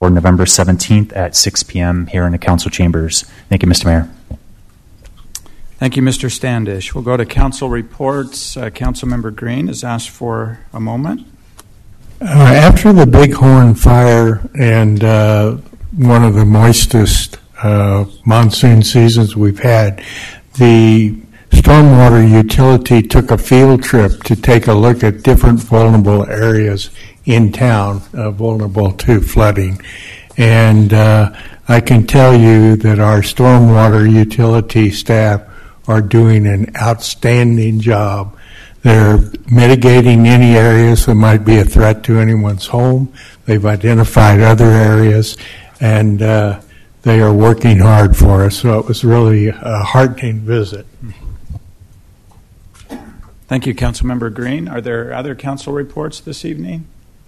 for November 17th at 6 p.m. here in the council chambers. Thank you, Mr. Mayor. Thank you, Mr. Standish. We'll go to council reports. Councilmember Green has asked for a moment. After the Bighorn fire and one of the moistest monsoon seasons we've had, the stormwater utility took a field trip to take a look at different vulnerable areas in town, vulnerable to flooding. And I can tell you that our stormwater utility staff are doing an outstanding job. They're mitigating any areas that might be a threat to anyone's home. They've identified other areas, and they are working hard for us. So it was really a heartening visit. Thank you, Councilmember Green. Are there other council reports this evening?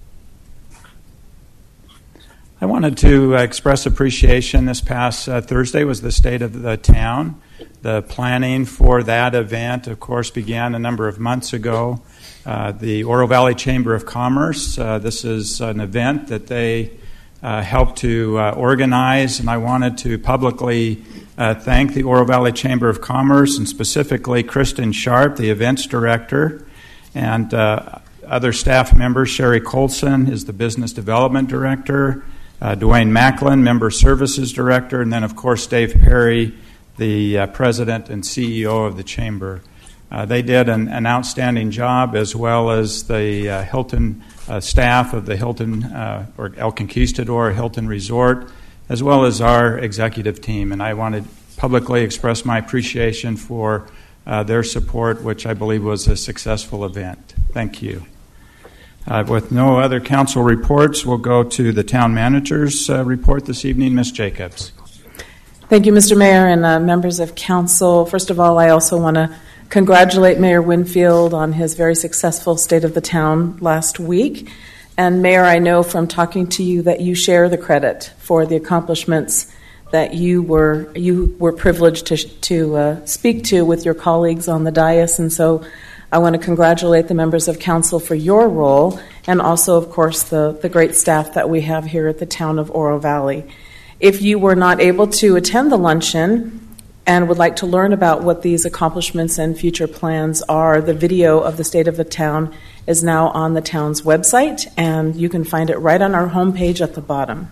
I wanted to express appreciation. This past Thursday was the State of the Town. The planning for that event, of course, began a number of months ago. The Oro Valley Chamber of Commerce, this is an event that they helped to organize, and I wanted to publicly thank the Oro Valley Chamber of Commerce, and specifically Kristen Sharp, the events director, and other staff members. Sherry Colson is the business development director, Dwayne Macklin, member services director, and then, of course, Dave Perry, the president and CEO of the chamber. They did an outstanding job, as well as the Hilton staff of the Hilton or El Conquistador Hilton Resort, as well as our executive team. And I want to publicly express my appreciation for their support, which I believe was a successful event. Thank you. With no other council reports, we'll go to the town manager's report this evening. Ms. Jacobs. Thank you, Mr. Mayor and members of council. First of all, I also want to congratulate Mayor Winfield on his very successful State of the Town last week. And Mayor, I know from talking to you that you share the credit for the accomplishments that you were privileged to speak to with your colleagues on the dais. And so I want to congratulate the members of council for your role, and also, of course, the great staff that we have here at the town of Oro Valley. If you were not able to attend the luncheon and would like to learn about what these accomplishments and future plans are, the video of the State of the Town is now on the town's website, and you can find it right on our homepage at the bottom.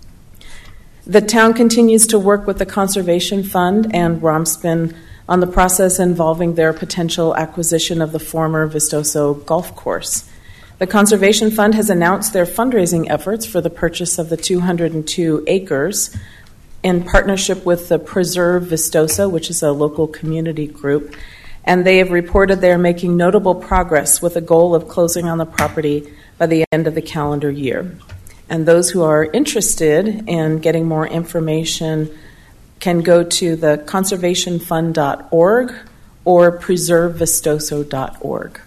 The town continues to work with the Conservation Fund and Romspin on the process involving their potential acquisition of the former Vistoso golf course. The Conservation Fund has announced their fundraising efforts for the purchase of the 202 acres in partnership with the Preserve Vistosa, which is a local community group, and they have reported they are making notable progress with a goal of closing on the property by the end of the calendar year. And those who are interested in getting more information can go to the conservationfund.org or preservevistoso.org.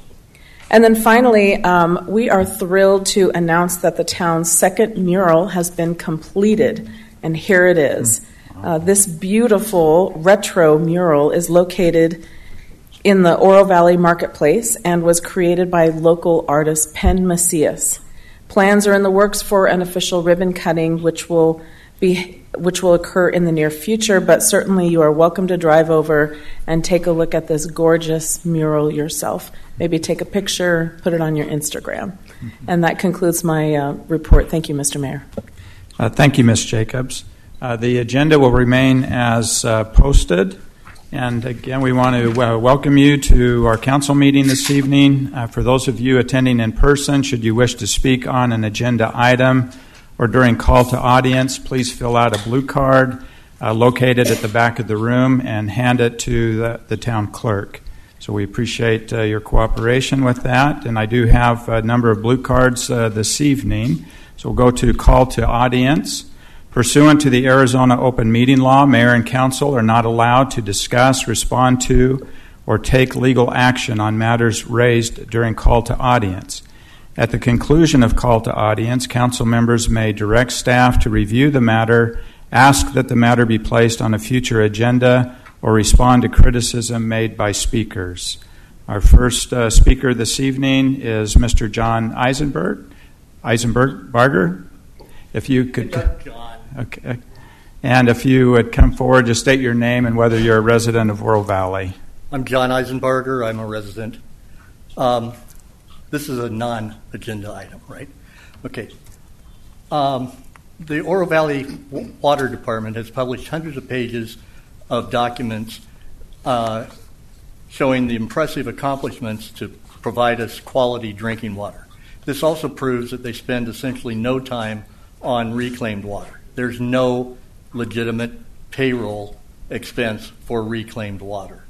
And then finally, we are thrilled to announce that the town's second mural has been completed, and here it is. This beautiful retro mural is located in the Oro Valley Marketplace and was created by local artist Penn Macias. Plans are in the works for an official ribbon cutting, which will occur in the near future, but certainly you are welcome to drive over and take a look at this gorgeous mural yourself. Maybe take a picture, put it on your Instagram. Mm-hmm. And that concludes my report. Thank you, Mr. Mayor. Thank you, Ms. Jacobs. The agenda will remain as posted. And again, we want to welcome you to our council meeting this evening. For those of you attending in person, should you wish to speak on an agenda item or during call to audience, please fill out a blue card located at the back of the room and hand it to the town clerk. So we appreciate your cooperation with that. And I do have a number of blue cards this evening. So we'll go to call to audience. Pursuant to the Arizona Open Meeting Law, mayor and council are not allowed to discuss, respond to, or take legal action on matters raised during call to audience. At the conclusion of call to audience, council members may direct staff to review the matter, ask that the matter be placed on a future agenda, or respond to criticism made by speakers. Our first speaker this evening is Mr. John Eisenberger. If you could, John. okay, and if you would come forward, just state your name and whether you're a resident of Oro Valley. I'm John Eisenbarger. I'm a resident. This is a non-agenda item, right? Okay. The Oro Valley Water Department has published hundreds of pages of documents showing the impressive accomplishments to provide us quality drinking water. This also proves that they spend essentially no time on reclaimed water. There's no legitimate payroll expense for reclaimed water.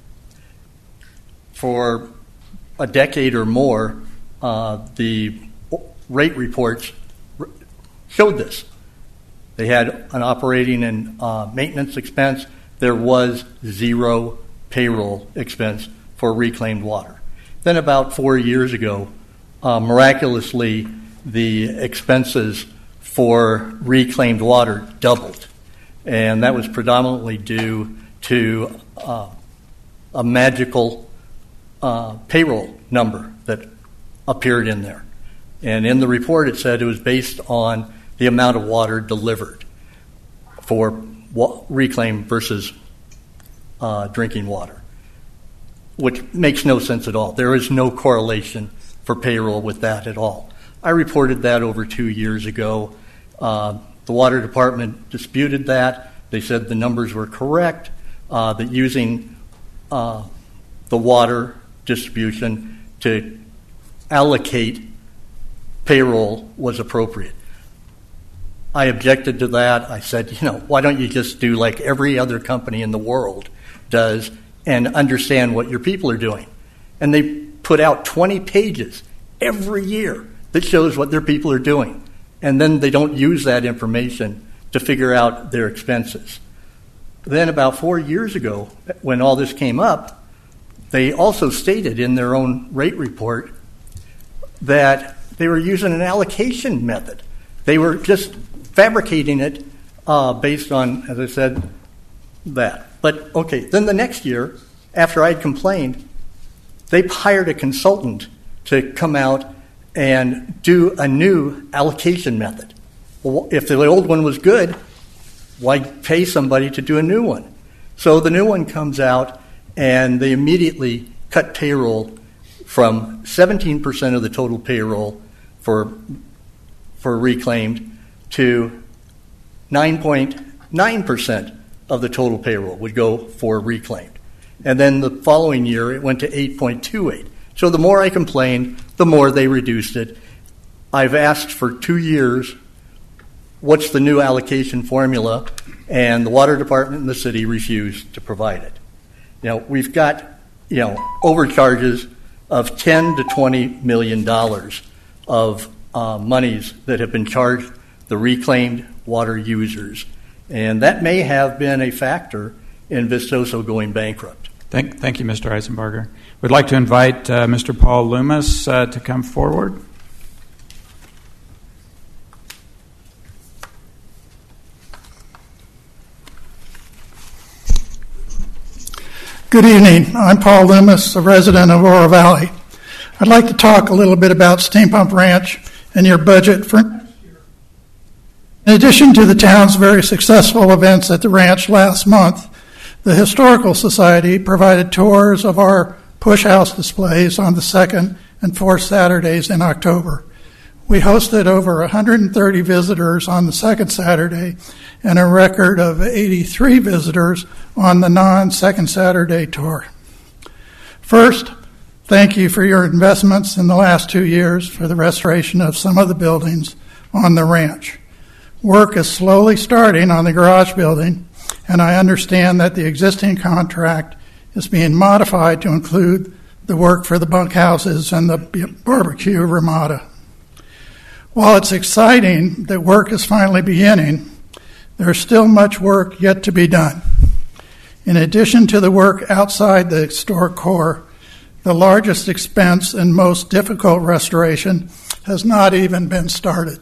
For a decade or more, the rate reports showed this. They had an operating and maintenance expense. There was zero payroll expense for reclaimed water. Then about 4 years ago, miraculously, the expenses for reclaimed water doubled. And that was predominantly due to a magical payroll number that appeared in there. And in the report it said it was based on the amount of water delivered for reclaimed versus drinking water, which makes no sense at all. There is no correlation for payroll with that at all. I reported that over 2 years ago. The Water Department disputed that. They said the numbers were correct, that using the water distribution to allocate payroll was appropriate. I objected to that. I said, why don't you just do like every other company in the world does and understand what your people are doing? And they put out 20 pages every year that shows what their people are doing. And then they don't use that information to figure out their expenses. Then about 4 years ago, when all this came up, they also stated in their own rate report that they were using an allocation method. They were just fabricating it based on, as I said, that. But, okay, then the next year, after I'd complained, they hired a consultant to come out and do a new allocation method. Well, if the old one was good, why pay somebody to do a new one? So the new one comes out, and they immediately cut payroll from 17% of the total payroll for reclaimed to 9.9% of the total payroll would go for reclaimed. And then the following year, it went to 8.28. So the more I complained, the more they reduced it. I've asked for 2 years, what's the new allocation formula? And the Water Department and the city refused to provide it. We've got, overcharges of $10 to $20 million of monies that have been charged the reclaimed water users. And that may have been a factor in Vistoso going bankrupt. Thank you, Mr. Eisenbarger. We'd like to invite Mr. Paul Loomis to come forward. Good evening. I'm Paul Loomis, a resident of Oro Valley. I'd like to talk a little bit about Steam Pump Ranch and your budget for next year. In addition to the town's very successful events at the ranch last month, the Historical Society provided tours of our push house displays on the second and fourth Saturdays in October. We hosted over 130 visitors on the second Saturday and a record of 83 visitors on the non-second Saturday tour. First, thank you for your investments in the last 2 years for the restoration of some of the buildings on the ranch. Work is slowly starting on the garage building, and I understand that the existing contract is being modified to include the work for the bunkhouses and the barbecue ramada. While it's exciting that work is finally beginning, there's still much work yet to be done. In addition to the work outside the historic core, the largest expense and most difficult restoration has not even been started.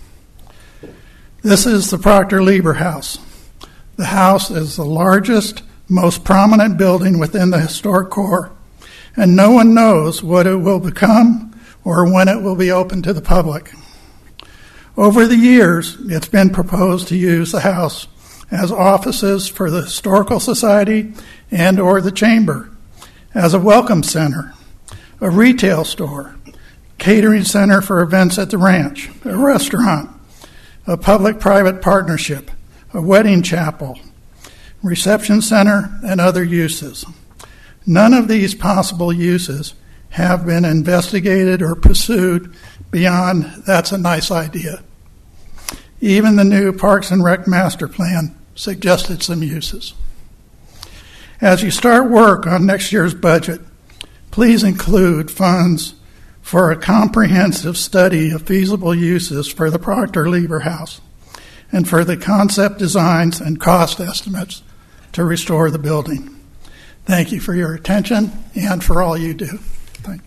This is the Proctor Lieber House. The house is the largest, most prominent building within the historic core, and no one knows what it will become or when it will be open to the public. Over the years, it's been proposed to use the house as offices for the Historical Society and or the Chamber, as a welcome center, a retail store, catering center for events at the ranch, a restaurant, a public-private partnership, a wedding chapel, reception center, and other uses. None of these possible uses have been investigated or pursued beyond that's a nice idea. Even the new Parks and Rec Master Plan suggested some uses. As you start work on next year's budget, please include funds for a comprehensive study of feasible uses for the Proctor Lever House and for the concept designs and cost estimates to restore the building. Thank you for your attention and for all you do. Thank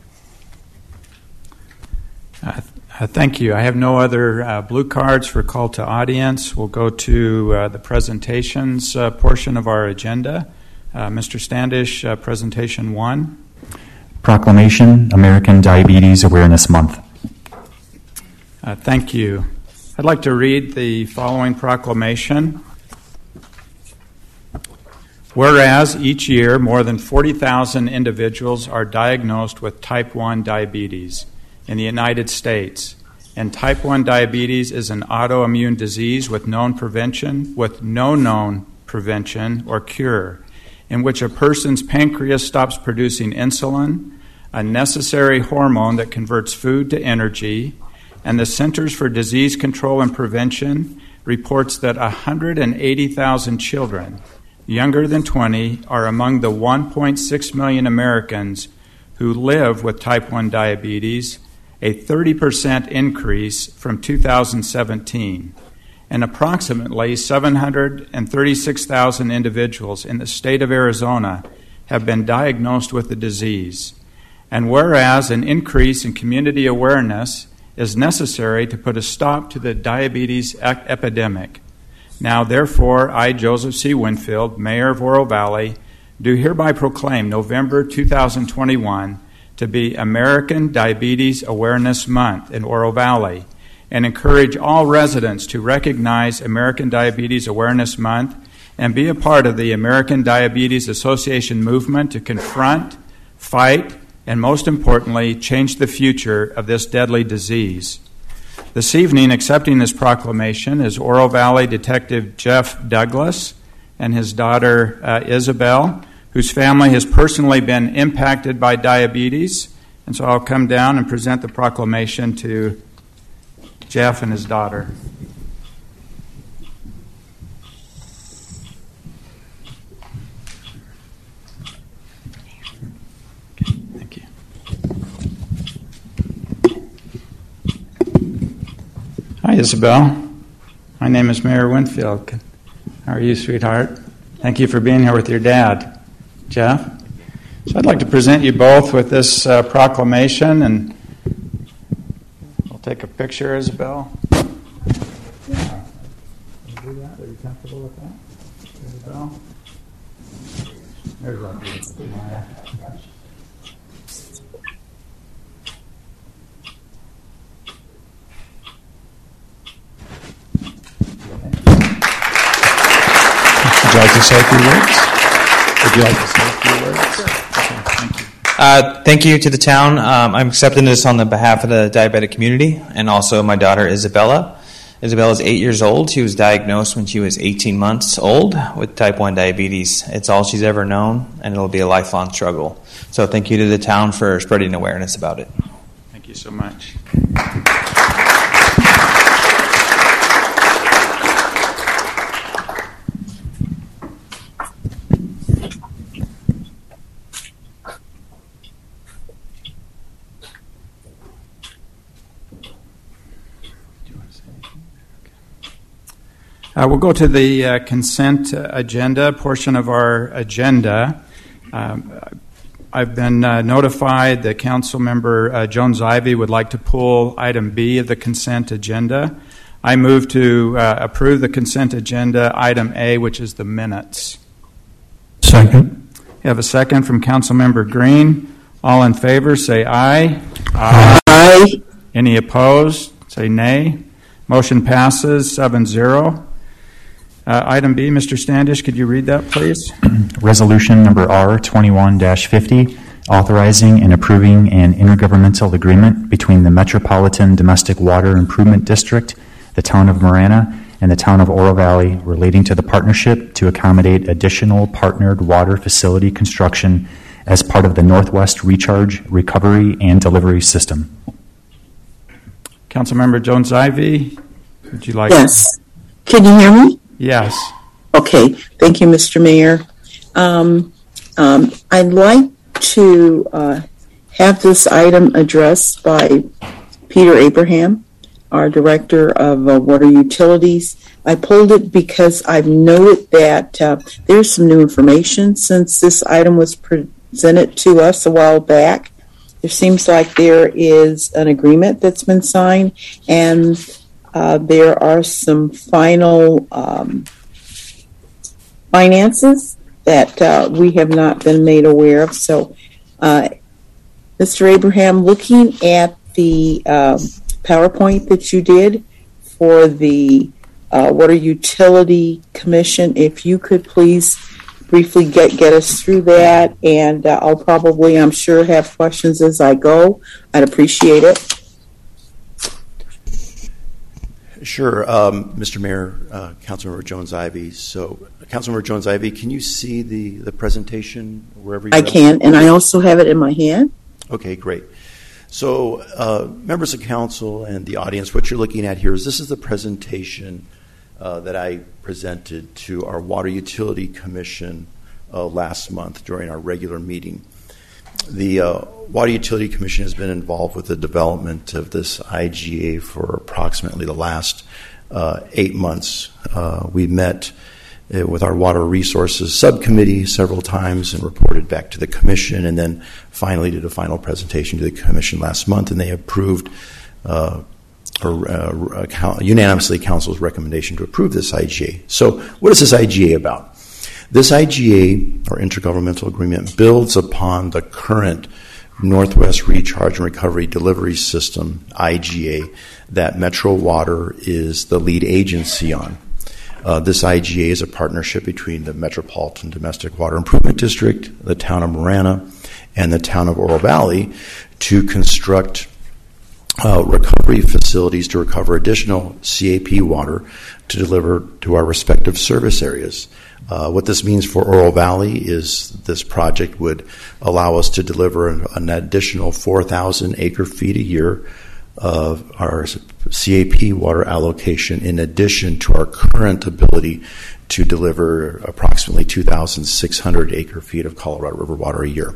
you. Thank you. I have no other blue cards for call to audience. We'll go to the presentations portion of our agenda. Mr. Standish, presentation 1. Proclamation, American Diabetes Awareness Month. Thank you. I'd like to read the following proclamation. Whereas each year more than 40,000 individuals are diagnosed with type 1 diabetes in the United States, and type 1 diabetes is an autoimmune disease with no known prevention or cure, in which a person's pancreas stops producing insulin, a necessary hormone that converts food to energy, and the Centers for Disease Control and Prevention reports that 180,000 children younger than 20 are among the 1.6 million Americans who live with type 1 diabetes, a 30% increase from 2017. And approximately 736,000 individuals in the state of Arizona have been diagnosed with the disease. And whereas an increase in community awareness is necessary to put a stop to the diabetes epidemic, now therefore I, Joseph C. Winfield, Mayor of Oro Valley, do hereby proclaim November 2021 to be American Diabetes Awareness Month in Oro Valley, and encourage all residents to recognize American Diabetes Awareness Month and be a part of the American Diabetes Association movement to confront, fight, and most importantly, change the future of this deadly disease. This evening, accepting this proclamation is Oro Valley Detective Jeff Douglas and his daughter Isabel, whose family has personally been impacted by diabetes. And so I'll come down and present the proclamation to Jeff and his daughter. Okay, thank you. Hi, Isabel. My name is Mayor Winfield. How are you, sweetheart? Thank you for being here with your dad, Jeff. So I'd like to present you both with this proclamation, and we'll take a picture, Isabel. Yeah. Can you do that? Are you comfortable with that, Isabel? There's that. Would you like to say a few words? Would you like to say a few words? Sure. Okay, thank you. Thank you to the town. I'm accepting this on the behalf of the diabetic community and also my daughter Isabella. Isabella is 8 years old. She was diagnosed when she was 18 months old with type 1 diabetes. It's all she's ever known, and it'll be a lifelong struggle. So thank you to the town for spreading awareness about it. Thank you so much. We'll go to the consent agenda portion of our agenda. I've been notified that Council Member Jones-Ivy would like to pull item B of the consent agenda. I move to approve the consent agenda item A, which is the minutes. Second. You have a second from Council Member Green. All in favor, say aye. Aye. Any opposed, say nay. Motion passes 7-0. Item B, Mr. Standish, could you read that, please? Resolution number R21-50, authorizing and approving an intergovernmental agreement between the Metropolitan Domestic Water Improvement District, the Town of Marana, and the Town of Oro Valley relating to the partnership to accommodate additional partnered water facility construction as part of the Northwest Recharge, Recovery, and Delivery System. Councilmember Jones-Ivy, would you like? Yes. Can you hear me? Yes. Okay. Thank you, Mr. Mayor. I'd like to have this item addressed by Peter Abraham, our Director of Water Utilities. I pulled it because I've noted that there's some new information since this item was presented to us a while back. There seems like there is an agreement that's been signed, and there are some final finances that we have not been made aware of. So, Mr. Abraham, looking at the PowerPoint that you did for the Water Utility Commission, if you could please briefly get us through that, and I'll probably, I'm sure, have questions as I go. I'd appreciate it. Sure, Mr. Mayor, Councilmember Jones-Ivy. So, Councilmember Jones-Ivy, can you see the presentation wherever you I can, and I also have it in my hand. Okay, great. So, members of council and the audience, what you're looking at here is this is the presentation that I presented to our Water Utility Commission last month during our regular meeting. The Water Utility Commission has been involved with the development of this IGA for approximately the last 8 months. We met with our Water Resources Subcommittee several times and reported back to the Commission, and then finally did a final presentation to the Commission last month, and they approved unanimously Council's recommendation to approve this IGA. So what is this IGA about? This IGA, or Intergovernmental Agreement, builds upon the current Northwest Recharge and Recovery Delivery System, IGA, that Metro Water is the lead agency on. This IGA is a partnership between the Metropolitan Domestic Water Improvement District, the Town of Marana, and the Town of Oro Valley to construct recovery facilities to recover additional CAP water to deliver to our respective service areas. What this means for Oro Valley is this project would allow us to deliver an additional 4,000 acre-feet a year of our CAP water allocation, in addition to our current ability to deliver approximately 2,600 acre-feet of Colorado River water a year.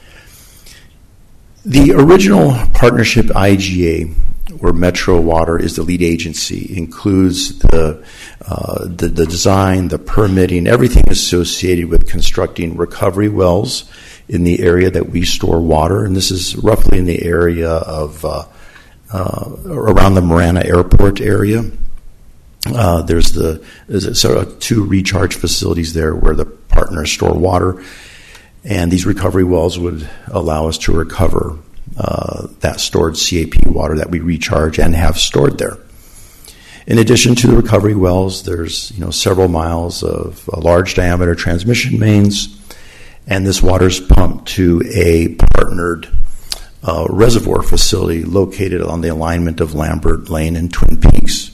The original partnership IGA, where Metro Water is the lead agency, includes the design, the permitting, everything associated with constructing recovery wells in the area that we store water, and this is roughly in the area of around the Marana Airport area. There's sort of 2 recharge facilities there where the partners store water, and these recovery wells would allow us to recover that stored CAP water that we recharge and have stored there. In addition to the recovery wells, there's several miles of large diameter transmission mains, and this water is pumped to a partnered reservoir facility located on the alignment of Lambert Lane and Twin Peaks.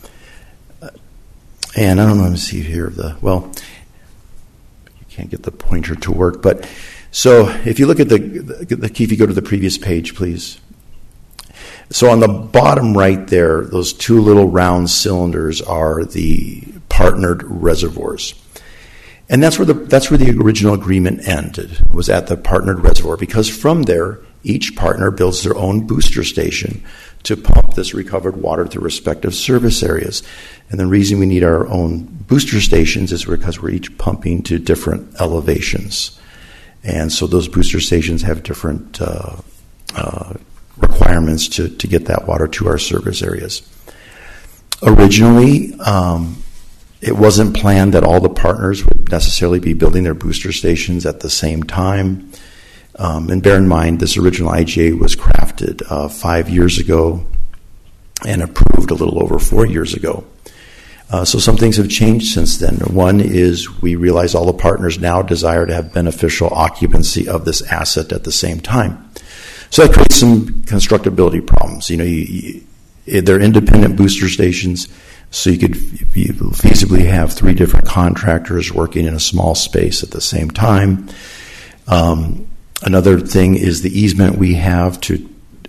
And I don't know, let me see here. You can't get the pointer to work, but so if you look at the key, if you go to the previous page, please. So on the bottom right there, those 2 little round cylinders are the partnered reservoirs. And that's where the original agreement ended, was at the partnered reservoir, because from there, each partner builds their own booster station to pump this recovered water to respective service areas. And the reason we need our own booster stations is because we're each pumping to different elevations. And so those booster stations have different requirements to get that water to our service areas. Originally, it wasn't planned that all the partners would necessarily be building their booster stations at the same time. And bear in mind, this original IGA was crafted 5 years ago. and approved a little over 4 years ago. So some things have changed since then. One is we realize all the partners now desire to have beneficial occupancy of this asset at the same time. So that creates some constructability problems. They're independent booster stations, so you could feasibly have 3 different contractors working in a small space at the same time. Another thing is the easement we have to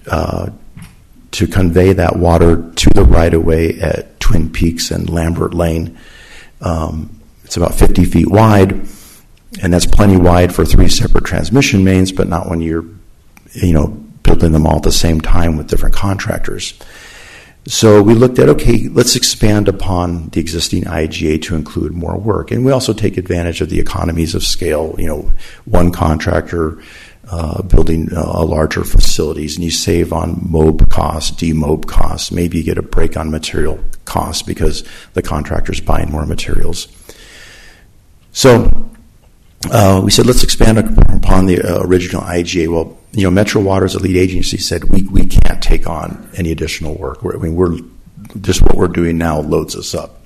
convey that water to the right-of-way at Twin Peaks and Lambert Lane. It's about 50 feet wide, and that's plenty wide for 3 separate transmission mains, but not when you're, building them all at the same time with different contractors. So we looked at, okay, let's expand upon the existing IGA to include more work. And we also take advantage of the economies of scale, one contractor building larger facilities, and you save on MOB costs, demob costs. Maybe you get a break on material costs because the contractor's buying more materials. So we said, let's expand upon the original IGA. Well, Metro Water's a lead agency said we can't take on any additional work. We're just what we're doing now loads us up.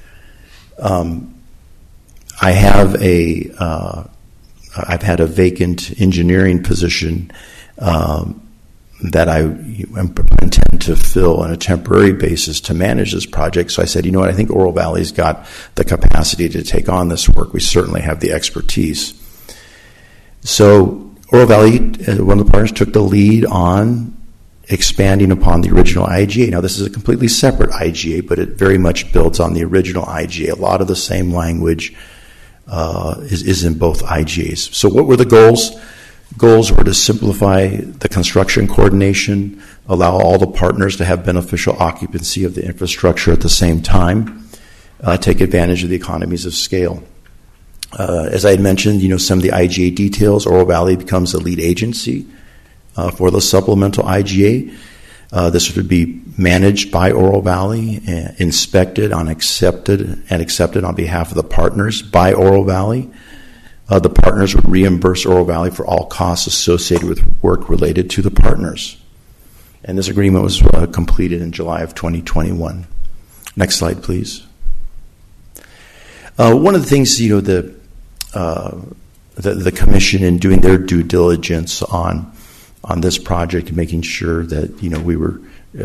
I've had a vacant engineering position that I intend to fill on a temporary basis to manage this project. So I said, I think Oro Valley's got the capacity to take on this work. We certainly have the expertise. So Oro Valley, one of the partners, took the lead on expanding upon the original IGA. Now, this is a completely separate IGA, but it very much builds on the original IGA. A lot of the same language is in both IGAs. So what were the goals? Goals were to simplify the construction coordination, allow all the partners to have beneficial occupancy of the infrastructure at the same time, take advantage of the economies of scale. As I had mentioned, some of the IGA details, Oro Valley becomes the lead agency for the supplemental IGA. This would be managed by Oro Valley, inspected and accepted on behalf of the partners by Oro Valley. The partners would reimburse Oro Valley for all costs associated with work related to the partners. And this agreement was completed in July of 2021. Next slide, please. One of the things, the commission, in doing their due diligence on this project and making sure that we were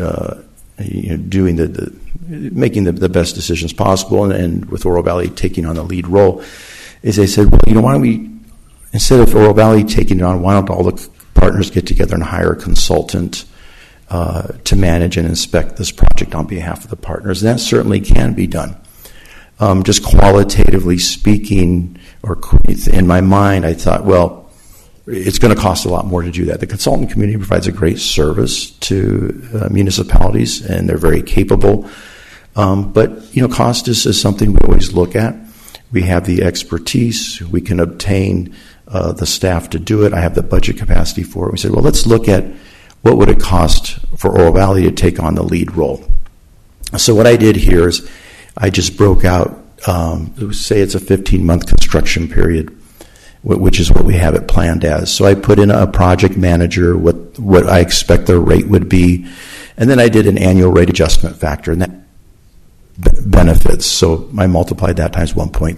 doing making the best decisions possible, and with Oro Valley taking on the lead role, is they said, well, why don't we, instead of Oro Valley taking it on, why don't all the partners get together and hire a consultant to manage and inspect this project on behalf of the partners? And that certainly can be done. Just qualitatively speaking, or in my mind, I thought, well, it's going to cost a lot more to do that. The consultant community provides a great service to municipalities, and they're very capable. But cost is something we always look at. We have the expertise. We can obtain the staff to do it. I have the budget capacity for it. We said, well, let's look at what would it cost for Oro Valley to take on the lead role. So what I did here is I just broke out, say it's a 15-month construction period, which is what we have it planned as. So I put in a project manager, what I expect their rate would be, and then I did an annual rate adjustment factor, and that benefits. So I multiplied that times 1.3.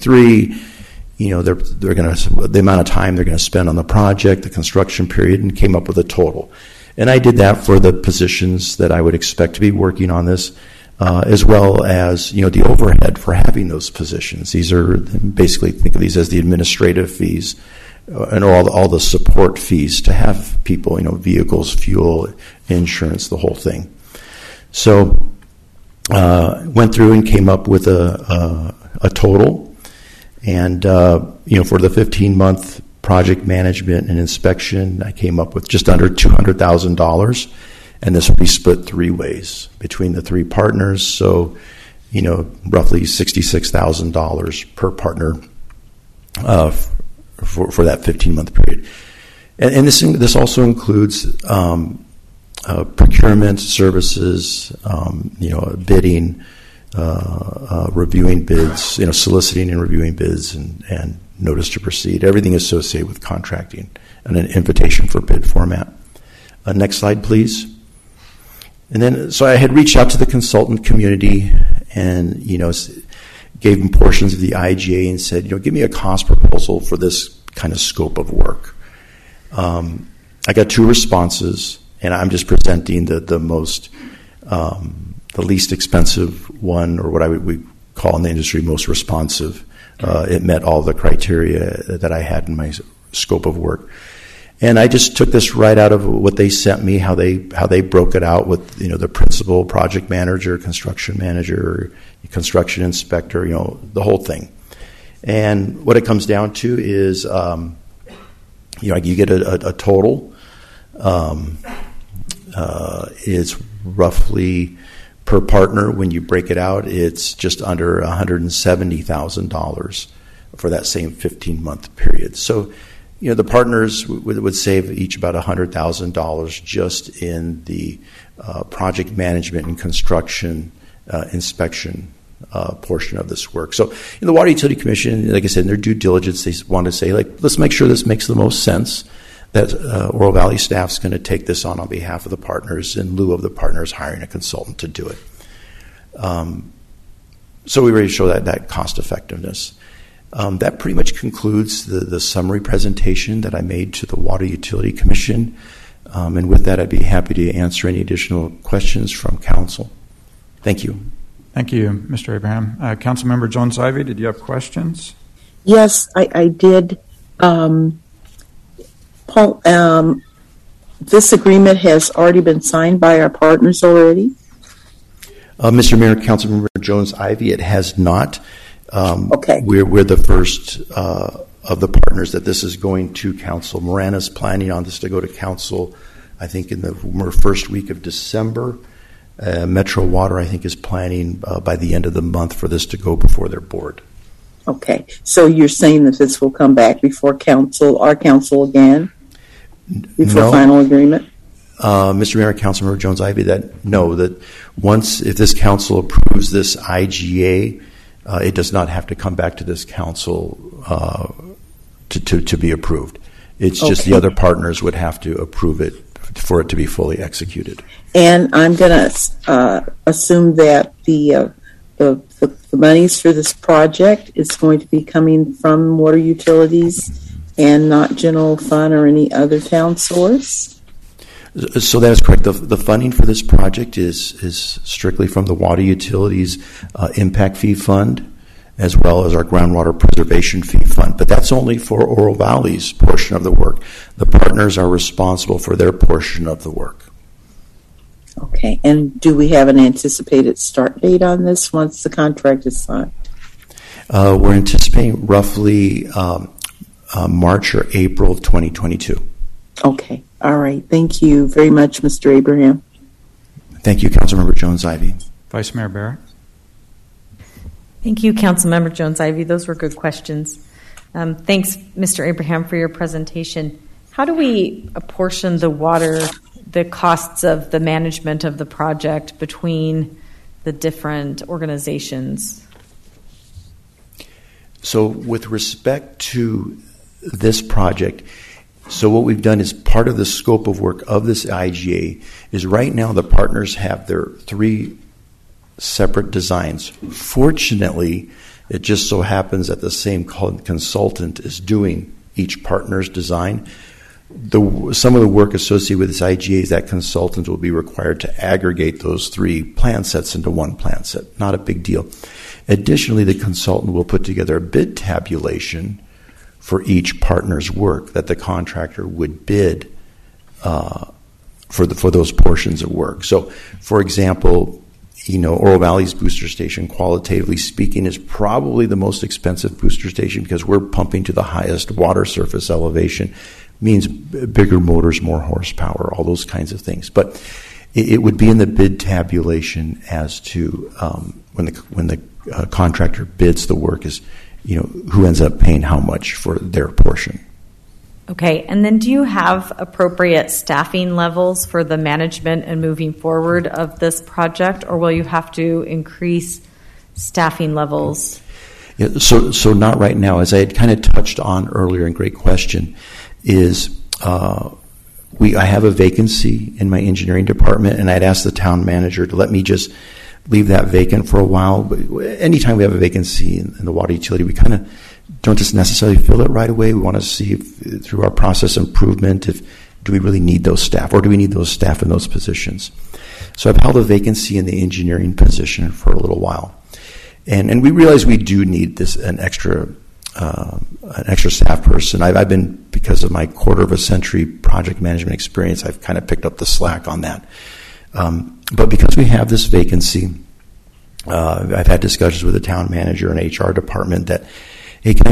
They're going to, the amount of time they're going to spend on the project, the construction period, and came up with a total. And I did that for the positions that I would expect to be working on this, as well as the overhead for having those positions. These are basically, think of these as the administrative fees and all the support fees to have people, vehicles, fuel, insurance, the whole thing. So went through and came up with a total, and for the 15-month project management and inspection, I came up with just under $200,000. And this will be split 3 ways between the 3 partners. So, roughly $66,000 per partner for that 15-month period. And this also includes procurement services, bidding, reviewing bids, soliciting and reviewing bids, and notice to proceed. Everything associated with contracting and an invitation for bid format. Next slide, please. And then, so I had reached out to the consultant community and, gave them portions of the IGA and said, give me a cost proposal for this kind of scope of work. I got 2 responses, and I'm just presenting the most, the least expensive one, or what we call in the industry most responsive. It met all the criteria that I had in my scope of work. And I just took this right out of what they sent me, how they broke it out with the principal, project manager, construction inspector, the whole thing. And what it comes down to is, you get a total. It's roughly per partner. When you break it out, it's just under $170,000 for that same 15-month period. So, the partners would save each about $100,000 just in the project management and construction inspection portion of this work. So in the Water Utility Commission, like I said, in their due diligence, they want to say, let's make sure this makes the most sense, that Oro Valley staff's going to take this on behalf of the partners in lieu of the partners hiring a consultant to do it. So we really show that cost effectiveness. That pretty much concludes the summary presentation that I made to the Water Utility Commission. And with that, I'd be happy to answer any additional questions from council. Thank you. Thank you, Mr. Abraham. Councilmember Jones-Ivy, did you have questions? Yes, I did. Paul, this agreement has already been signed by our partners already? Mr. Mayor, Councilmember Jones-Ivy, it has not. Okay. We're the first of the partners that this is going to council. Marana's planning on this to go to council, I think, in the first week of December. Metro Water, I think, is planning by the end of the month for this to go before their board. Okay. So you're saying that this will come back before our council again? Before final agreement? Mr. Mayor, Councilmember Jones-Ivy, that if this council approves this IGA, it does not have to come back to this council to be approved. It's just the other partners would have to approve it for it to be fully executed. And I'm going to assume that the monies for this project is going to be coming from water utilities and not general fund or any other town source? So that is correct. The funding for this project is strictly from the Water Utilities Impact Fee Fund, as well as our Groundwater Preservation Fee Fund. But that's only for Oro Valley's portion of the work. The partners are responsible for their portion of the work. Okay. And do we have an anticipated start date on this once the contract is signed? We're anticipating roughly March or April of 2022. Okay. All right. Thank you very much, Mr. Abraham. Thank you, Councilmember Jones-Ivy. Vice Mayor Barrett. Thank you, Councilmember Jones-Ivy. Those were good questions. Thanks, Mr. Abraham, for your presentation. How do we apportion the costs of the management of the project between the different organizations? So with respect to this project, so what we've done is part of the scope of work of this IGA is right now the partners have their 3 separate designs. Fortunately, it just so happens that the same consultant is doing each partner's design. Some of the work associated with this IGA is that consultant will be required to aggregate those 3 plan sets into one plan set. Not a big deal. Additionally, the consultant will put together a bid tabulation for each partner's work that the contractor would bid for those portions of work. So, for example, Oro Valley's booster station, qualitatively speaking, is probably the most expensive booster station because we're pumping to the highest water surface elevation. Means bigger motors, more horsepower, all those kinds of things. But it would be in the bid tabulation as to when the contractor bids the work is, who ends up paying how much for their portion. Okay, and then do you have appropriate staffing levels for the management and moving forward of this project, or will you have to increase staffing levels? Yeah, so not right now. As I had kind of touched on earlier, and great question, is I have a vacancy in my engineering department, and I'd asked the town manager to let me just leave that vacant for a while. But anytime we have a vacancy in the water utility, we kind of don't just necessarily fill it right away. We want to see if, through our process improvement, do we really need those staff, or do we need those staff in those positions? So I've held a vacancy in the engineering position for a little while, and we realize we do need an extra staff person. I've been, because of my quarter of a century project management experience, I've kind of picked up the slack on that. But because we have this vacancy, I've had discussions with the town manager and HR department that, hey, can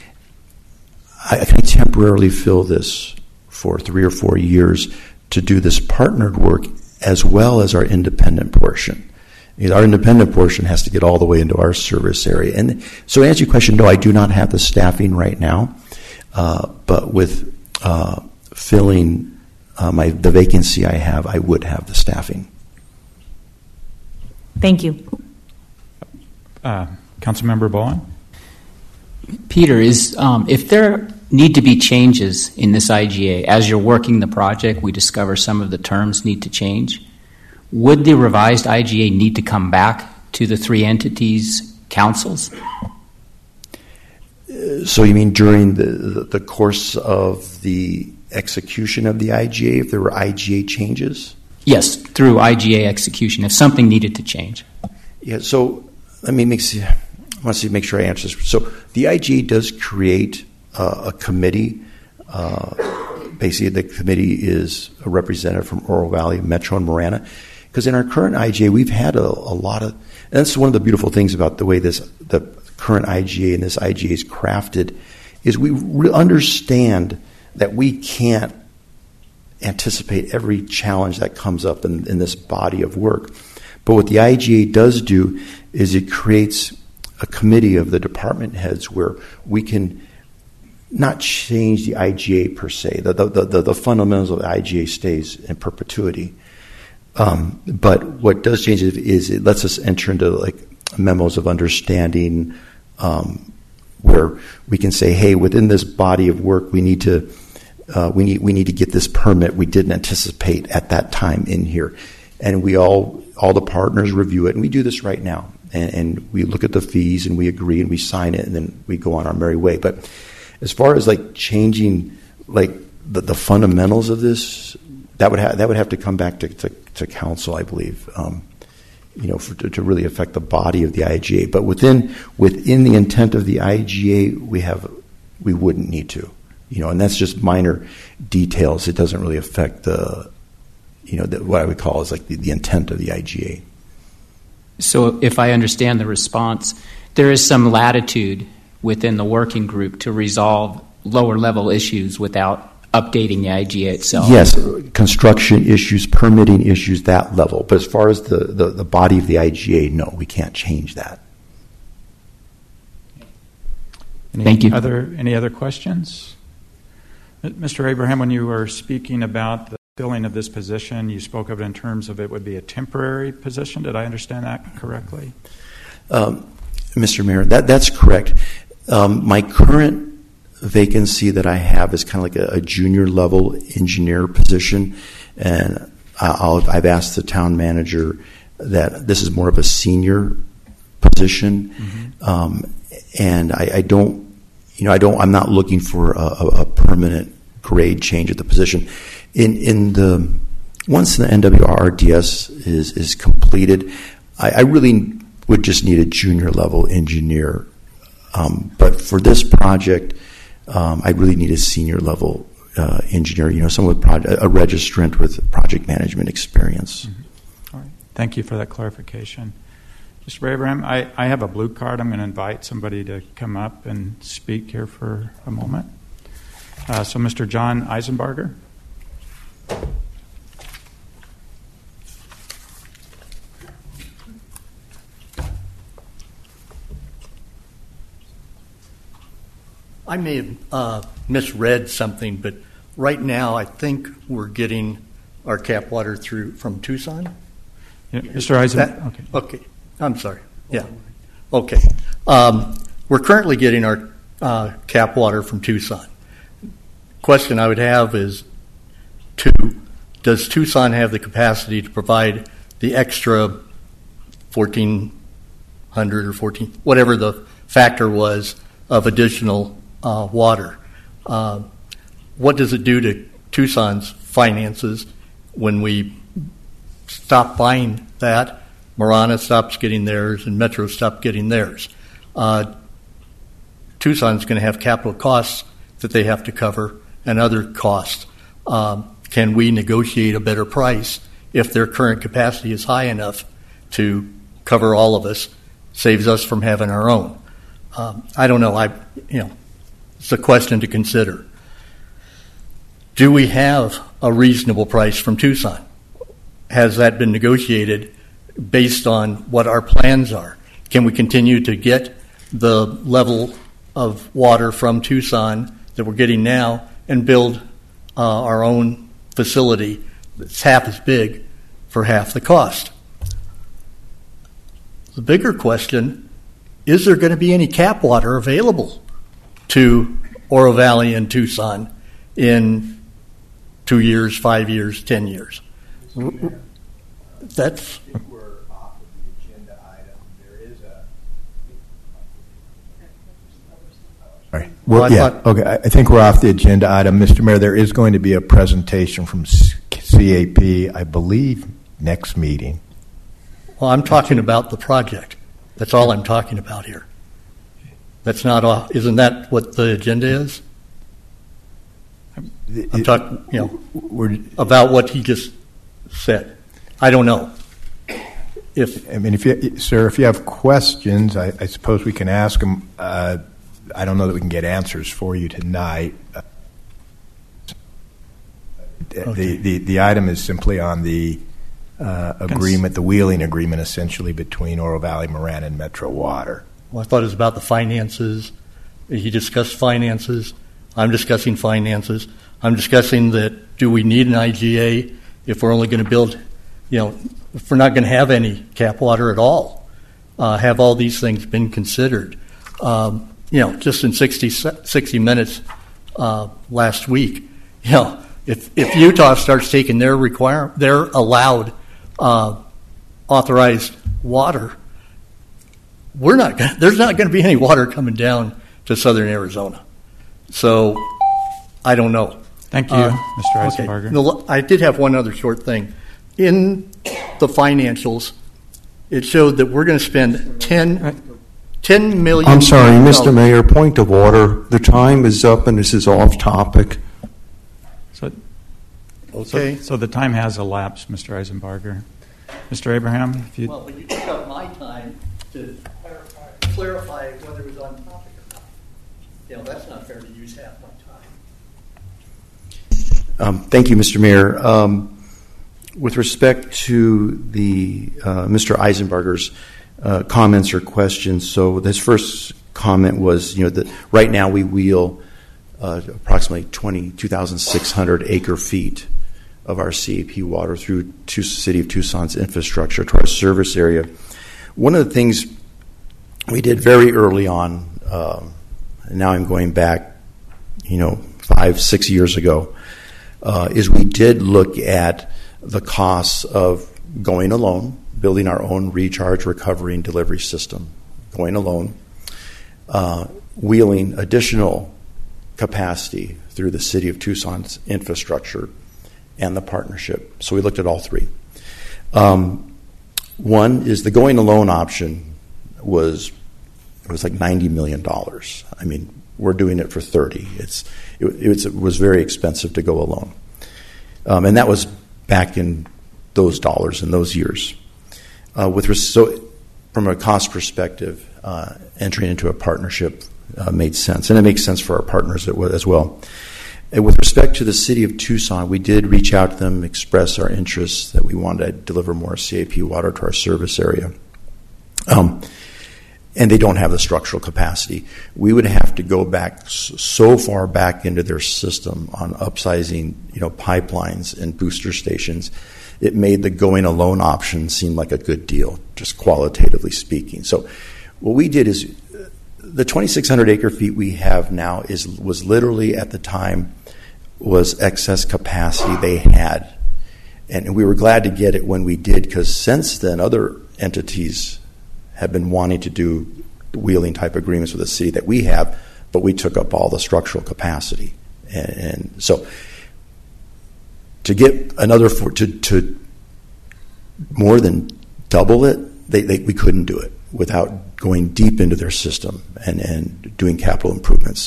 I temporarily fill this for 3 or 4 years to do this partnered work as well as our independent portion? Our independent portion has to get all the way into our service area. And so to answer your question, no, I do not have the staffing right now, but with filling the vacancy I have, I would have the staffing. Thank you. Councilmember Bowen? Peter, if there need to be changes in this IGA, as you're working the project, we discover some of the terms need to change, would the revised IGA need to come back to the 3 entities' councils? So you mean during the course of the execution of the IGA, if there were IGA changes? Yes, through IGA execution, if something needed to change. Yeah, so I want to make sure I answer this. So the IGA does create a committee. Basically, the committee is a representative from Oro Valley, Metro, and Marana. Because in our current IGA, we've had a lot of, and that's one of the beautiful things about the way the current IGA and this IGA is crafted, is we understand that we can't anticipate every challenge that comes up in this body of work. But what the IGA does do is it creates a committee of the department heads where we can not change the IGA per se. The fundamentals of the IGA stays in perpetuity. But what does change is it lets us enter into like memos of understanding, where we can say, hey, within this body of work, we need to get this permit we didn't anticipate at that time in here, and we all the partners review it, and we do this right now, and we look at the fees and we agree and we sign it, and then we go on our merry way. But as far as like changing like the fundamentals of this, that would have to come back to council, I believe, to really affect the body of the IGA. But within the intent of the IGA, we wouldn't need to, and that's just minor details. It doesn't really affect what I would call is like the intent of the IGA. So if I understand the response, there is some latitude within the working group to resolve lower level issues without updating the IGA itself. Yes, construction issues, permitting issues, that level. But as far as the body of the IGA, no, we can't change that. Thank you. Any other questions? Mr. Abraham, when you were speaking about the filling of this position, you spoke of it in terms of it would be a temporary position. Did I understand that correctly? Mr. Mayor, that's correct. My current vacancy that I have is kind of like a junior level engineer position, and I've asked the town manager that this is more of a senior position, and I'm not looking for a permanent grade change at the position. Once the NWRDS is completed, I really would just need a junior level engineer, but for this project, I really need a senior level engineer, someone with a registrant with project management experience. All right. Thank you for that clarification. Mr. Abraham, I have a blue card. I'm going to invite somebody to come up and speak here for a moment. So Mr. John Eisenbarger. I may have misread something, but right now I think we're getting our cap water through from Tucson. Yeah, Mr. Eisenbarger. Okay. I'm sorry. Yeah. Okay. We're currently getting our cap water from Tucson. Question I would have is, Two, does Tucson have the capacity to provide the extra 1,400 or 14, whatever the factor was of additional water? What does it do to Tucson's finances when we stop buying that? Marana stops getting theirs, and Metro stops getting theirs. Tucson's going to have capital costs that they have to cover and other costs. Can we negotiate a better price if their current capacity is high enough to cover all of us, saves us from having our own? I don't know. It's a question to consider. Do we have a reasonable price from Tucson? Has that been negotiated based on what our plans are? Can we continue to get the level of water from Tucson that we're getting now and build our own facility that's half as big for half the cost? The bigger question, is there going to be any cap water available to Oro Valley and Tucson in 2 years, 5 years, 10 years? That's... I think we're off the agenda item. Mr. Mayor, there is going to be a presentation from CAP, I believe, next meeting. Well, I'm talking about the project. That's all I'm talking about here. That's not all. Isn't that what the agenda is? I'm talking, about what he just said. I don't know. If you have questions, I suppose we can ask them. I don't know that we can get answers for you tonight. Okay. The item is simply on the agreement, the wheeling agreement, essentially between Oro Valley, Marana, and Metro Water. Well, I thought it was about the finances. He discussed finances. I'm discussing finances. I'm discussing that do we need an IGA if we're only going to build, if we're not going to have any cap water at all? Have all these things been considered? Just in 60 minutes last week, if Utah starts taking their allowed authorized water, there's not going to be any water coming down to southern Arizona. So I don't know. Thank you, Mr. Eisenbarger. Okay. I did have one other short thing. In the financials, it showed that we're going to spend $10 million. I'm sorry, Mr. Mayor, point of order. The time is up and this is off topic. So the time has elapsed, Mr. Eisenbarger. Mr. Abraham, if you... Well, but you took up my time to clarify whether it was on topic or not. That's not fair to use half my time. Thank you, Mr. Mayor. With respect to the Mr. Eisenbarger's comments or questions, so his first comment was, that right now we wheel approximately 22,600 acre feet of our CAP water through City of Tucson's infrastructure to our service area. One of the things we did very early on, and now I'm going back, 5-6 years ago, is we did look at the costs of going alone, building our own recharge, recovery, and delivery system, going alone, wheeling additional capacity through the City of Tucson's infrastructure, and the partnership. So we looked at all three. One is the going alone option was like $90 million. I mean, we're doing it for 30. It was very expensive to go alone. And that was back in those dollars in those years. So from a cost perspective, entering into a partnership made sense, and it makes sense for our partners as well. And with respect to the City of Tucson, we did reach out to them, express our interest that we wanted to deliver more CAP water to our service area. And they don't have the structural capacity. We would have to go back so far back into their system on upsizing, pipelines and booster stations. It made the going alone option seem like a good deal, just qualitatively speaking. So what we did is the 2,600 acre feet we have now was literally at the time was excess capacity they had. And we were glad to get it when we did, because since then other entities have been wanting to do wheeling type agreements with the city that we have, but we took up all the structural capacity. And so to get another, to more than double it, we couldn't do it without going deep into their system and doing capital improvements.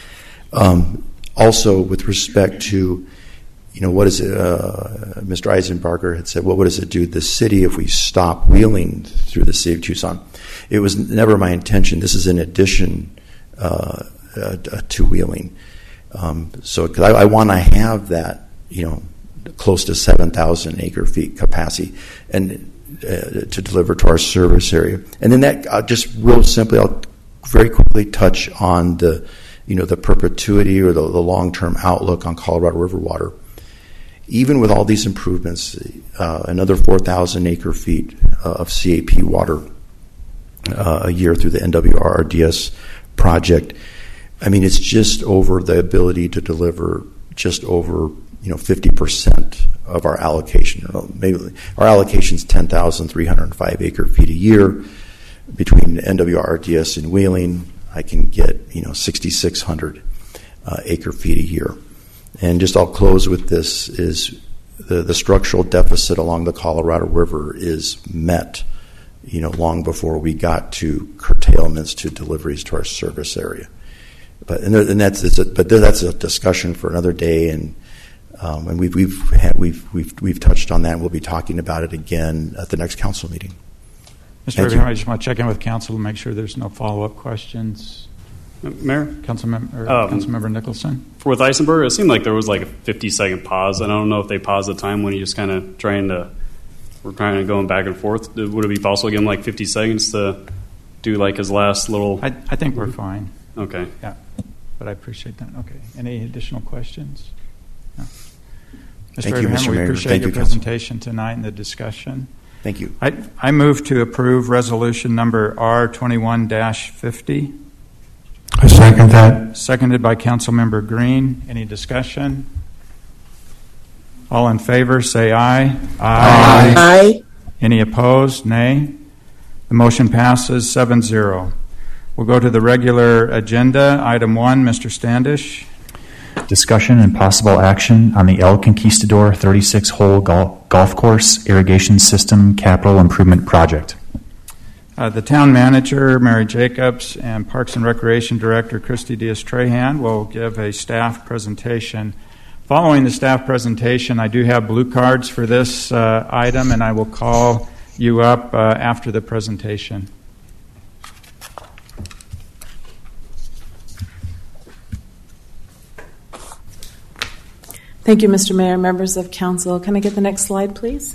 Also, with respect to, what is it? Mr. Eisenbarger had said, well, what does it do to the city if we stop wheeling through the city of Tucson? It was never my intention. This is in addition to wheeling. So, because I want to have that, close to 7,000 acre feet capacity and to deliver to our service area. And then that, just real simply, I'll very quickly touch on the perpetuity or the long-term outlook on Colorado River water. Even with all these improvements, another 4,000 acre feet of CAP water a year through the NWRRDS project. I mean, it's just over the ability to deliver just over 50% of our allocation. Maybe our allocation is 10,305 acre feet a year. Between NWRRDS and Wheeling, I can get 6,600 acre feet a year. And just I'll close with this: is the structural deficit along the Colorado River is met, long before we got to curtailments to deliveries to our service area. But that's a discussion for another day, and we've touched on that. And we'll be talking about it again at the next council meeting. Mr. Abraham, I just want to check in with council to make sure there's no follow-up questions. Mayor? Councilmember Nicholson? With Eisenberg, it seemed like there was like a 50-second pause. I don't know if they paused the time when he just kind of we're kind of going back and forth. Would it be possible to give him like 50 seconds to do like his last little... I think we're fine. Okay. Yeah, but I appreciate that. Okay. Any additional questions? No. Thank you, Mr. We Mayor. appreciate Thank your you, Council. presentation tonight and the discussion. Thank you. I move to approve resolution number R21-50. I second that. Seconded by Councilmember Green. Any discussion? All in favor, say aye. Aye. Aye. Any opposed? Nay. The motion passes 7-0. We'll go to the regular agenda. Item 1, Mr. Standish. Discussion and possible action on the El Conquistador 36-hole golf course irrigation system capital improvement project. The town manager, Mary Jacobs, and Parks and Recreation Director, Christy Diaz-Trahan, will give a staff presentation. Following the staff presentation, I do have blue cards for this item, and I will call you up after the presentation. Thank you, Mr. Mayor, members of council. Can I get the next slide, please?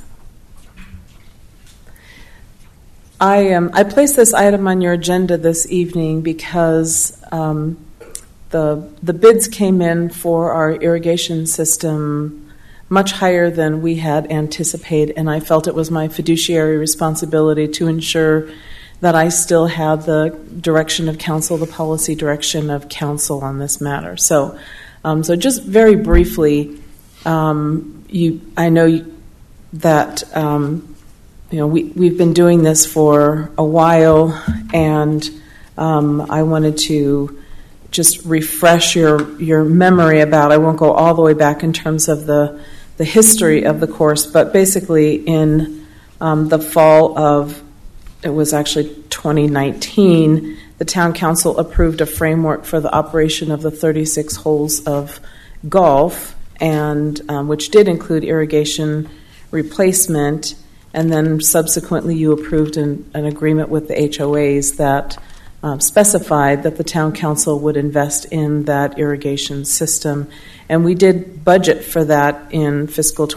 I placed this item on your agenda this evening because the bids came in for our irrigation system much higher than we had anticipated, and I felt it was my fiduciary responsibility to ensure that I still had the direction of council, the policy direction of council on this matter. So just very briefly, I know that we've been doing this for a while, and I wanted to just refresh your memory about. I won't go all the way back in terms of the history of the course, but basically in the fall of, it was actually 2019, the town council approved a framework for the operation of the 36 holes of golf, and which did include irrigation replacement, and then subsequently you approved an agreement with the HOAs that specified that the town council would invest in that irrigation system. And we did budget for that in fiscal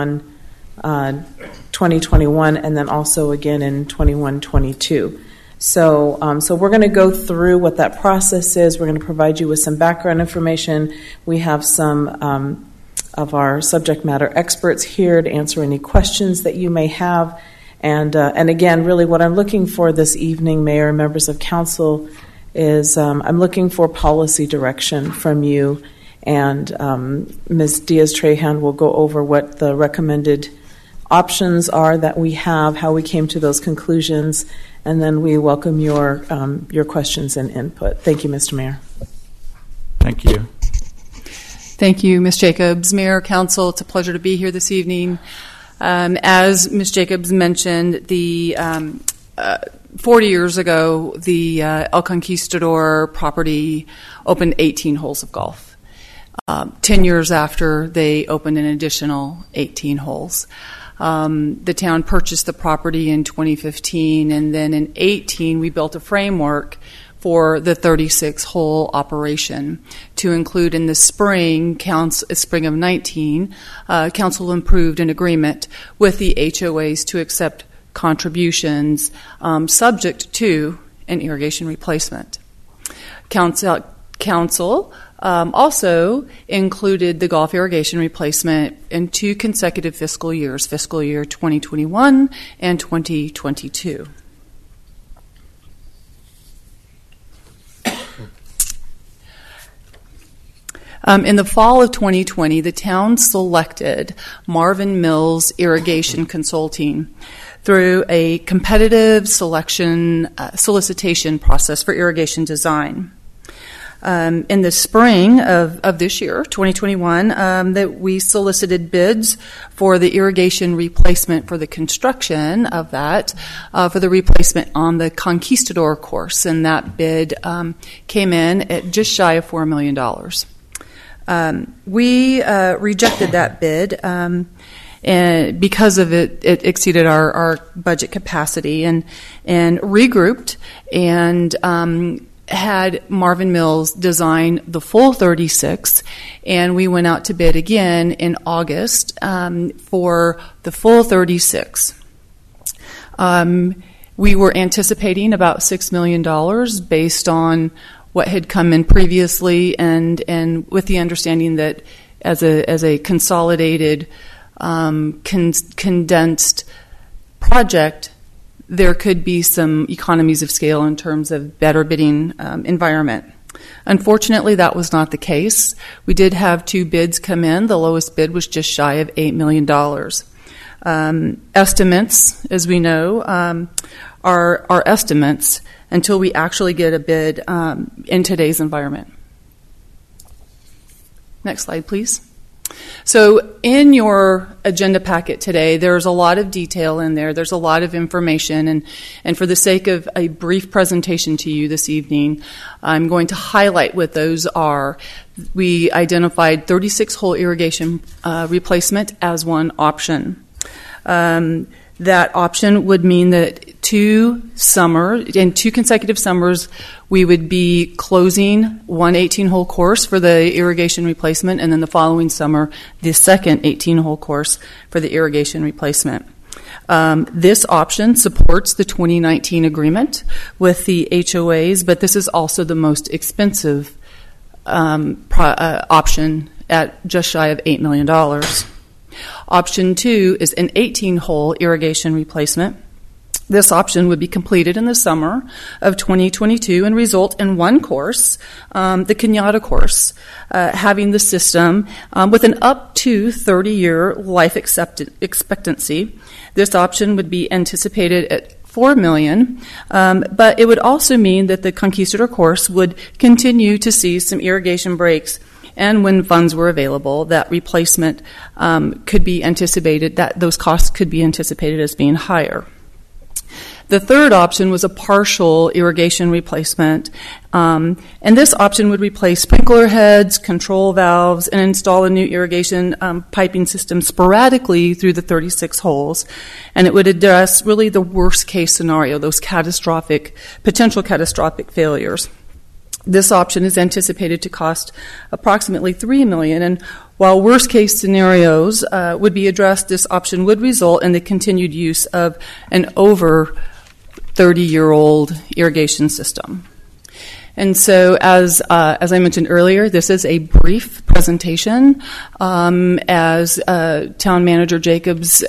2021, and then also again in 21-22. So we're going to go through what that process is. We're going to provide you with some background information. We have some of our subject matter experts here to answer any questions that you may have. And again, really what I'm looking for this evening, Mayor and members of council, is I'm looking for policy direction from you. and Ms. Diaz-Trahan will go over what the recommended options are that we have, how we came to those conclusions, and then we welcome your questions and input. Thank you, Mr. Mayor. Thank you. Thank you, Ms. Jacobs. Mayor, Council, it's a pleasure to be here this evening. As Ms. Jacobs mentioned, 40 years ago, the El Conquistador property opened 18 holes of golf. 10 years after, they opened an additional 18 holes. The town purchased the property in 2015, and then in 2018, we built a framework for the 36-hole operation to include in the spring of 19, council approved an agreement with the HOAs to accept contributions subject to an irrigation replacement. Council also included the golf irrigation replacement in 2 consecutive fiscal years, fiscal year 2021 and 2022. In the fall of 2020, the town selected Marvin Mills Irrigation Consulting through a competitive solicitation process for irrigation design. In the spring of this year, 2021, that we solicited bids for the irrigation replacement for the construction of that, for the replacement on the Conquistador course, and that bid came in at just shy of $4 million. We rejected that bid and because of it exceeded our budget capacity, and regrouped and had Marvin Mills design the full 36, and we went out to bid again in August for the full 36. We were anticipating about $6 million based on what had come in previously, and with the understanding that as a consolidated, condensed project, there could be some economies of scale in terms of better bidding environment. Unfortunately, that was not the case. We did have 2 bids come in. The lowest bid was just shy of $8 million. Estimates, as we know, are estimates until we actually get a bid in today's environment. Next slide, please. So in your agenda packet today, there's a lot of detail in there. There's a lot of information. And for the sake of a brief presentation to you this evening, I'm going to highlight what those are. We identified 36-hole irrigation replacement as one option. That option would mean that in 2 consecutive summers, we would be closing one 18-hole course for the irrigation replacement, and then the following summer, the second 18-hole course for the irrigation replacement. This option supports the 2019 agreement with the HOAs, but this is also the most expensive option at just shy of $8 million. Option 2 is an 18-hole irrigation replacement. This option would be completed in the summer of 2022 and result in one course, the Cañada course, having the system with an up to 30-year life expectancy. This option would be anticipated at $4 million, but it would also mean that the Conquistador course would continue to see some irrigation breaks, and when funds were available, that replacement could be anticipated, that those costs could be anticipated as being higher. The third option was a partial irrigation replacement, and this option would replace sprinkler heads, control valves, and install a new irrigation piping system sporadically through the 36 holes, and it would address really the worst case scenario, those potential catastrophic failures. This option is anticipated to cost approximately $3 million, and while worst case scenarios would be addressed, this option would result in the continued use of an over 30-year-old irrigation system. And so, as I mentioned earlier, this is a brief presentation. As Town Manager Jacobs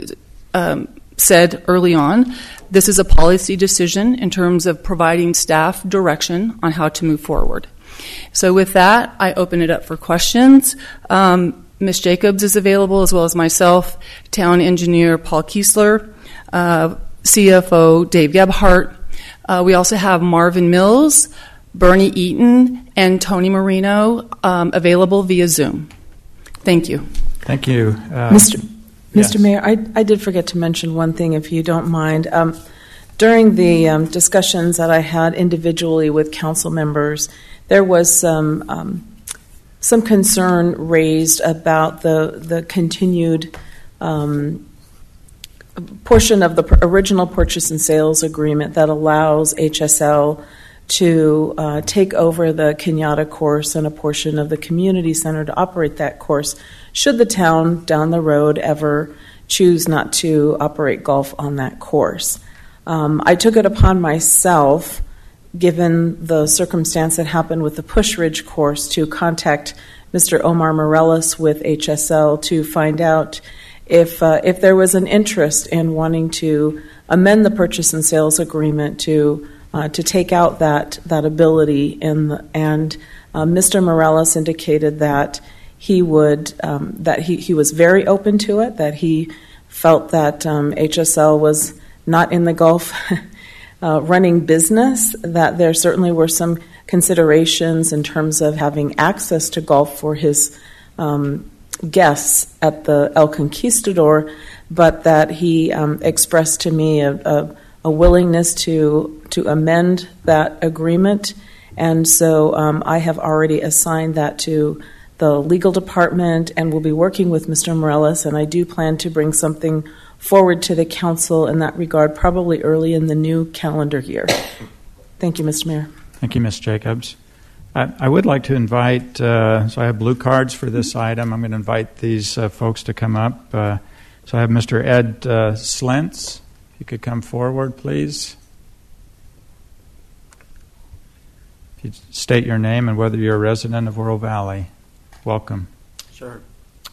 said early on, this is a policy decision in terms of providing staff direction on how to move forward. So with that, I open it up for questions. Ms. Jacobs is available, as well as myself, Town Engineer Paul Kiesler, CFO Dave Gebhardt. We also have Marvin Mills, Bernie Eaton, and Tony Marino available via Zoom. Thank you. Thank you. Mr. Mayor, I did forget to mention one thing, if you don't mind. During the discussions that I had individually with council members, there was some concern raised about the continued portion of the original purchase and sales agreement that allows HSL to take over the Kenyatta course and a portion of the community center to operate that course, should the town down the road ever choose not to operate golf on that course. I took it upon myself, given the circumstance that happened with the Push Ridge course, to contact Mr. Omar Morales with HSL to find out if there was an interest in wanting to amend the purchase and sales agreement to take out that ability. And Mr. Morales indicated that he would that he was very open to it, that he felt that HSL was not in the golf running business, that there certainly were some considerations in terms of having access to golf for his guests at the El Conquistador, but that he expressed to me a willingness to amend that agreement. And so I have already assigned that to the legal department and will be working with Mr. Morales, and I do plan to bring something forward to the council in that regard, probably early in the new calendar year. Thank you, Mr. Mayor. Thank you, Ms. Jacobs. I would like to invite, so I have blue cards for this item. I'm going to invite these folks to come up. So I have Mr. Ed Slentz. If you could come forward, please. If you state your name and whether you're a resident of Oro Valley. Welcome. Sure.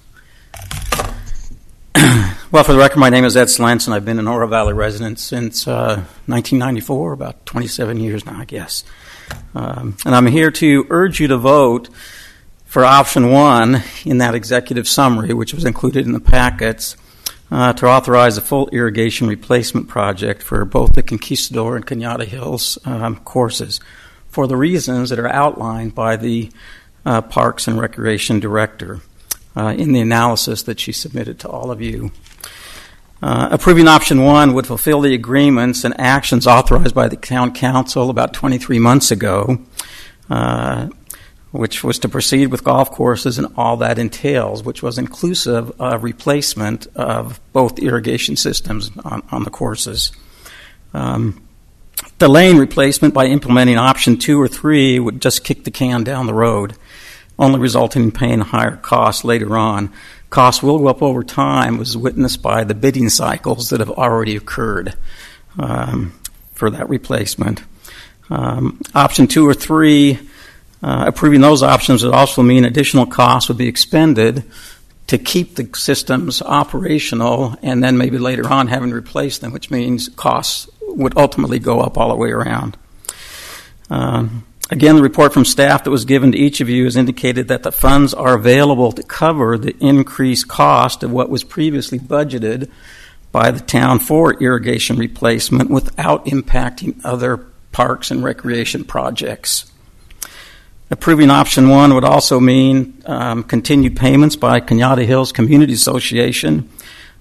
Well, for the record, my name is Ed Slentz, and I've been an Oro Valley resident since 1994, about 27 years now, I guess. And I'm here to urge you to vote for option 1 in that executive summary, which was included in the packets, to authorize a full irrigation replacement project for both the Conquistador and Kenyatta Hills courses, for the reasons that are outlined by the Parks and Recreation Director in the analysis that she submitted to all of you. Approving option 1 would fulfill the agreements and actions authorized by the town council about 23 months ago, which was to proceed with golf courses and all that entails, which was inclusive of replacement of both irrigation systems on the courses. Delaying replacement by implementing option 2 or 3 would just kick the can down the road, only resulting in paying higher costs later on. Costs will go up over time, as witnessed by the bidding cycles that have already occurred for that replacement. Option 2 or 3, approving those options would also mean additional costs would be expended to keep the systems operational, and then maybe later on having to replace them, which means costs would ultimately go up all the way around. Again, the report from staff that was given to each of you has indicated that the funds are available to cover the increased cost of what was previously budgeted by the town for irrigation replacement without impacting other parks and recreation projects. Approving option 1 would also mean continued payments by Kenyatta Hills Community Association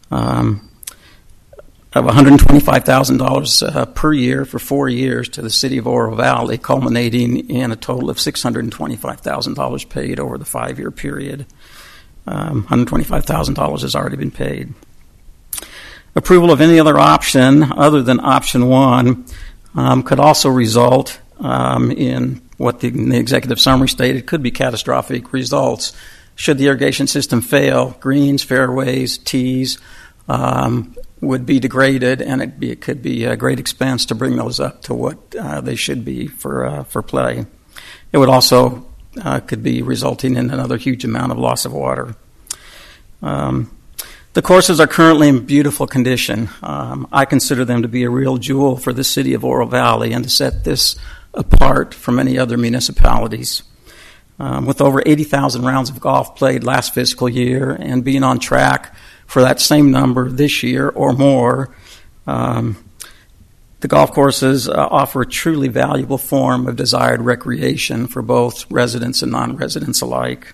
of $125,000 per year for 4 years to the city of Oro Valley, culminating in a total of $625,000 paid over the 5-year period. $125,000 has already been paid. Approval of any other option other than option 1 could also result in what the executive summary stated could be catastrophic results. Should the irrigation system fail, greens, fairways, tees would be degraded, and it could be a great expense to bring those up to what they should be for play. It would also could be resulting in another huge amount of loss of water. The courses are currently in beautiful condition. I consider them to be a real jewel for the city of Oro Valley and to set this apart from any other municipalities. with over 80,000 rounds of golf played last fiscal year and being on track for that same number this year or more. The golf courses offer a truly valuable form of desired recreation for both residents and non-residents alike.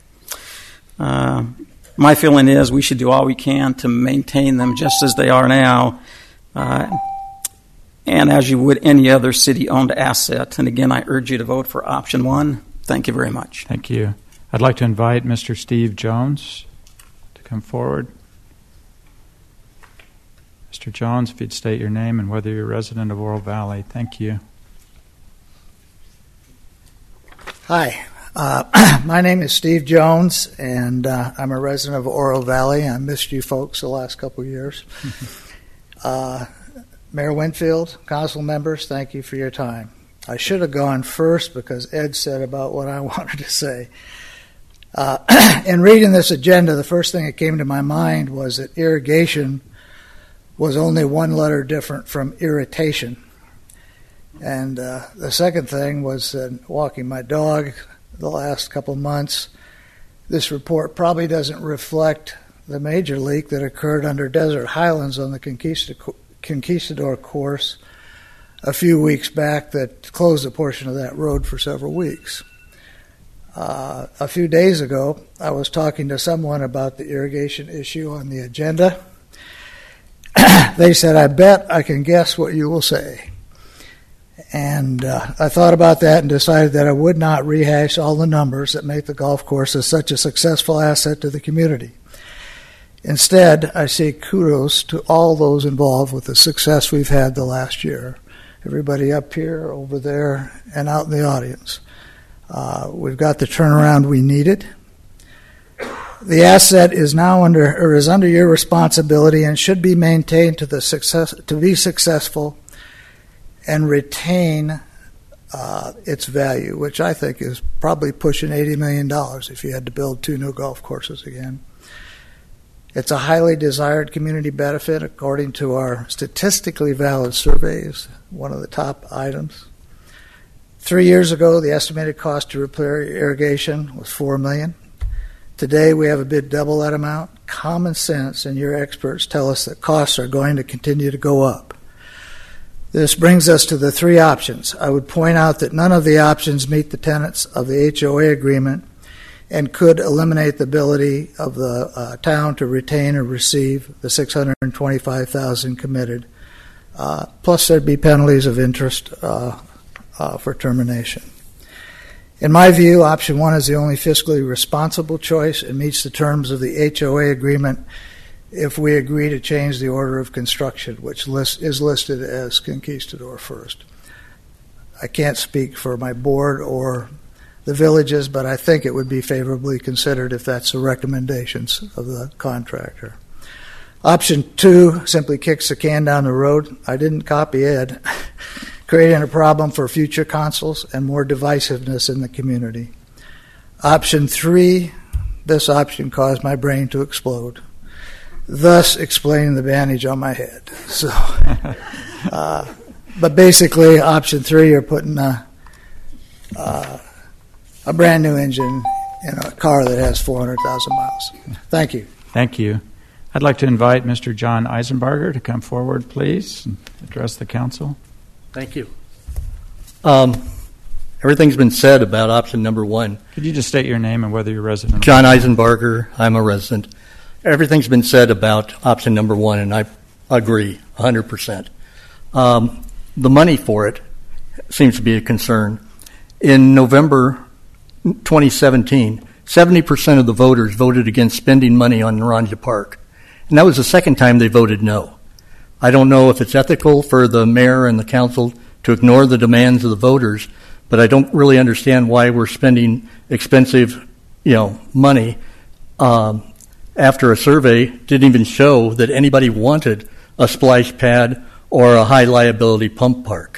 My feeling is we should do all we can to maintain them just as they are now, and as you would any other city-owned asset. And again, I urge you to vote for option 1. Thank you very much. Thank you. I'd like to invite Mr. Steve Jones to come forward. Mr. Jones, if you'd state your name and whether you're a resident of Oro Valley. Thank you. Hi, my name is Steve Jones, and I'm a resident of Oro Valley. I missed you folks the last couple of years. Mayor Winfield, council members, thank you for your time. I should have gone first because Ed said about what I wanted to say. In reading this agenda, the first thing that came to my mind was that irrigation was only one letter different from irritation. And the second thing was walking my dog the last couple months. This report probably doesn't reflect the major leak that occurred under Desert Highlands on the Conquistador course a few weeks back that closed a portion of that road for several weeks. A few days ago, I was talking to someone about the irrigation issue on the agenda. They said, "I bet I can guess what you will say." And I thought about that and decided that I would not rehash all the numbers that make the golf course such a successful asset to the community. Instead, I say kudos to all those involved with the success we've had the last year. Everybody up here, over there, and out in the audience. We've got the turnaround we needed. The asset is now under your responsibility and should be maintained to be successful and retain its value, which I think is probably pushing $80 million if you had to build 2 new golf courses again. It's a highly desired community benefit according to our statistically valid surveys, one of the top items. 3 years ago, the estimated cost to repair irrigation was $4 million. Today, we have a bit double that amount. Common sense and your experts tell us that costs are going to continue to go up. This brings us to the 3 options. I would point out that none of the options meet the tenets of the HOA agreement and could eliminate the ability of the town to retain or receive the $625,000 committed. Plus, there'd be penalties of interest for termination. In my view, option 1 is the only fiscally responsible choice and meets the terms of the HOA agreement if we agree to change the order of construction, which is listed as Conquistador first. I can't speak for my board or the villages, but I think it would be favorably considered if that's the recommendations of the contractor. Option 2 simply kicks the can down the road. I didn't copy Ed. Creating a problem for future consuls and more divisiveness in the community. Option 3, this option caused my brain to explode, thus explaining the bandage on my head. So, but basically, option 3, you're putting a brand new engine in a car that has 400,000 miles. Thank you. Thank you. I'd like to invite Mr. John Eisenbarger to come forward, please, and address the council. Thank you. Everything's been said about option number 1. Could you just state your name and whether you're a resident? John Eisenbarger. I'm a resident. Everything's been said about option number 1, and I agree 100%. The money for it seems to be a concern. In November 2017, 70% of the voters voted against spending money on Naranja Park, and that was the second time they voted no. I don't know if it's ethical for the mayor and the council to ignore the demands of the voters, but I don't really understand why we're spending expensive, money after a survey didn't even show that anybody wanted a splash pad or a high liability pump park.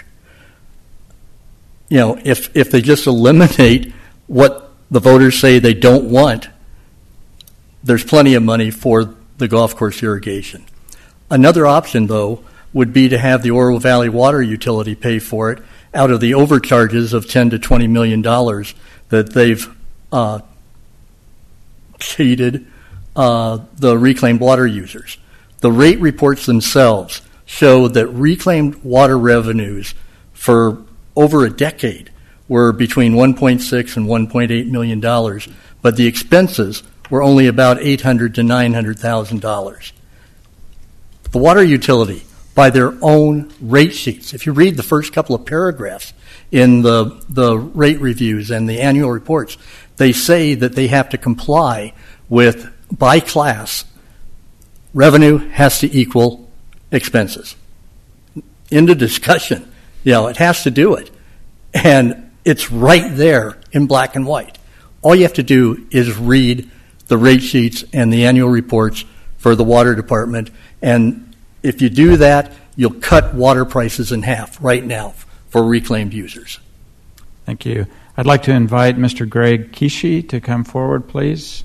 If they just eliminate what the voters say they don't want, there's plenty of money for the golf course irrigation. Another option, though, would be to have the Oro Valley Water Utility pay for it out of the overcharges of $10 to $20 million that they've cheated the reclaimed water users. The rate reports themselves show that reclaimed water revenues for over a decade were between $1.6 and $1.8 million, but the expenses were only about $800,000 to $900,000. The water utility, by their own rate sheets, if you read the first couple of paragraphs in the rate reviews and the annual reports, they say that they have to comply with, by class, revenue has to equal expenses. End of discussion. It has to do it. And it's right there in black and white. All you have to do is read the rate sheets and the annual reports for the water department. And if you do that, you'll cut water prices in half right now for reclaimed users. Thank you. I'd like to invite Mr. Greg Kishi to come forward, please.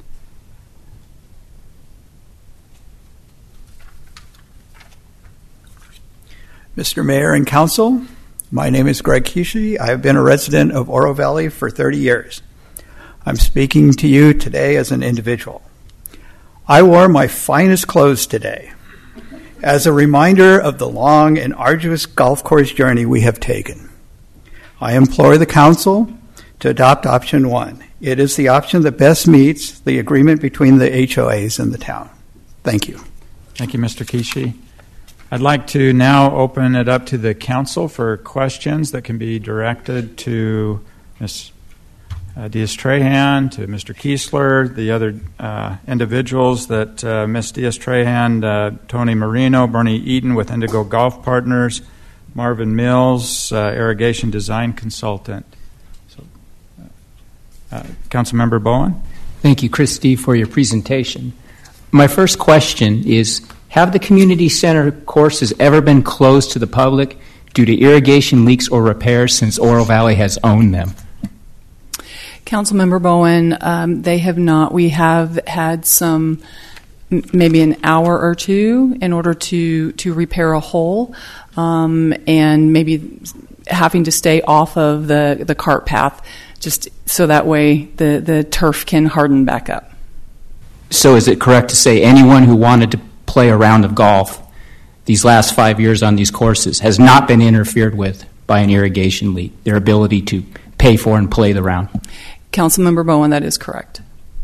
Mr. Mayor and Council, my name is Greg Kishi. I have been a resident of Oro Valley for 30 years. I'm speaking to you today as an individual. I wore my finest clothes today as a reminder of the long and arduous golf course journey we have taken. I implore the Council to adopt option 1. It is the option that best meets the agreement between the HOAs and the town. Thank you. Thank you, Mr. Kishi. I'd like to now open it up to the Council for questions that can be directed to Ms. Diaz-Trahan, to Mr. Kiesler, the other individuals that Ms. Diaz-Trahan, Tony Marino, Bernie Eaton with Indigo Golf Partners, Marvin Mills, irrigation design consultant. So, Councilmember Bowen. Thank you, Christy, for your presentation. My first question is, have the community center courses ever been closed to the public due to irrigation leaks or repairs since Oro Valley has owned them? Councilmember Bowen, they have not. We have had some, maybe an hour or two in order to repair a hole, and maybe having to stay off of the cart path just so that way the turf can harden back up. So is it correct to say anyone who wanted to play a round of golf these last 5 years on these courses has not been interfered with by an irrigation leak, their ability to pay for and play the round? Councilmember Bowen, that is correct.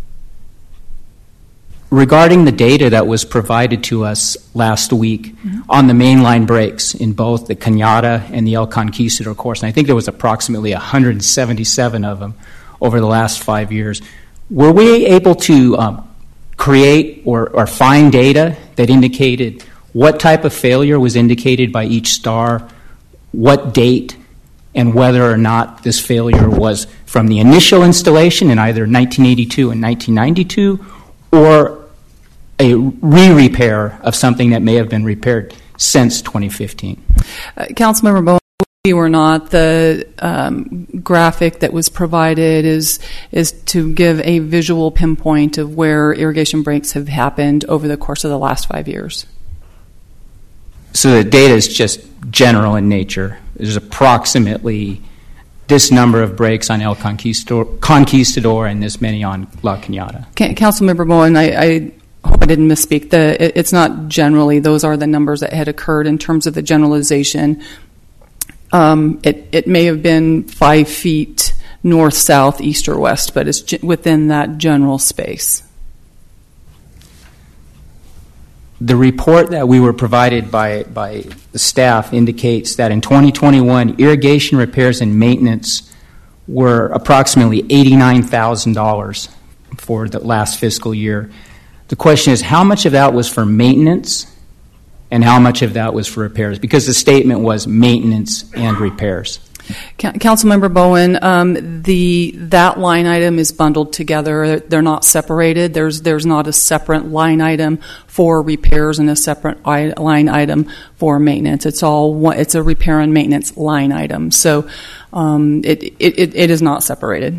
Regarding the data that was provided to us last week on the mainline breaks in both the Cañada and the El Conquistador course, and I think there was approximately 177 of them over the last 5 years, were we able to create or find data that indicated what type of failure was indicated by each star, what date, and whether or not this failure was from the initial installation in either 1982 and 1992 or a re-repair of something that may have been repaired since 2015? Councilmember Bowen, we were not. The graphic that was provided is to give a visual pinpoint of where irrigation breaks have happened over the course of the last 5 years. So the data is just general in nature. There's approximately this number of breaks on El Conquistador and this many on La Cañada. Councilmember Bowen, I hope I didn't misspeak. It's not generally. Those are the numbers that had occurred in terms of the generalization. It may have been 5 feet north, south, east, or west, but it's within that general space. The report that we were provided by the staff indicates that in 2021, irrigation repairs and maintenance were approximately $89,000 for the last fiscal year. The question is, how much of that was for maintenance and how much of that was for repairs? Because the statement was maintenance and repairs. Councilmember Bowen, that line item is bundled together. They're not separated. There's not a separate line item for repairs and a separate line item for maintenance. It's a repair and maintenance line item. So it is not separated.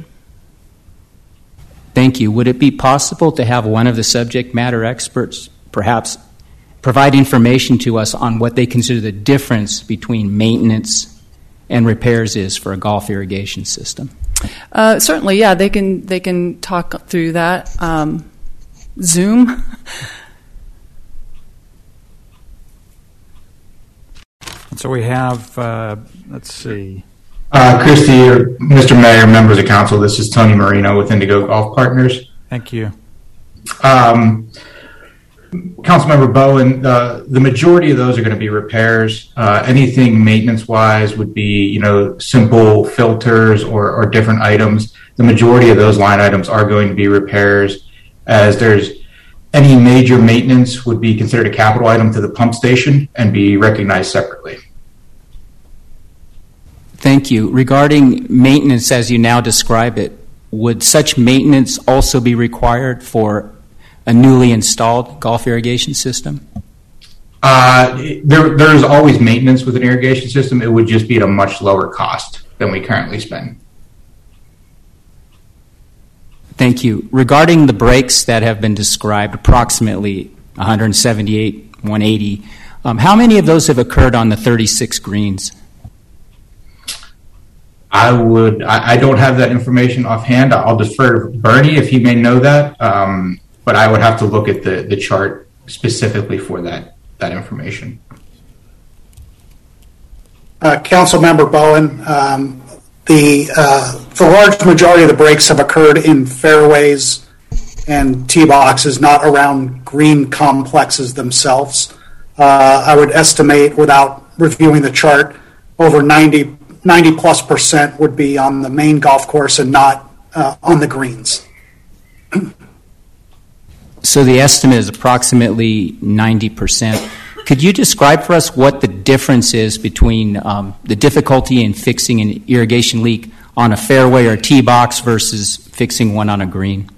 Thank you. Would it be possible to have one of the subject matter experts perhaps provide information to us on what they consider the difference between maintenance and repairs is for a golf irrigation system? Certainly, yeah, they can talk through that. Zoom. So we have, let's see. Christy, or Mr. Mayor, members of council, this is Tony Marino with Indigo Golf Partners. Thank you. Councilmember Bowen, the majority of those are going to be repairs. Anything maintenance-wise would be, simple filters or different items. The majority of those line items are going to be repairs, as there's any major maintenance would be considered a capital item to the pump station and be recognized separately. Thank you. Regarding maintenance as you now describe it, would such maintenance also be required for a newly installed golf irrigation system? There's always maintenance with an irrigation system. It would just be at a much lower cost than we currently spend. Thank you. Regarding the breaks that have been described, approximately 178, 180, how many of those have occurred on the 36 greens? I don't have that information offhand. I'll defer to Bernie if he may know that, but I would have to look at the chart specifically for that information. Councilmember Bowen, the large majority of the breaks have occurred in fairways and tee boxes, not around green complexes themselves. I would estimate, without reviewing the chart, over 90+% would be on the main golf course and not on the greens. So the estimate is approximately 90%. Could you describe for us what the difference is between the difficulty in fixing an irrigation leak on a fairway or tee box versus fixing one on a green?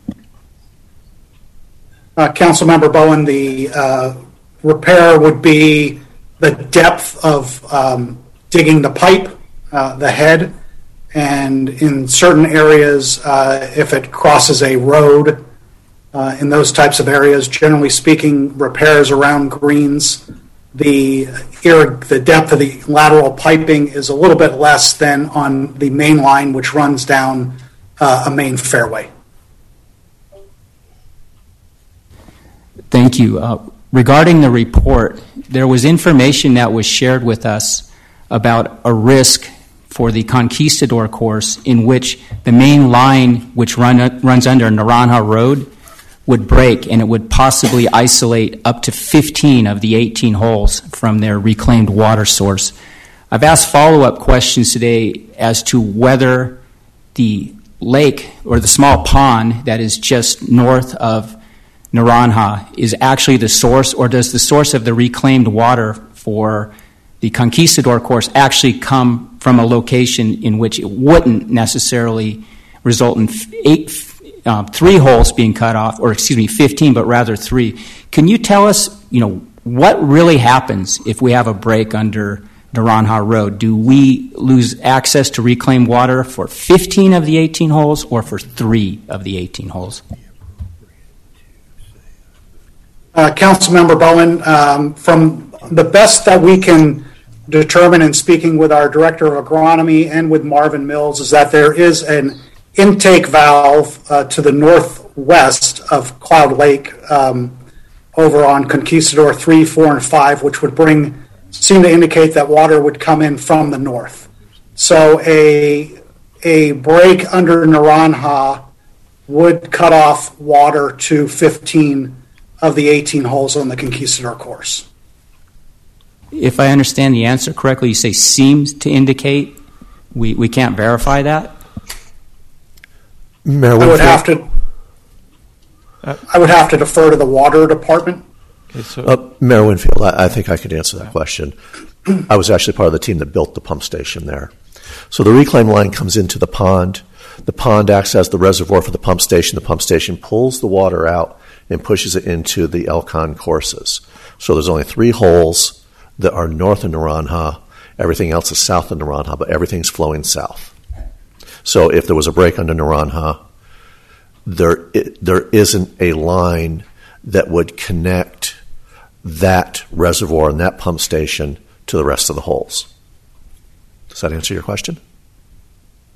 Councilmember Bowen, the repair would be the depth of digging the pipe, the head, and in certain areas, if it crosses a road, in those types of areas, generally speaking, repairs around greens, the depth of the lateral piping is a little bit less than on the main line, which runs down a main fairway. Thank you. Regarding the report, there was information that was shared with us about a risk for the Conquistador course in which the main line, which runs under Naranja Road, would break, and it would possibly isolate up to 15 of the 18 holes from their reclaimed water source. I've asked follow-up questions today as to whether the lake or the small pond that is just north of Naranja is actually the source, or does the source of the reclaimed water for the Conquistador course actually come from a location in which it wouldn't necessarily result in 3 holes being cut off, or 15, but rather 3. Can you tell us, what really happens if we have a break under Naranja Road? Do we lose access to reclaimed water for 15 of the 18 holes or for 3 of the 18 holes? Councilmember Bowen, from the best that we can determine in speaking with our Director of Agronomy and with Marvin Mills, is that there is an intake valve to the northwest of Cloud Lake over on Conquistador 3, 4, and 5, which would seem to indicate that water would come in from the north. So a break under Naranja would cut off water to 15 of the 18 holes on the Conquistador course. If I understand the answer correctly, you say seems to indicate. We can't verify that? I would have to defer to the water department. Okay, Mayor Winfield, I think I could answer that question. I was actually part of the team that built the pump station there. So the reclaim line comes into the pond. The pond acts as the reservoir for the pump station. The pump station pulls the water out and pushes it into the Elcon courses. So there's only 3 holes that are north of Naranja. Everything else is south of Naranja, but everything's flowing south. So if there was a break under Naranja, there isn't a line that would connect that reservoir and that pump station to the rest of the holes. Does that answer your question?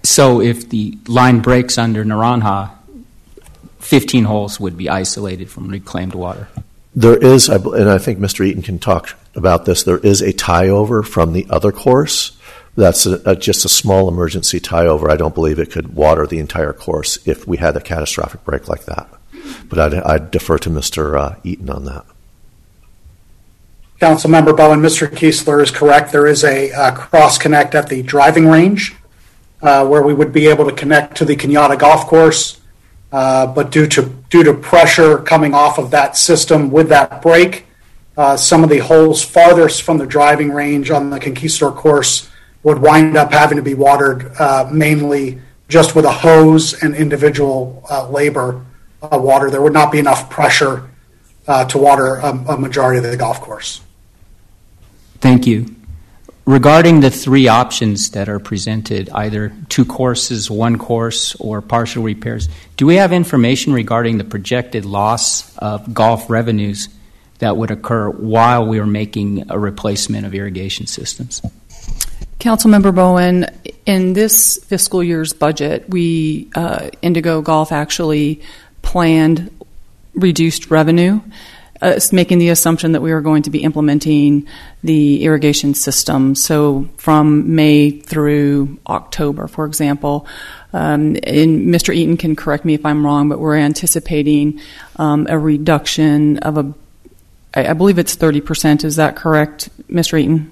So if the line breaks under Naranja, 15 holes would be isolated from reclaimed water. There is, and I think Mr. Eaton can talk about this, there is a tie-over from the other course. That's just a small emergency tie-over. I don't believe it could water the entire course if we had a catastrophic break like that. But I'd defer to Mr. Eaton on that. Councilmember Bowen, Mr. Kiesler is correct. There is a cross-connect at the driving range where we would be able to connect to the Kenyatta Golf Course. But due to pressure coming off of that system with that break, some of the holes farthest from the driving range on the Conquistador course would wind up having to be watered mainly just with a hose and individual labor water. There would not be enough pressure to water a majority of the golf course. Thank you. Regarding the three options that are presented, either 2 courses, 1 course, or partial repairs, do we have information regarding the projected loss of golf revenues that would occur while we are making a replacement of irrigation systems? Councilmember Bowen, in this fiscal year's budget, we Indigo Golf actually planned reduced revenue, making the assumption that we were going to be implementing the irrigation system. So from May through October, for example, and Mr. Eaton can correct me if I'm wrong, but we're anticipating a reduction of I believe it's 30%. Is that correct, Mr. Eaton?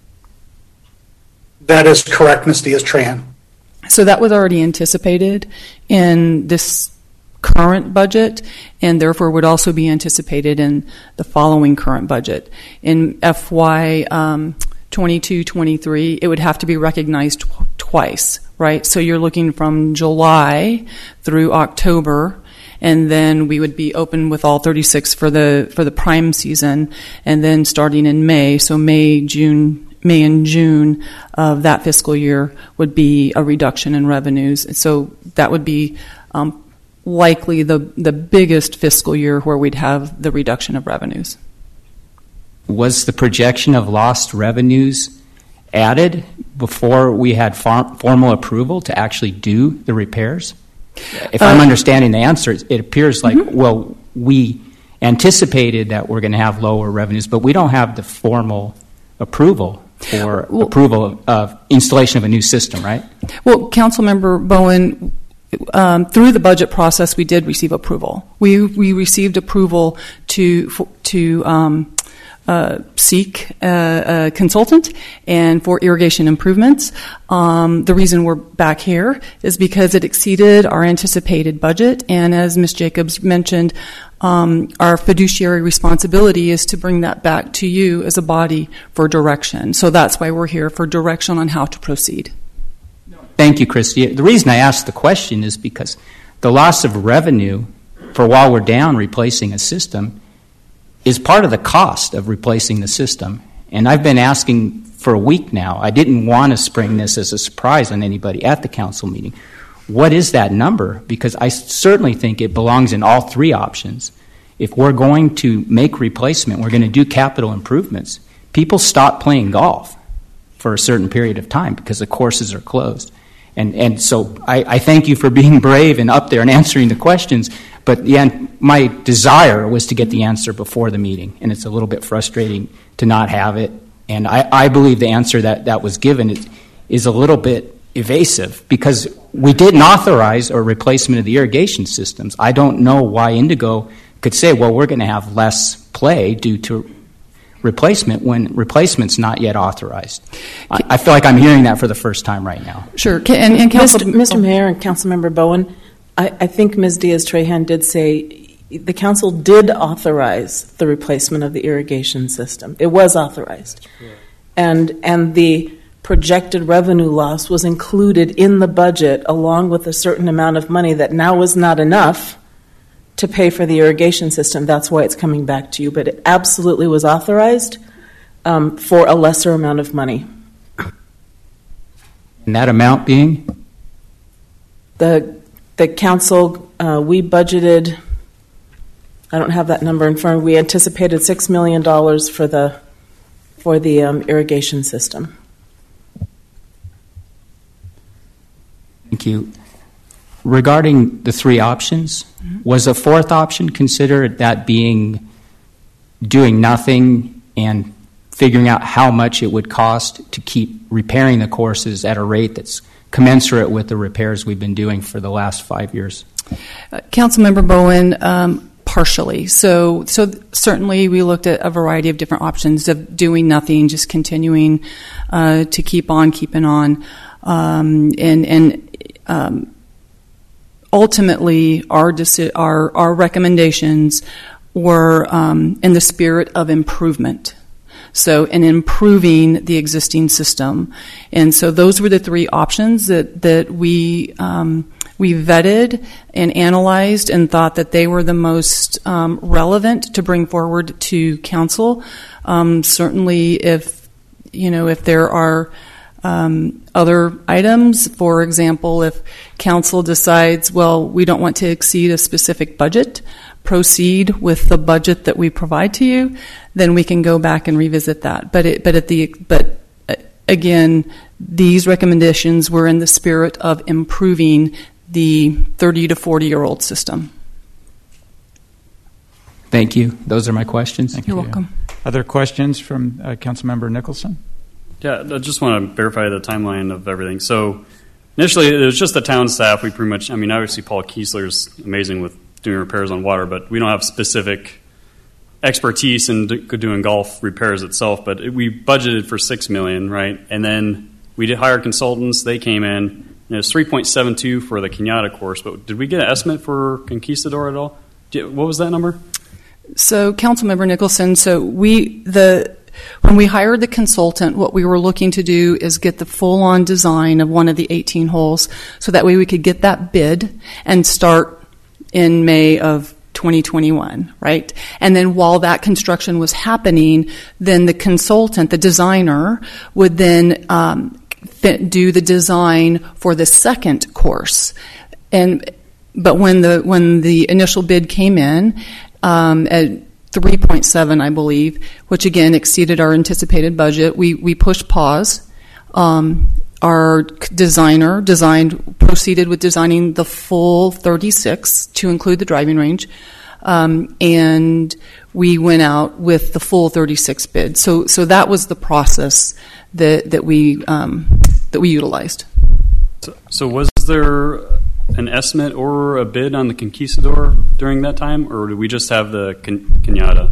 That is correct, Ms. Diaz-Trahan. So that was already anticipated in this current budget, and therefore would also be anticipated in the following current budget. In FY 22-23, it would have to be recognized twice, right? So you're looking from July through October, and then we would be open with all 36 for the prime season, and then starting in May, so May and June of that fiscal year would be a reduction in revenues. So that would be likely the biggest fiscal year where we'd have the reduction of revenues. Was the projection of lost revenues added before we had formal approval to actually do the repairs? If I'm understanding the answer, it appears like, well, we anticipated that we're going to have lower revenues, but we don't have the formal approval for approval of installation of a new system, right? Well, Councilmember Bowen, through the budget process, we did receive approval. We received approval to seek a consultant and for irrigation improvements. The reason we're back here is because it exceeded our anticipated budget, and as Ms. Jacobs mentioned, our fiduciary responsibility is to bring that back to you as a body for direction. So that's why we're here, for direction on how to proceed. Thank you, Christy. The reason I asked the question is because the loss of revenue for while we're down replacing a system is part of the cost of replacing the system. And I've been asking for a week now. I didn't want to spring this as a surprise on anybody at the council meeting. What is that number? Because I certainly think it belongs in all three options. If we're going to make replacement, we're going to do capital improvements, people stop playing golf for a certain period of time because the courses are closed. And so I thank you for being brave and up there and answering the questions, but my desire was to get the answer before the meeting, and it's a little bit frustrating to not have it. And I believe the answer that was given is a little bit evasive because we didn't authorize a replacement of the irrigation systems. I don't know why Indigo could say, well, we're going to have less play due to replacement when replacement's not yet authorized. I feel like I'm hearing that for the first time right now. Sure. And Mr. Mayor and Councilmember Bowen, I think Ms. Diaz-Trahan did say the council did authorize the replacement of the irrigation system. It was authorized. And the projected revenue loss was included in the budget along with a certain amount of money that now was not enough to pay for the irrigation system. That's why it's coming back to you. But it absolutely was authorized for a lesser amount of money. And that amount being? The council, we budgeted, I don't have that number in front of me, we anticipated $6 million for the irrigation system. Thank you. Regarding the three options, was a fourth option considered, that being doing nothing and figuring out how much it would cost to keep repairing the courses at a rate that's commensurate with the repairs we've been doing for the last 5 years? Councilmember Bowen, partially. So certainly we looked at a variety of different options of doing nothing, just continuing to keep on keeping on, ultimately our recommendations were in the spirit of improvement. So, in improving the existing system. And so those were the three options that we vetted and analyzed and thought that they were the most relevant to bring forward to council. Certainly if there are other items, for example, if council decides, well, we don't want to exceed a specific budget, proceed with the budget that we provide to you, then we can go back and revisit that. But again, these recommendations were in the spirit of improving the 30 to 40-year-old system. Thank you. Those are my questions. You're welcome. Other questions from Councilmember Nicholson? Yeah, I just want to verify the timeline of everything. So initially, it was just the town staff. We pretty much, obviously Paul Kiesler's amazing with doing repairs on water, but we don't have specific expertise in doing golf repairs itself. But we budgeted for $6 million, right? And then we did hire consultants. They came in. And it was $3.72 for the Cañada course. But did we get an estimate for Conquistador at all? What was that number? So, Councilmember Nicholson, when we hired the consultant, what we were looking to do is get the full-on design of one of the 18 holes, so that way we could get that bid and start in May of 2021, right? And then while that construction was happening, then the consultant, the designer, would then do the design for the second course. But when the initial bid came in at 3.7, I believe, which again exceeded our anticipated budget, we pushed pause. Our designer proceeded with designing the full 36 to include the driving range, and we went out with the full 36 bid. So that was the process that we utilized. So was there an estimate or a bid on the Conquistador during that time, or did we just have the Cañada?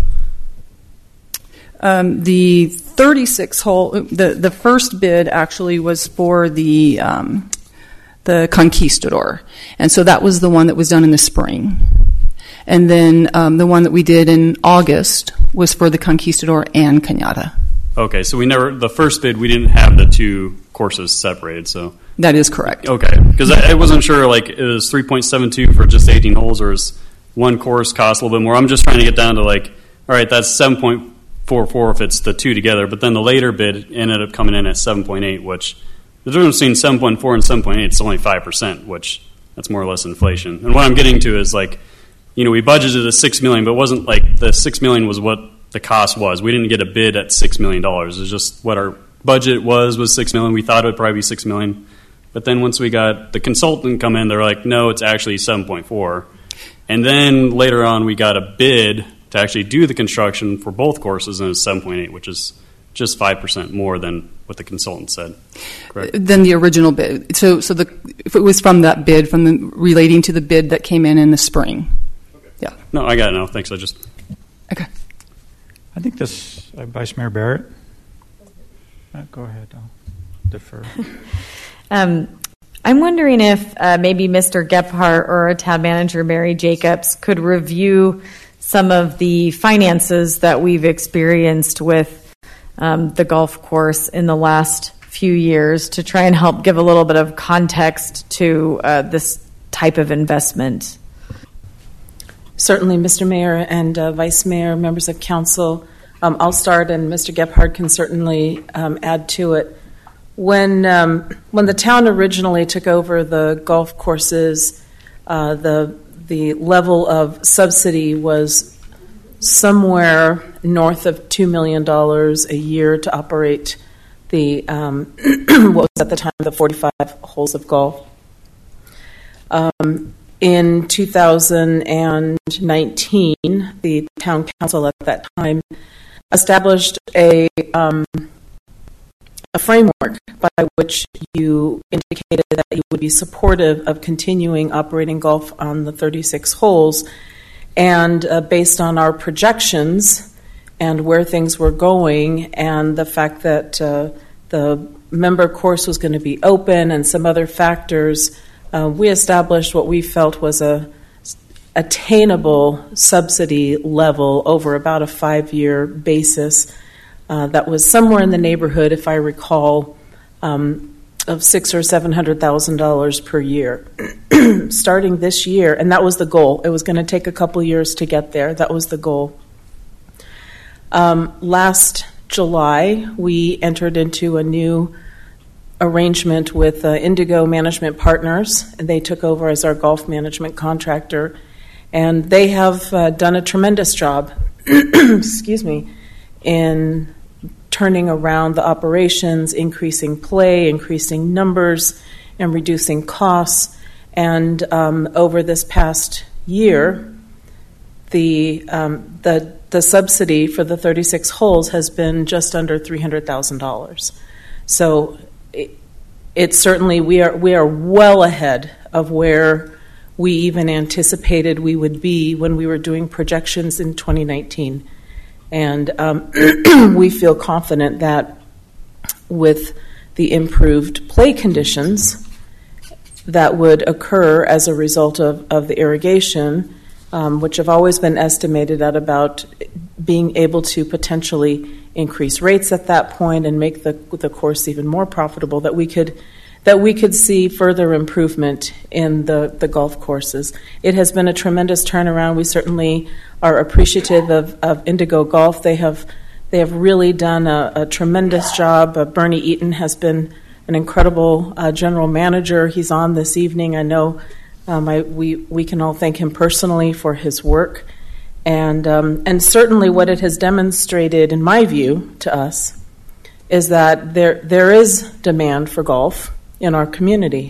The 36 hole, the first bid actually was for the Conquistador, and so that was the one that was done in the spring. And then the one that we did in August was for the Conquistador and Cañada. Okay, so the first bid, we didn't have the two courses separated, so. That is correct. Okay, because I wasn't sure, it was 3.72 for just 18 holes, or is one course cost a little bit more? I'm just trying to get down to all right, that's 7.44 if it's the two together, but then the later bid ended up coming in at 7.8, which the difference between 7.4 and 7.8 is only 5%, which that's more or less inflation. And what I'm getting to is we budgeted the $6 million, but it wasn't the $6 million was what the cost was. We didn't get a bid at $6 million. It was just what our budget was $6 million. We thought it would probably be $6 million. But then once we got the consultant come in, they're like, no, it's actually 7.4. And then later on, we got a bid to actually do the construction for both courses, and it's 7.8, which is just 5% more than what the consultant said. Correct? Than the original bid. So if it was from that bid, relating to the bid that came in the spring. Okay. Yeah. No, I got it now. Thanks. Okay. I think this, Vice Mayor Barrett. Go ahead. I'll defer. I'm wondering if maybe Mr. Gephardt or Town Manager Mary Jacobs could review some of the finances that we've experienced with the golf course in the last few years to try and help give a little bit of context to this type of investment. Certainly, Mr. Mayor and Vice Mayor, members of council. I'll start, and Mr. Gephardt can certainly add to it. When the town originally took over the golf courses, the level of subsidy was somewhere north of $2 million a year to operate the what was at the time the 45 holes of golf. In 2019, the town council at that time established a framework by which you indicated that you would be supportive of continuing operating golf on the 36 holes. And based on our projections and where things were going and the fact that the member course was going to be open and some other factors, we established what we felt was a attainable subsidy level over about a 5-year basis that was somewhere in the neighborhood, if I recall, of $600,000 or $700,000 per year. Starting this year, and that was the goal. It was going to take a couple years to get there. That was the goal. Last July, we entered into a new arrangement with Indigo Management Partners, and they took over as our golf management contractor. And they have done a tremendous job, excuse me, in turning around the operations, increasing play, increasing numbers, and reducing costs. And over this past year, the subsidy for the 36 holes has been just under $300,000. So it certainly we are well ahead of where we even anticipated we would be when we were doing projections in 2019. And we feel confident that with the improved play conditions that would occur as a result of the irrigation, which have always been estimated at about being able to potentially increase rates at that point and make the course even more profitable, that we could see further improvement in the golf courses. It has been a tremendous turnaround. We certainly are appreciative of Indigo Golf. They have really done a tremendous job. Bernie Eaton has been an incredible general manager. He's on this evening. I know we can all thank him personally for his work. And certainly what it has demonstrated, in my view, to us, is that there is demand for golf in our community.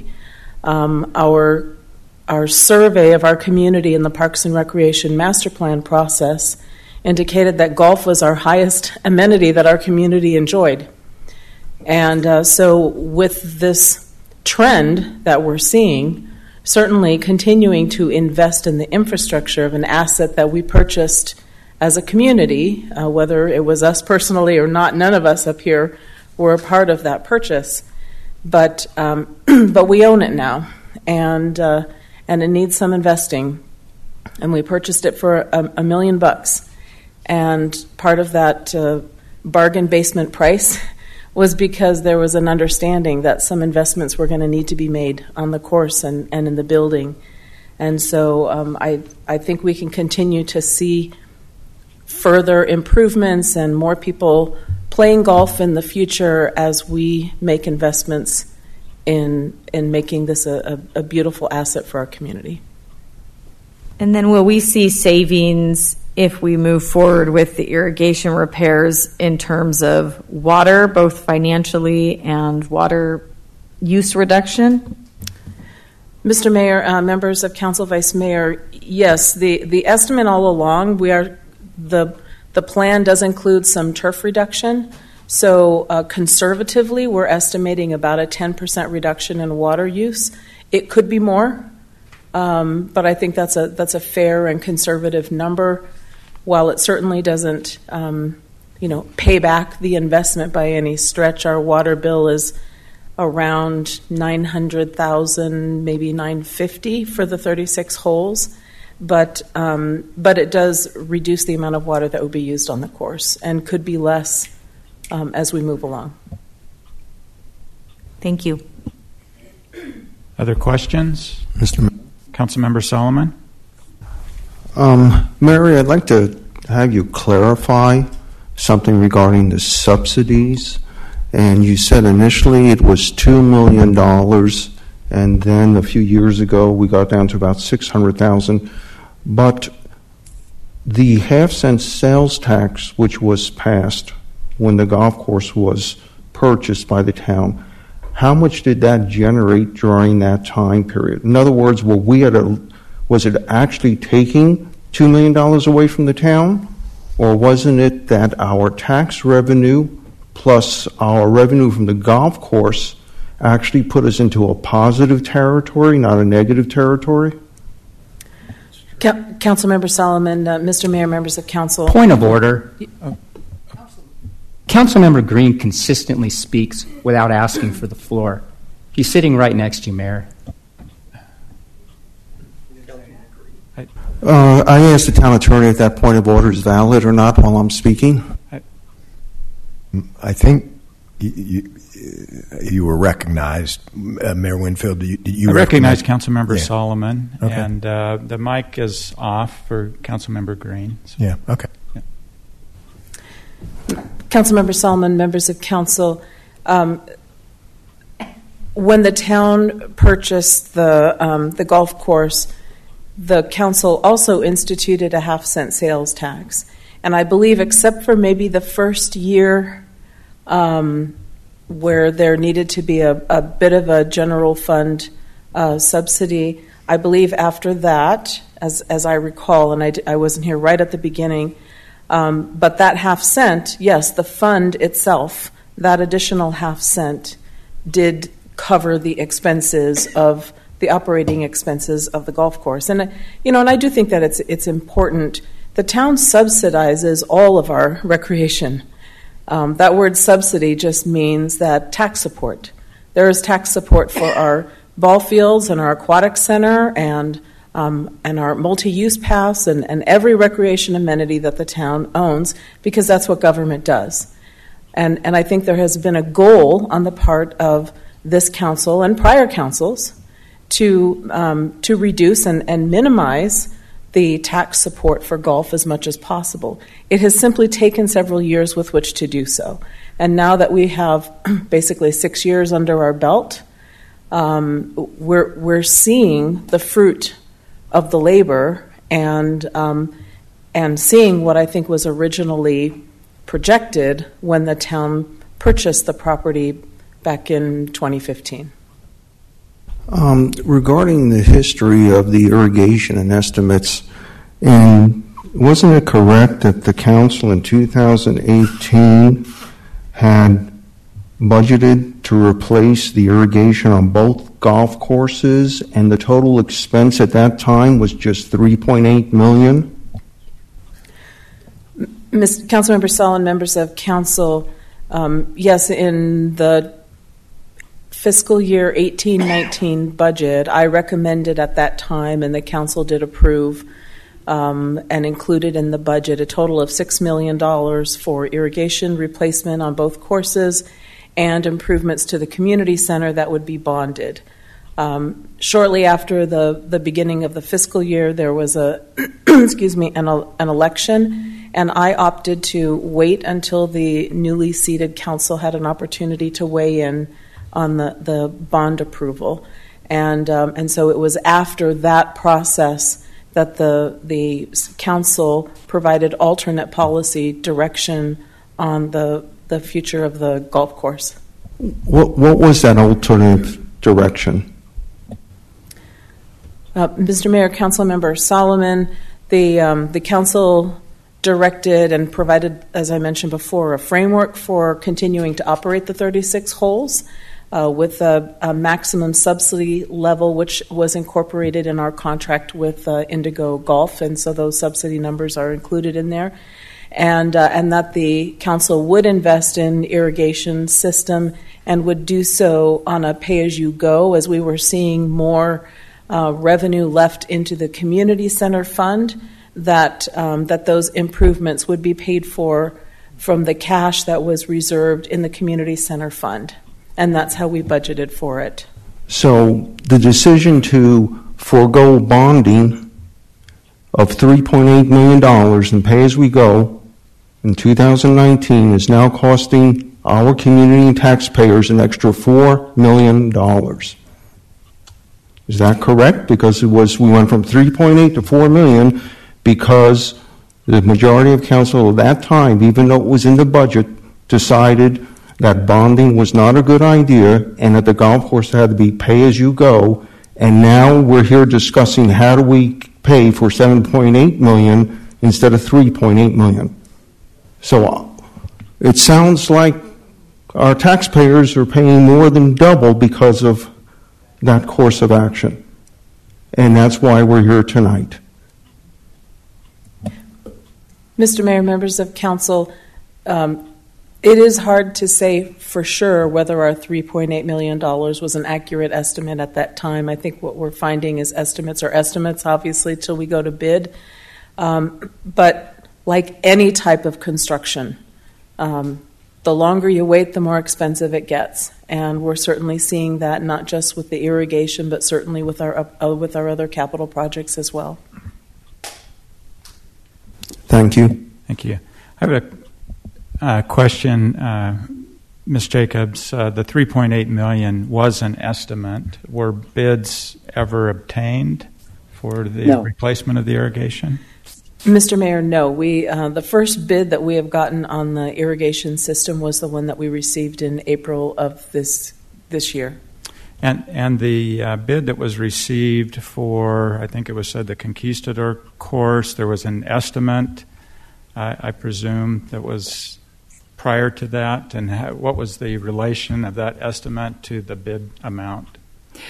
Our survey of our community in the Parks and Recreation Master Plan process indicated that golf was our highest amenity that our community enjoyed. And so with this trend that we're seeing, certainly continuing to invest in the infrastructure of an asset that we purchased as a community, whether it was us personally or not, none of us up here were a part of that purchase. But we own it now, and it needs some investing. And we purchased it for $1 million, and part of that bargain basement price was because there was an understanding that some investments were going to need to be made on the course and in the building. And so I think we can continue to see further improvements and more people playing golf in the future as we make investments in making this a beautiful asset for our community. And then will we see savings if we move forward with the irrigation repairs in terms of water, both financially and water use reduction? Mr. Mayor, members of council, Vice Mayor, yes, the estimate all along, the plan does include some turf reduction. So conservatively, we're estimating about a 10% reduction in water use. It could be more, but I think that's a fair and conservative number. While it certainly doesn't, pay back the investment by any stretch, our water bill is around $900,000, maybe $950,000 for the 36 holes. But it does reduce the amount of water that would be used on the course and could be less as we move along. Thank you. Other questions? Councilmember Solomon? Mary, I'd like to have you clarify something regarding the subsidies. And you said initially it was $2 million, and then a few years ago we got down to about $600,000. But the half-cent sales tax, which was passed when the golf course was purchased by the town, how much did that generate during that time period? In other words, was it actually taking $2 million away from the town? Or wasn't it that our tax revenue plus our revenue from the golf course actually put us into a positive territory, not a negative territory? Councilmember Solomon, Mr. Mayor, members of council. Point of order. Councilmember Green consistently speaks without asking for the floor. He's sitting right next to you, Mayor. I asked the town attorney if that point of order is valid or not while I'm speaking. I think you were recognized, Mayor Winfield. I recognize Councilmember Yeah. Solomon, Okay. and the mic is off for Councilmember Green. So. Yeah, okay. Yeah. Councilmember Solomon, members of council, when the town purchased the golf course, the council also instituted a half-cent sales tax. And I believe, except for maybe the first year where there needed to be a bit of a general fund subsidy, I believe after that, as I recall, and I wasn't here right at the beginning, but that half cent, yes, the fund itself, that additional half cent did cover the expenses of the operating expenses of the golf course. And and I do think that it's important. The town subsidizes all of our recreation. That word subsidy just means that tax support. There is tax support for our ball fields and our aquatic center and our multi-use paths and every recreation amenity that the town owns, because that's what government does. And I think there has been a goal on the part of this council and prior councils to reduce and minimize the tax support for golf as much as possible. It has simply taken several years with which to do so. And now that we have basically 6 years under our belt, we're seeing the fruit of the labor and seeing what I think was originally projected when the town purchased the property back in 2015. Regarding the history of the irrigation and estimates, and wasn't it correct that the council in 2018 had budgeted to replace the irrigation on both golf courses, and the total expense at that time was just $3.8 million? Councilmember Solomon, members of council, yes, in the fiscal year 18-19 budget, I recommended at that time, and the council did approve and included in the budget a total of $6 million for irrigation replacement on both courses and improvements to the community center that would be bonded. Shortly after the beginning of the fiscal year, there was an election, and I opted to wait until the newly seated council had an opportunity to weigh in on the bond approval. And so it was after that process that the council provided alternate policy direction on the future of the golf course. What was that alternative direction? Mr. Mayor, Councilmember Solomon, the council directed and provided, as I mentioned before, a framework for continuing to operate the 36 holes with a maximum subsidy level, which was incorporated in our contract with Indigo Golf, and so those subsidy numbers are included in there. And that the council would invest in irrigation system and would do so on a pay-as-you-go, as we were seeing more revenue left into the community center fund, that those improvements would be paid for from the cash that was reserved in the community center fund. And that's how we budgeted for it. So the decision to forego bonding of $3.8 million and pay-as-we-go in 2019 is now costing our community and taxpayers an extra $4 million. Is that correct? Because we went from 3.8 to 4 million because the majority of council at that time, even though it was in the budget, decided that bonding was not a good idea and that the golf course had to be pay-as-you-go, and now we're here discussing how do we pay for $7.8 million instead of $3.8 million. So it sounds like our taxpayers are paying more than double because of that course of action. And that's why we're here tonight. Mr. Mayor, members of council, it is hard to say for sure whether our $3.8 million was an accurate estimate at that time. I think what we're finding is estimates are estimates, obviously, till we go to bid. But like any type of construction, the longer you wait, the more expensive it gets. And we're certainly seeing that not just with the irrigation, but certainly with our other capital projects as well. Thank you. Thank you. I have a question, Ms. Jacobs. The $3.8 million was an estimate. Were bids ever obtained for the replacement of the irrigation? Mr. Mayor, no. The first bid that we have gotten on the irrigation system was the one that we received in April of this year. And the bid that was received for, I think it was said, the Conquistador course, there was an estimate, I presume, that was prior to that. And what was the relation of that estimate to the bid amount?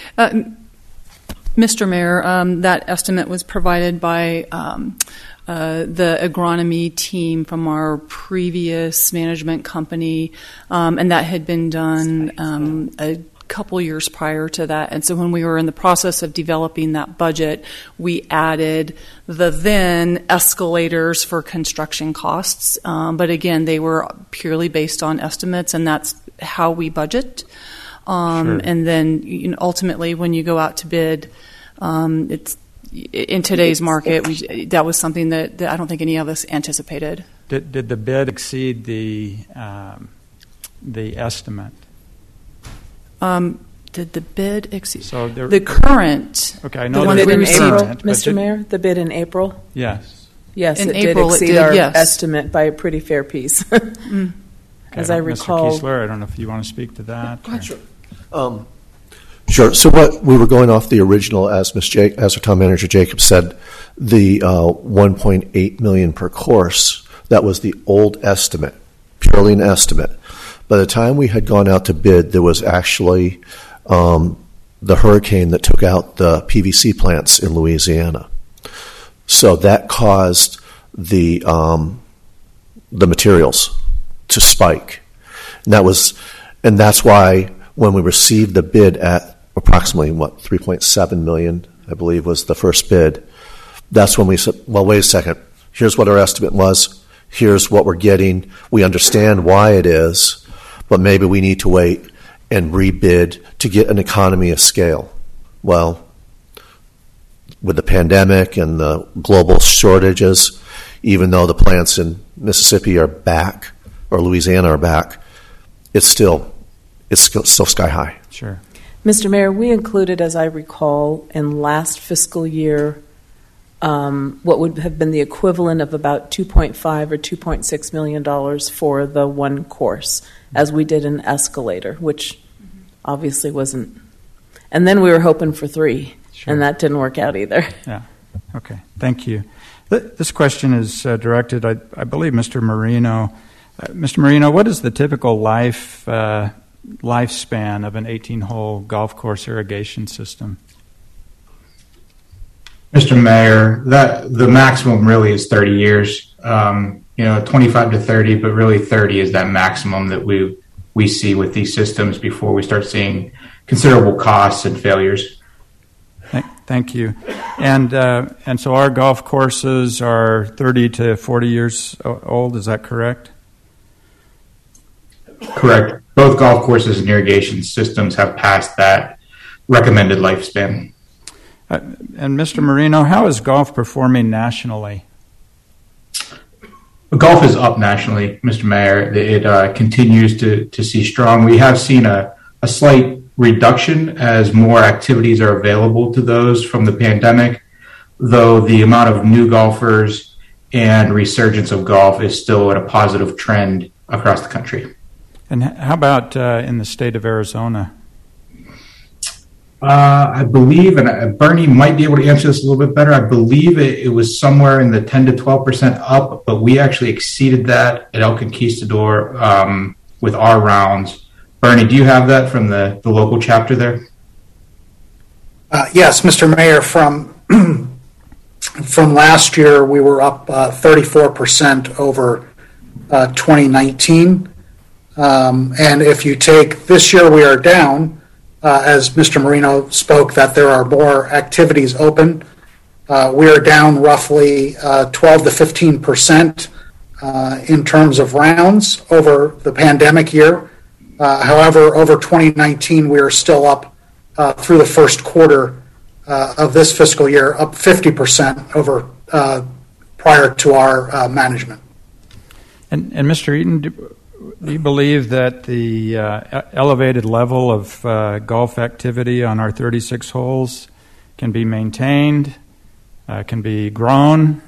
Mr. Mayor, that estimate was provided by the agronomy team from our previous management company, and that had been done a couple years prior to that. And so when we were in the process of developing that budget, we added the then escalators for construction costs. But again, they were purely based on estimates, and that's how we budget. Sure. And then ultimately, when you go out to bid, it's in today's market, that was something that I don't think any of us anticipated. Did the bid exceed the estimate? Did the bid exceed the current? Okay, I know the one that we received, current, Mr. Mayor. The bid in April. Yes. Yes, in it April, did exceed our estimate by a pretty fair piece. As I recall. Mr. Kiesler, I don't know if you want to speak to that. Sure. Sure. So what we were going off the original, as our town manager Jacob said, the $1.8 million per course. That was the old estimate, purely an estimate. By the time we had gone out to bid, there was actually the hurricane that took out the PVC plants in Louisiana. So that caused the materials to spike, and that's why when we received the bid at approximately $3.7 million, I believe was the first bid. That's when we said, well, wait a second. Here's what our estimate was. Here's what we're getting. We understand why it is, but maybe we need to wait and rebid to get an economy of scale. Well, with the pandemic and the global shortages, even though the plants in Mississippi are back or Louisiana are back, it's still sky high. Sure. Mr. Mayor, we included, as I recall, in last fiscal year, what would have been the equivalent of about $2.5 or $2.6 million for the one course, as we did an escalator, which obviously wasn't. And then we were hoping for $3, and that didn't work out either. Yeah. Okay. Thank you. This question is directed, I believe, Mr. Marino. Mr. Marino, what is the typical lifespan of an 18-hole golf course irrigation system? Mr. Mayor, the maximum really is 30 years. 25 to 30, but really 30 is that maximum that we see with these systems before we start seeing considerable costs and failures. Thank you. And so our golf courses are 30 to 40 years old. Is that correct? Correct. Both golf courses and irrigation systems have passed that recommended lifespan. And Mr. Marino, how is golf performing nationally? Golf is up nationally, Mr. Mayor. It continues to see strong. We have seen a slight reduction as more activities are available to those from the pandemic, though the amount of new golfers and resurgence of golf is still at a positive trend across the country. And how about in the state of Arizona? I believe, and Bernie might be able to answer this a little bit better, I believe it was somewhere in the 10 to 12% up, but we actually exceeded that at El Conquistador with our rounds. Bernie, do you have that from the local chapter there? Yes, Mr. Mayor, from last year, we were up 34% over 2019. And if you take this year, we are down. As Mr. Marino spoke, that there are more activities open. We are down roughly 12 to 15% in terms of rounds over the pandemic year. However, over 2019, we are still up through the first quarter of this fiscal year, up 50% over prior to our management. And Mr. Eaton, do you believe that the elevated level of golf activity on our 36 holes can be maintained, can be grown?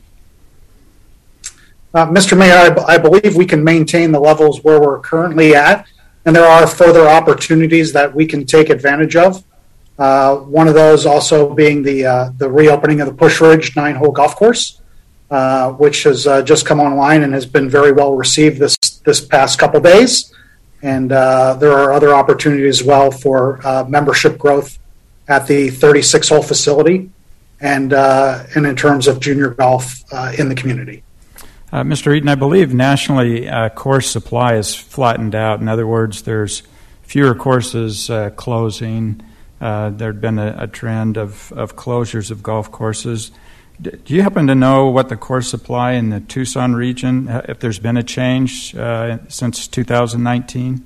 Mr. Mayor, I believe we can maintain the levels where we're currently at, and there are further opportunities that we can take advantage of. One of those also being the reopening of the Push Ridge 9-hole golf course, which has just come online and has been very well received this past couple days. And there are other opportunities as well for membership growth at the 36-hole facility and in terms of junior golf in the community. Mr. Eaton, I believe nationally course supply is flattened out. In other words, there's fewer courses closing. There had been a trend of closures of golf courses. Do you happen to know what the course supply in the Tucson region, if there's been a change since 2019?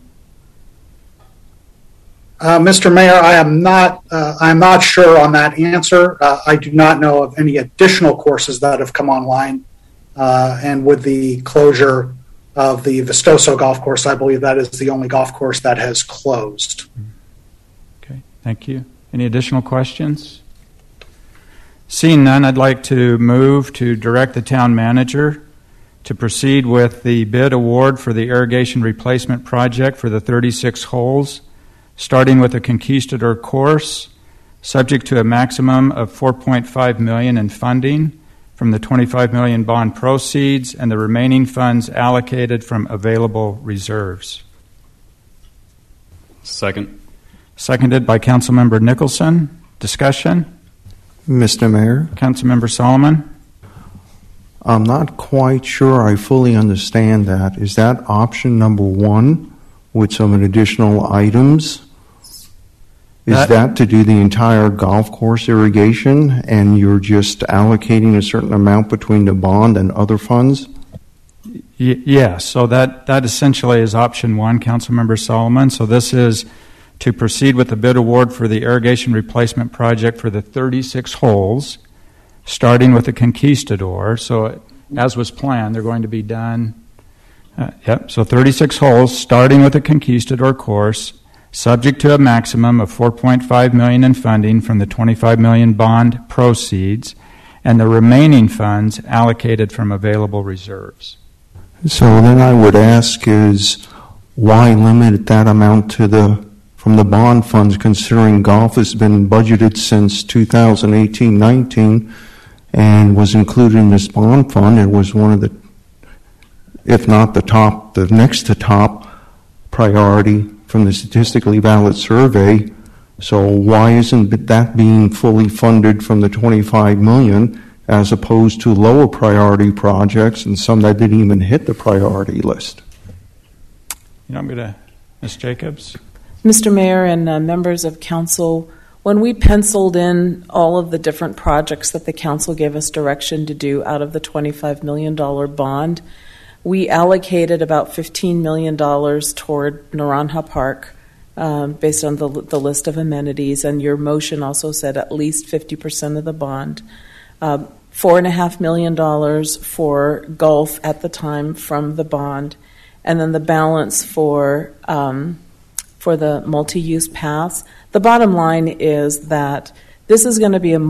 Mr. Mayor, I'm not sure on that answer. I do not know of any additional courses that have come online. And with the closure of the Vistoso golf course, I believe that is the only golf course that has closed. Okay, thank you. Any additional questions? Seeing none, I'd like to move to direct the town manager to proceed with the bid award for the irrigation replacement project for the 36 holes, starting with the Conquistador course, subject to a maximum of $4.5 million in funding from the $25 million bond proceeds and the remaining funds allocated from available reserves. Second. Seconded by Councilmember Nicholson. Discussion? Mr. Mayor? Councilmember Solomon? I'm not quite sure I fully understand that. Is that option number one with some additional items? Is that to do the entire golf course irrigation and you're just allocating a certain amount between the bond and other funds? Yes. So that essentially is option one, Councilmember Solomon. So this is to proceed with the bid award for the irrigation replacement project for the 36 holes, starting with the Conquistador. So as was planned, they're going to be done. So 36 holes, starting with the Conquistador course, subject to a maximum of $4.5 million in funding from the $25 million bond proceeds and the remaining funds allocated from available reserves. So then I would ask is why limit that amount to from the bond funds, considering golf has been budgeted since 2018-19 and was included in this bond fund. It was one of the, if not the next to top priority from the statistically valid survey. So why isn't that being fully funded from the $25 million as opposed to lower priority projects and some that didn't even hit the priority list? I'm going to, Ms. Jacobs. Mr. Mayor and members of council, when we penciled in all of the different projects that the council gave us direction to do out of the $25 million bond, we allocated about $15 million toward Naranja Park based on the list of amenities, and your motion also said at least 50% of the bond. $4.5 million for golf at the time from the bond, and then the balance for the multi-use paths. The bottom line is that this is going to be a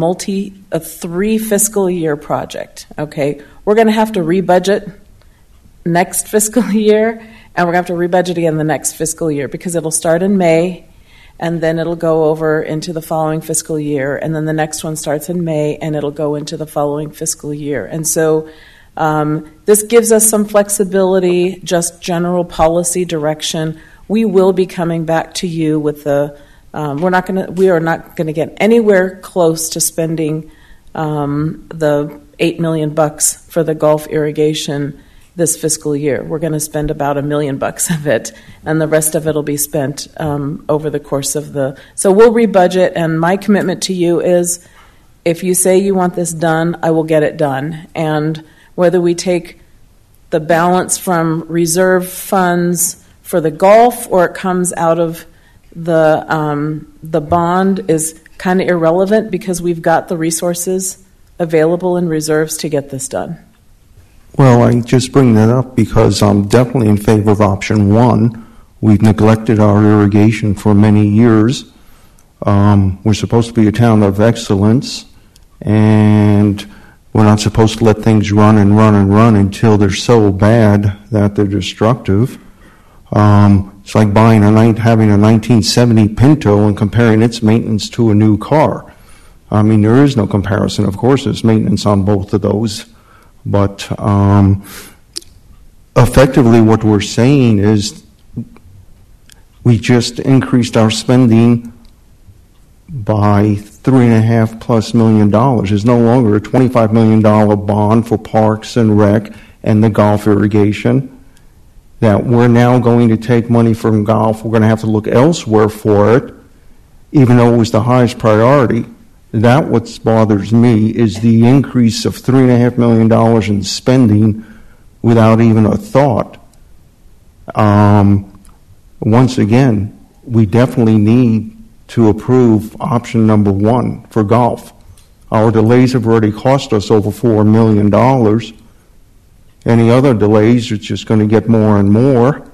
3 fiscal year project. Okay, we're going to have to rebudget next fiscal year, and we're going to have to rebudget again the next fiscal year because it'll start in May, and then it'll go over into the following fiscal year, and then the next one starts in May, and it'll go into the following fiscal year. And so this gives us some flexibility, just general policy direction. We will be coming back to you with the. We are not going to get anywhere close to spending the $8 million for the Gulf irrigation this fiscal year. We're going to spend about $1 million of it, and the rest of it will be spent over the course of the. So we'll rebudget, and my commitment to you is, if you say you want this done, I will get it done. And whether we take the balance from reserve funds for the Gulf or it comes out of the bond is kind of irrelevant because we've got the resources available in reserves to get this done. Well, I just bring that up because I'm definitely in favor of option one. We've neglected our irrigation for many years. We're supposed to be a town of excellence, and we're not supposed to let things run and run and run until they're so bad that they're destructive. It's like having a 1970 Pinto and comparing its maintenance to a new car. I mean, there is no comparison. Of course, there's maintenance on both of those. But effectively what we're saying is we just increased our spending by $3.5+ million. There's no longer a $25 million bond for parks and rec and the Gulf irrigation. That we're now going to take money from Gulf. We're going to have to look elsewhere for it, even though it was the highest priority. That what bothers me is the increase of $3.5 million in spending without even a thought. Once again, we definitely need to approve option number one for Gulf. Our delays have already cost us over $4 million. Any other delays are just going to get more and more.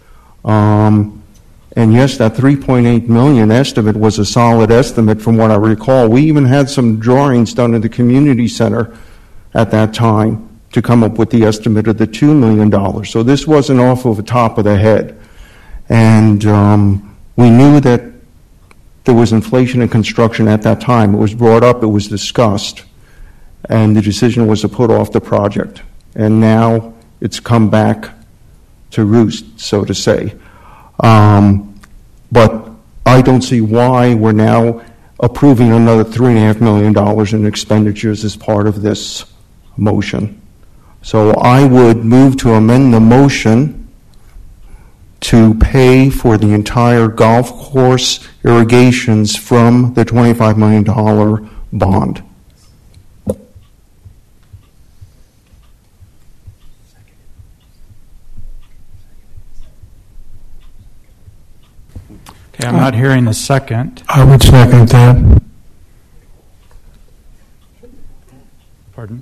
And yes, that $3.8 million estimate was a solid estimate from what I recall. We even had some drawings done at the community center at that time to come up with the estimate of the $2 million. So this wasn't off of the top of the head. And we knew that there was inflation in construction at that time. It was brought up, it was discussed, and the decision was to put off the project. And now it's come back to roost, so to say. But I don't see why we're now approving another $3.5 million in expenditures as part of this motion. So I would move to amend the motion to pay for the entire golf course irrigations from the $25 million bond. Okay, I'm not hearing the second. I would second that. Pardon?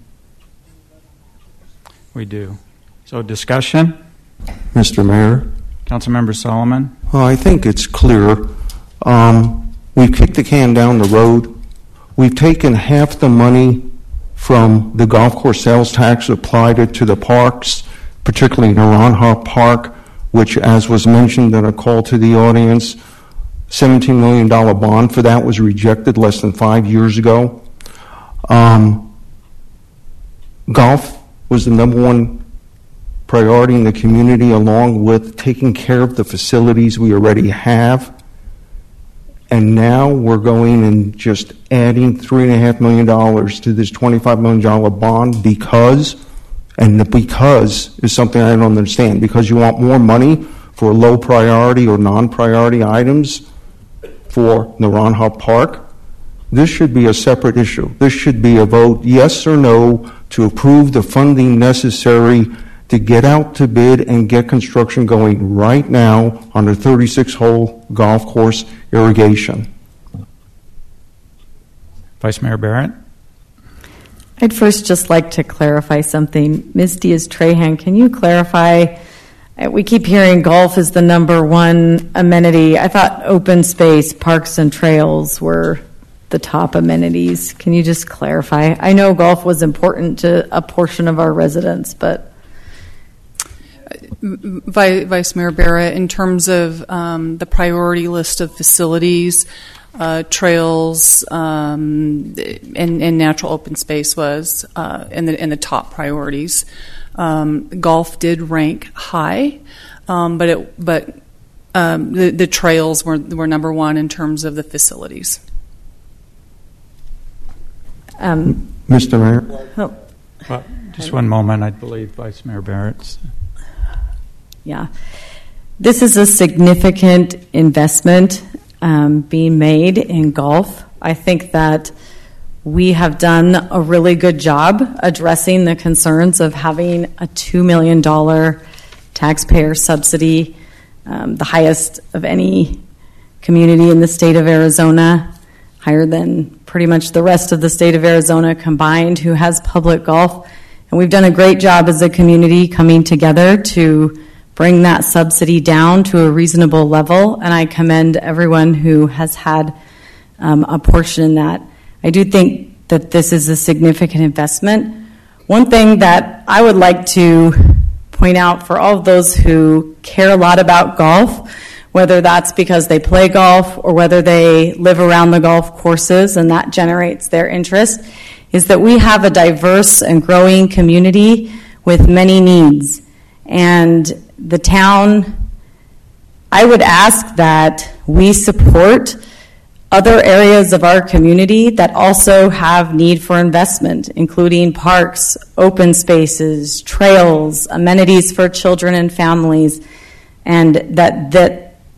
We do. So discussion? Mr. Mayor? Councilmember Solomon? Well, I think it's clear. We've kicked the can down the road. We've taken half the money from the golf course sales tax, applied it to the parks, particularly Naranjo Park, which, as was mentioned in a call to the audience, $17 million bond for that was rejected less than 5 years ago. Golf was the number one priority in the community, along with taking care of the facilities we already have. And now we're going and just adding $3.5 million to this $25 million bond because, and the because is something I don't understand, because you want more money for low priority or non-priority items for Naranjo Park. This should be a separate issue. This should be a vote yes or no to approve the funding necessary to get out to bid and get construction going right now on the 36-hole golf course irrigation. Vice Mayor Barrett? I'd first just like to clarify something. Ms. Diaz-Trahan, can you clarify? We keep hearing golf is the number one amenity. I thought open space, parks, and trails were the top amenities. Can you just clarify? I know golf was important to a portion of our residents, but... Vice Mayor Barrett, in terms of the priority list of facilities, trails and natural open space was in the top priorities. Golf did rank high, but the trails were number one in terms of the facilities. Mr. Mayor? Just one moment, I believe Vice Mayor Barrett's. Yeah. This is a significant investment being made in golf. I think that we have done a really good job addressing the concerns of having a $2 million taxpayer subsidy, the highest of any community in the state of Arizona, higher than pretty much the rest of the state of Arizona combined who has public golf. And we've done a great job as a community coming together to bring that subsidy down to a reasonable level. And I commend everyone who has had a portion in that. I do think that this is a significant investment. One thing that I would like to point out for all of those who care a lot about golf, whether that's because they play golf or whether they live around the golf courses and that generates their interest, is that we have a diverse and growing community with many needs. And the town, I would ask that we support other areas of our community that also have need for investment, including parks, open spaces, trails, amenities for children and families, and that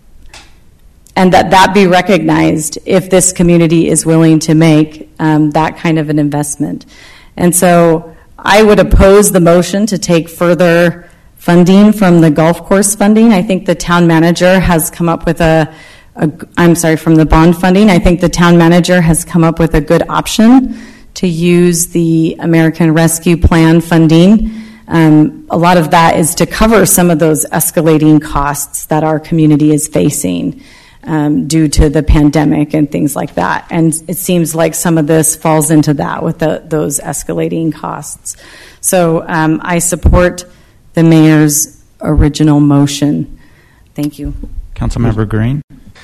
be recognized if this community is willing to make that kind of an investment. And so I would oppose the motion to take further funding from the golf course funding. I think the town manager has come up with from the bond funding. I think the town manager has come up with a good option to use the American Rescue Plan funding. A lot of that is to cover some of those escalating costs that our community is facing due to the pandemic and things like that. And it seems like some of this falls into that with those escalating costs. So I support the mayor's original motion. Thank you. Councilmember Green?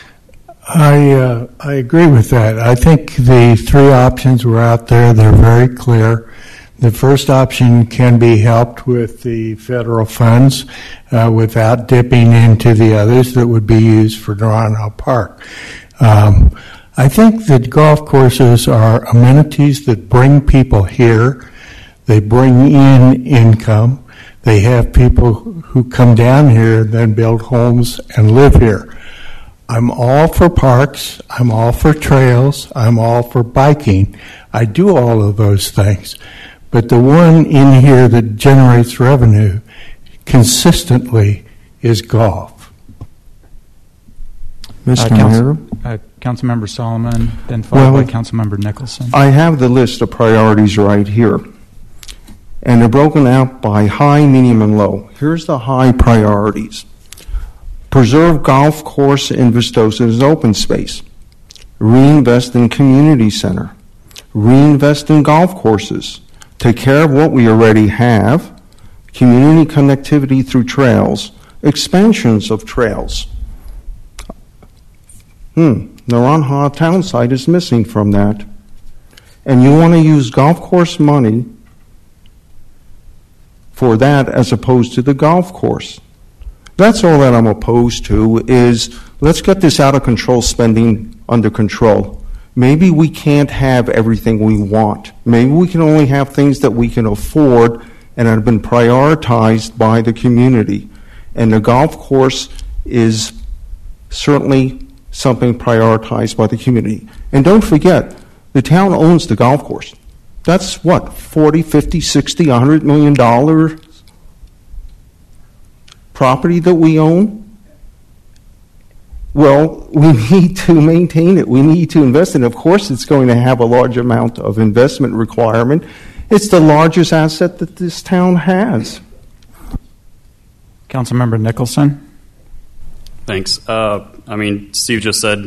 I agree with that. I think the three options were out there. They're very clear. The first option can be helped with the federal funds without dipping into the others that would be used for Toronto Park. I think that golf courses are amenities that bring people here. They bring in income. They have people who come down here and then build homes and live here. I'm all for parks. I'm all for trails. I'm all for biking. I do all of those things. But the one in here that generates revenue consistently is golf. Mr. Mayor? Councilmember Solomon, then followed by Councilmember Nicholson. I have the list of priorities right here. And they're broken out by high, medium, and low. Here's the high priorities. Preserve golf course in Vistosa's open space. Reinvest in community center. Reinvest in golf courses. Take care of what we already have. Community connectivity through trails. Expansions of trails. Naranjo town site is missing from that. And you want to use golf course money for that as opposed to the golf course. That's all that I'm opposed to is let's get this out of control spending under control. Maybe we can't have everything we want. Maybe we can only have things that we can afford and have been prioritized by the community. And the golf course is certainly something prioritized by the community. And don't forget, the town owns the golf course. That's what, 40, 50, 60, $100 million property that we own? Well, we need to maintain it. We need to invest in it. Of course, it's going to have a large amount of investment requirement. It's the largest asset that this town has. Councilmember Nicholson? Thanks. Steve just said,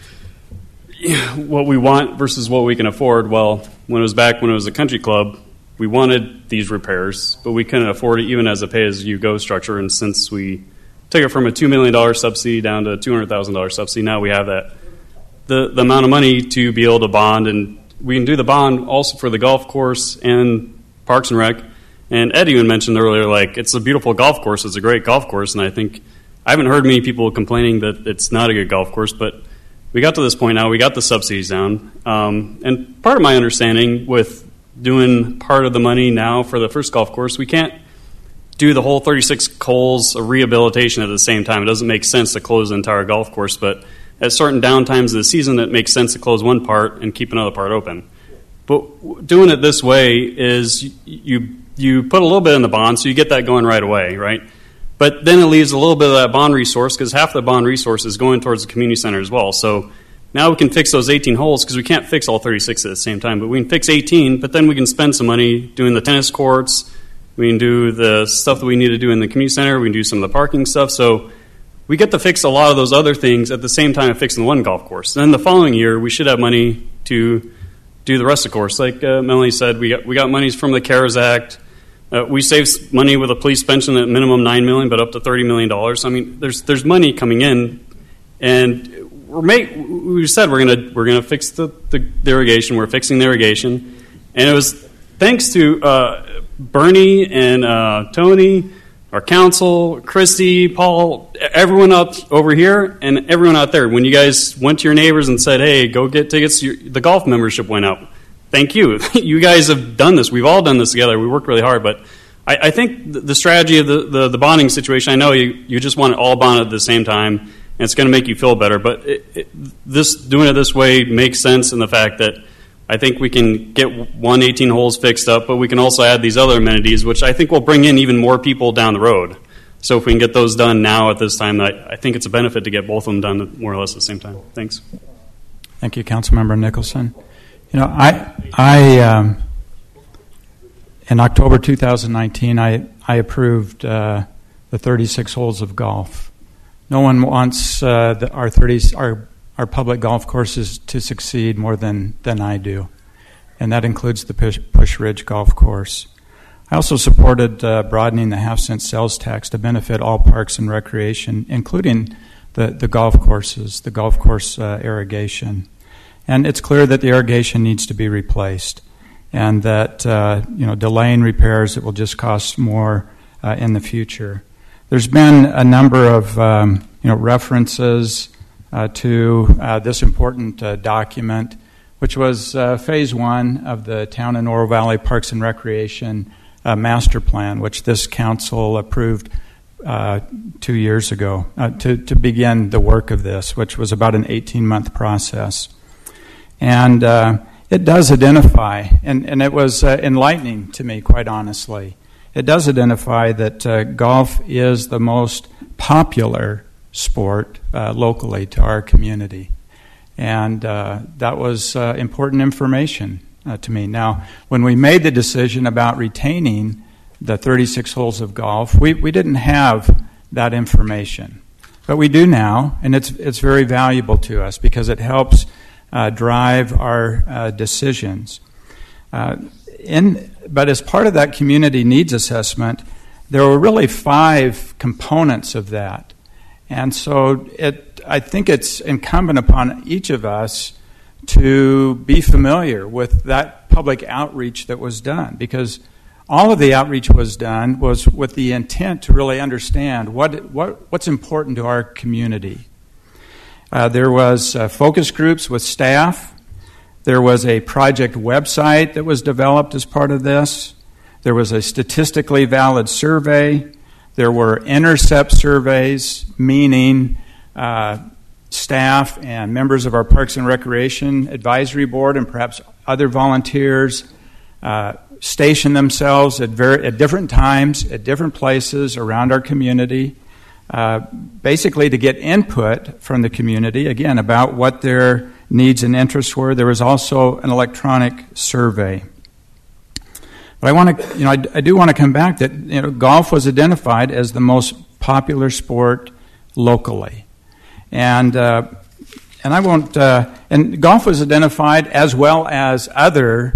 what we want versus what we can afford. Well, when it was a country club, we wanted these repairs, but we couldn't afford it even as a pay-as-you-go structure. And since we took it from a $2 million subsidy down to a $200,000 subsidy, now we have that the amount of money to be able to bond, and we can do the bond also for the golf course and Parks and Rec. And Ed even mentioned earlier, like, it's a beautiful golf course. It's a great golf course, and I haven't heard many people complaining that it's not a good golf course, but we got to this point now. We got the subsidies down. And part of my understanding with doing part of the money now for the first golf course, we can't do the whole 36 holes of rehabilitation at the same time. It doesn't make sense to close the entire golf course, but at certain downtimes of the season, it makes sense to close one part and keep another part open. But doing it this way is you put a little bit in the bond, so you get that going right away, right? But then it leaves a little bit of that bond resource, because half the bond resource is going towards the community center as well. So now we can fix those 18 holes, because we can't fix all 36 at the same time, but we can fix 18, but then we can spend some money doing the tennis courts. We can do the stuff that we need to do in the community center. We can do some of the parking stuff. So we get to fix a lot of those other things at the same time of fixing the one golf course. Then the following year, we should have money to do the rest of the course. Like Melanie said, we got monies from the CARES Act. We saved money with a police pension at minimum $9 million, but up to $30 million. I mean, there's money coming in, and we said we're gonna fix the irrigation. We're fixing the irrigation, and it was thanks to Bernie and Tony, our council, Christy, Paul, everyone up over here, and everyone out there. When you guys went to your neighbors and said, "Hey, go get tickets," the golf membership went up. Thank you. You guys have done this. We've all done this together. We worked really hard. But I think the strategy of the bonding situation, I know you just want it all bonded at the same time, and it's going to make you feel better. But doing it this way makes sense in the fact that I think we can get 18 holes fixed up, but we can also add these other amenities, which I think will bring in even more people down the road. So if we can get those done now at this time, I think it's a benefit to get both of them done more or less at the same time. Thanks. Thank you, Councilmember Nicholson. You know, I in October 2019, I approved the 36 holes of golf. No one wants our public golf courses to succeed more than I do, and that includes the Push Ridge Golf Course. I also supported broadening the half-cent sales tax to benefit all parks and recreation, including the golf courses, the golf course irrigation. And it's clear that the irrigation needs to be replaced, and that delaying repairs, it will just cost more in the future. There's been a number of references to this important document, which was Phase 1 of the Town and Oro Valley Parks and Recreation Master Plan, which this council approved 2 years ago to begin the work of this, which was about an 18-month process. And it does identify, and it was enlightening to me, quite honestly. It does identify that golf is the most popular sport locally to our community. And that was important information to me. Now, when we made the decision about retaining the 36 holes of golf, we didn't have that information. But we do now, and it's very valuable to us because it helps drive our decisions. But as part of that community needs assessment, there were really 5 components of that. And so I think it's incumbent upon each of us to be familiar with that public outreach that was done, because all of the outreach was done was with the intent to really understand what's important to our community. There was focus groups with staff. There was a project website that was developed as part of this. There was a statistically valid survey. There were intercept surveys, meaning staff and members of our Parks and Recreation Advisory Board and perhaps other volunteers station themselves at different times, at different places around our community, basically to get input from the community, again, about what their needs and interests were. There was also an electronic survey. But I do want to come back that golf was identified as the most popular sport locally, and golf was identified as well as other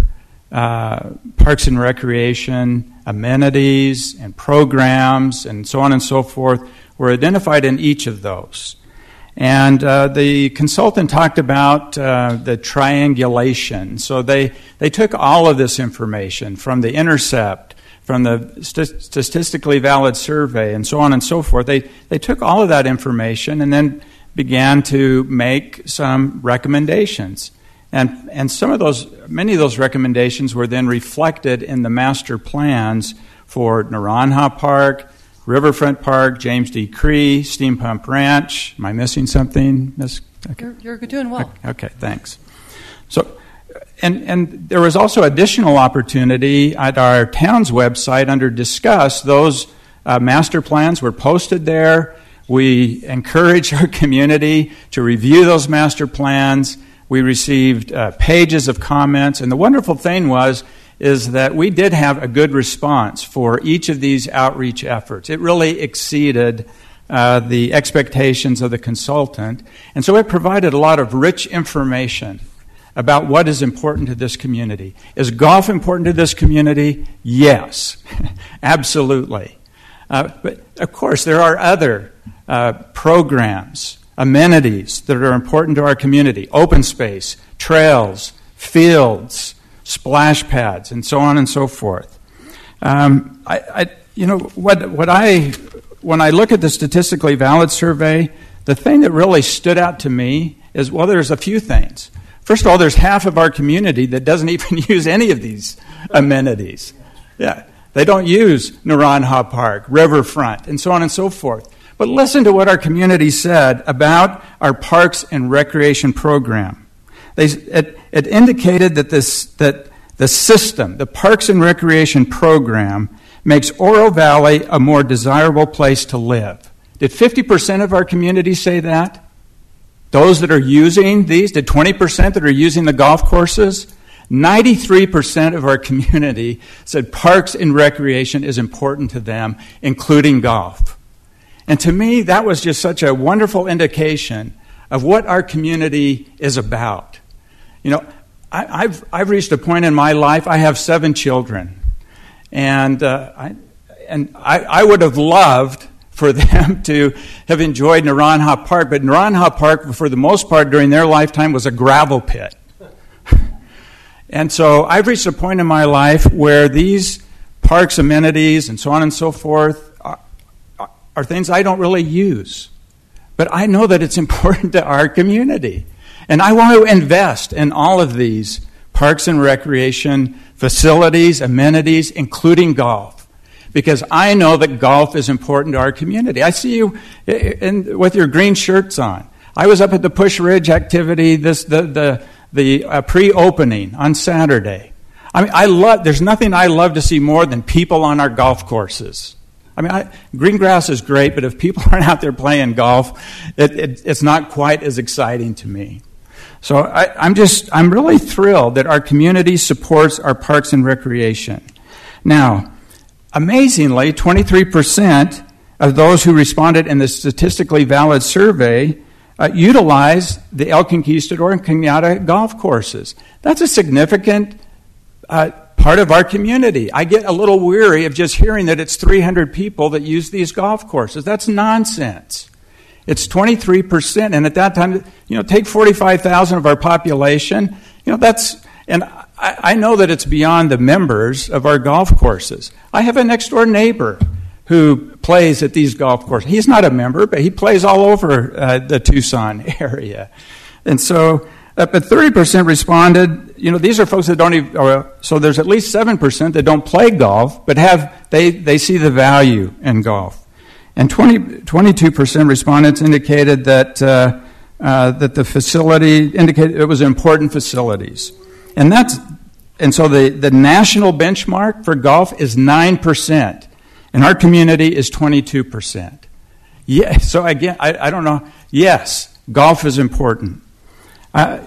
parks and recreation, amenities and programs, and so on and so forth were identified in each of those. And the consultant talked about the triangulation. So they took all of this information from the Intercept, from the statistically valid survey, and so on and so forth. They took all of that information and then began to make some recommendations. And many of those recommendations were then reflected in the master plans for Naranja Park, Riverfront Park, James D. Cree, Steam Pump Ranch. Am I missing something, Ms.? Okay. You're doing well. Okay, thanks. So, and there was also additional opportunity at our town's website under Discuss. Those master plans were posted there. We encourage our community to review those master plans. We received pages of comments, and the wonderful thing is that we did have a good response for each of these outreach efforts. It really exceeded the expectations of the consultant, and so it provided a lot of rich information about what is important to this community. Is golf important to this community? Yes, absolutely. But of course, there are other programs, amenities that are important to our community: open space, trails, fields, splash pads, and so on and so forth. When I look at the statistically valid survey, the thing that really stood out to me is, well, there's a few things. First of all, there's half of our community that doesn't even use any of these amenities. Yeah, they don't use Naranja Park, Riverfront, and so on and so forth. But listen to what our community said about our Parks and Recreation program. It indicated that the system, the Parks and Recreation program, makes Oro Valley a more desirable place to live. Did 50% of our community say that? Those that are using these, did 20% that are using the golf courses? 93% of our community said Parks and Recreation is important to them, including golf. And to me, that was just such a wonderful indication of what our community is about. You know, I've reached a point in my life. I have 7 children, and I would have loved for them to have enjoyed Naranja Park, but Naranja Park, for the most part, during their lifetime, was a gravel pit. And so I've reached a point in my life where these parks, amenities, and so on and so forth are things I don't really use. But I know that it's important to our community. And I want to invest in all of these parks and recreation facilities, amenities, including golf, because I know that golf is important to our community. I see you with your green shirts on. I was up at the Push Ridge activity, the pre-opening on Saturday. I mean, there's nothing I love to see more than people on our golf courses. I mean, green grass is great, but if people aren't out there playing golf, it's not quite as exciting to me. So I'm really thrilled that our community supports our parks and recreation. Now, amazingly, 23% of those who responded in the statistically valid survey utilize the El Conquistador and Cañada golf courses. That's a significant part of our community. I get a little weary of just hearing that it's 300 people that use these golf courses. That's nonsense. It's 23%, and at that time, take 45,000 of our population. And I know that it's beyond the members of our golf courses. I have a next-door neighbor who plays at these golf courses. He's not a member, but he plays all over the Tucson area. And so, but 30% responded. These are folks that don't even. So there's at least 7% that don't play golf, but they see the value in golf. And 22% respondents indicated that the facility indicated it was important facilities, and so the national benchmark for golf is 9%, and our community is 22%. Yeah. So again, I don't know. Yes, golf is important. I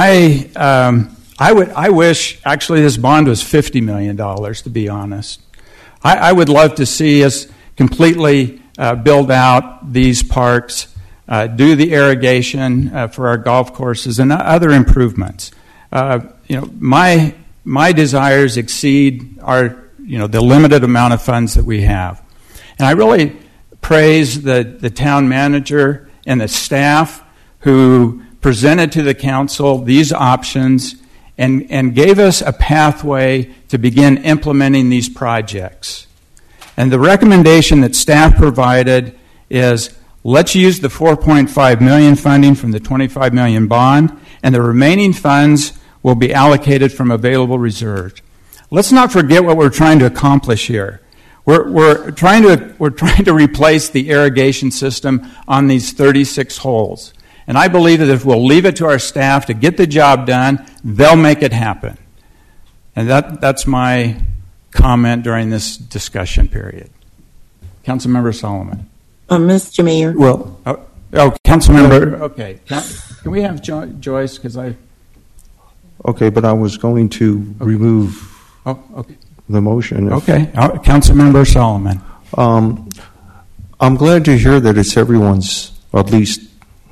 wish actually this bond was $50 million. To be honest, I would love to see us completely build out these parks, do the irrigation for our golf courses, and other improvements. My my desires exceed the limited amount of funds that we have. And I really praise the town manager and the staff who presented to the council these options and gave us a pathway to begin implementing these projects. And the recommendation that staff provided is, let's use the $4.5 million funding from the $25 million bond, and the remaining funds will be allocated from available reserves. Let's not forget what we're trying to accomplish here. We're trying to replace the irrigation system on these 36 holes. And I believe that if we'll leave it to our staff to get the job done, they'll make it happen. And that's my comment during this discussion period. Councilmember Solomon. Mr. Mayor. Well, Councilmember. Okay, can we have Joyce? Because I. Okay, but I was going to remove. Okay. The motion. Okay, Councilmember Solomon. I'm glad to hear that it's everyone's, at least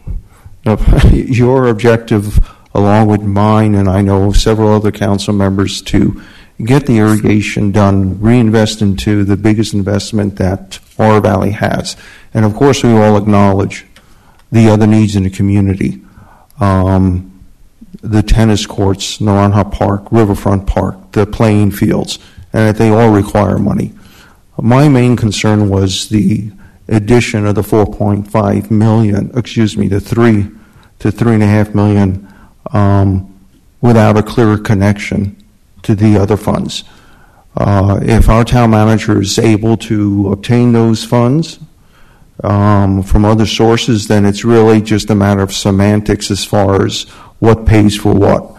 your objective, along with mine, and I know several other council members, to get the irrigation done, reinvest into the biggest investment that Oro Valley has. And of course, we all acknowledge the other needs in the community. The tennis courts, Naranja Park, Riverfront Park, the playing fields, and that they all require money. My main concern was the addition of the $4.5 million, the $3 to $3.5 million, without a clear connection to the other funds. If our town manager is able to obtain those funds from other sources, then it's really just a matter of semantics as far as what pays for what.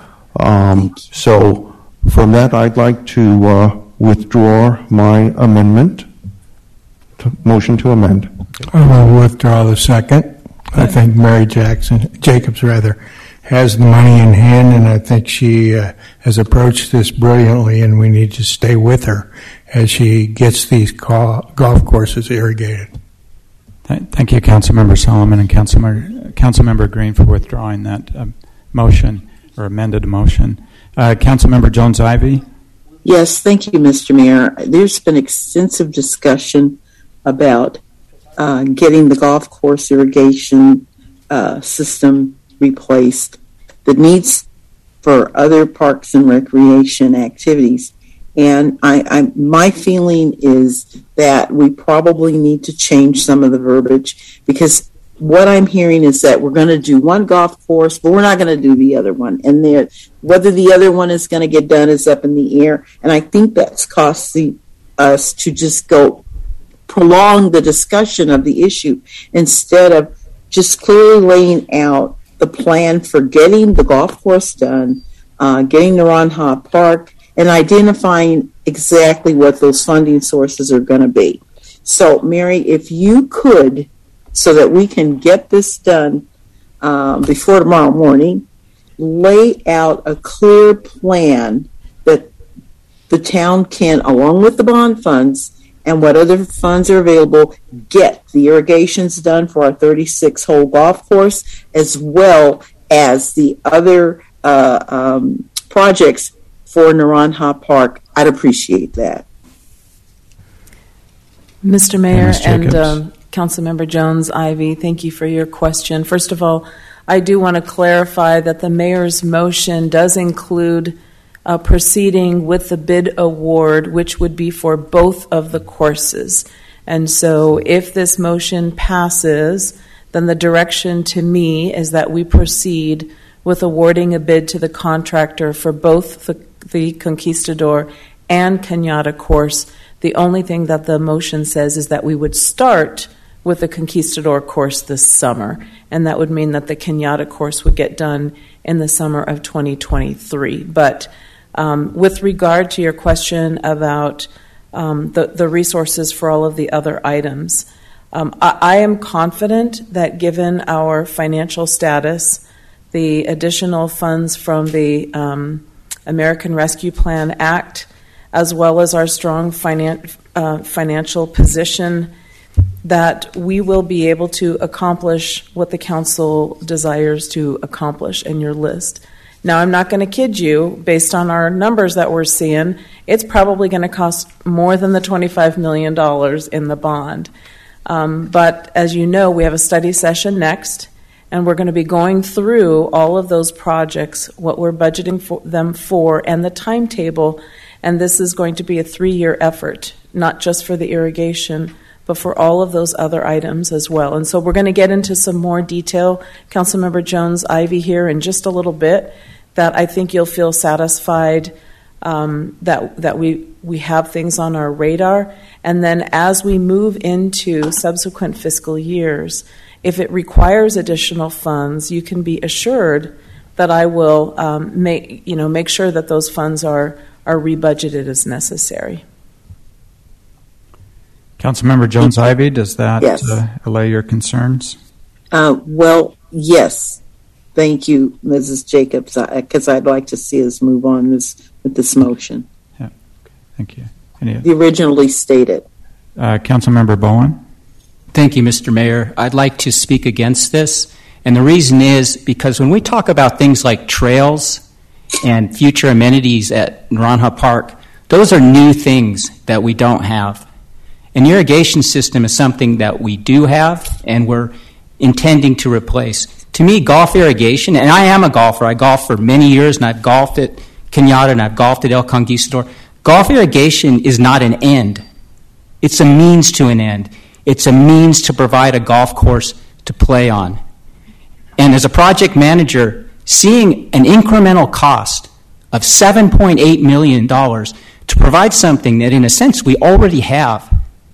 So from that, I'd like to withdraw my amendment. Motion to amend. I will withdraw the second. I think Mary Jacobs has the money in hand, and I think she has approached this brilliantly, and we need to stay with her as she gets these golf courses irrigated. Thank you, Councilmember Solomon and Councilmember Green, for withdrawing that motion or amended motion. Councilmember Jones-Ivy? Yes, thank you, Mr. Mayor. There's been extensive discussion about getting the golf course irrigation system replaced, the needs for other parks and recreation activities. And my feeling is that we probably need to change some of the verbiage, because what I'm hearing is that we're going to do one golf course, but we're not going to do the other one. And whether the other one is going to get done is up in the air. And I think that's costing us to just prolong the discussion of the issue instead of just clearly laying out the plan for getting the golf course done, getting Naranja Park, and identifying exactly what those funding sources are going to be. So, Mary, if you could, so that we can get this done before tomorrow morning, lay out a clear plan that the town can, along with the bond funds and what other funds are available, get the irrigations done for our 36-hole golf course, as well as the other projects for Naranja Park. I'd appreciate that. Mr. Mayor and Councilmember Jones-Ivy, thank you for your question. First of all, I do want to clarify that the mayor's motion does include proceeding with the bid award, which would be for both of the courses. And so if this motion passes, then the direction to me is that we proceed with awarding a bid to the contractor for both the Conquistador and Cañada course. The only thing that the motion says is that we would start with the Conquistador course this summer, and that would mean that the Cañada course would get done in the summer of 2023. But with regard to your question about the resources for all of the other items, I am confident that given our financial status, the additional funds from the American Rescue Plan Act, as well as our strong financial position, that we will be able to accomplish what the council desires to accomplish in your list. Now, I'm not going to kid you, based on our numbers that we're seeing, it's probably going to cost more than the $25 million in the bond. But as you know, we have a study session next, and we're going to be going through all of those projects, what we're budgeting for them for, and the timetable. And this is going to be a 3-year effort, not just for the irrigation, but for all of those other items as well. And so we're going to get into some more detail, Councilmember Jones-Ivy here in just a little bit, that I think you'll feel satisfied that we have things on our radar. And then as we move into subsequent fiscal years, if it requires additional funds, you can be assured that I will make sure that those funds are rebudgeted as necessary. Councilmember Jones-Ivy, does that Yes. allay your concerns? Well, yes. Thank you, Mrs. Jacobs, because I'd like to see us move on with this motion. Yeah. Thank you. The originally stated. Councilmember Bowen? Thank you, Mr. Mayor. I'd like to speak against this. And the reason is because when we talk about things like trails and future amenities at Naranja Park, those are new things that we don't have. An irrigation system is something that we do have and we're intending to replace. To me, golf irrigation, and I am a golfer. I golfed for many years, and I've golfed at Cañada, and I've golfed at El Conquistador. Golf irrigation is not an end. It's a means to an end. It's a means to provide a golf course to play on. And as a project manager, seeing an incremental cost of $7.8 million to provide something that, in a sense, we already have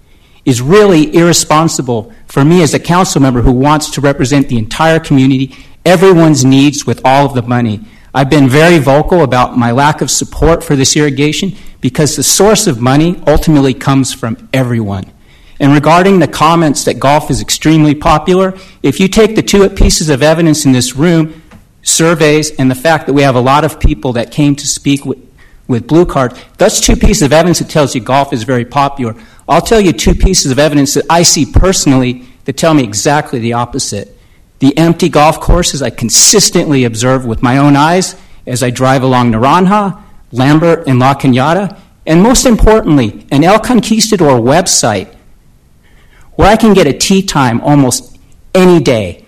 is really irresponsible for me as a council member who wants to represent the entire community, everyone's needs with all of the money. I've been very vocal about my lack of support for this irrigation because the source of money ultimately comes from everyone. And regarding the comments that golf is extremely popular, if you take the two pieces of evidence in this room, surveys, and the fact that we have a lot of people that came to speak with blue cards, that's two pieces of evidence that tells you golf is very popular. I'll tell you two pieces of evidence that I see personally that tell me exactly the opposite. The empty golf courses I consistently observe with my own eyes as I drive along Naranja, Lambert, and La Cañada, and most importantly, an El Conquistador website where I can get a tee time almost any day,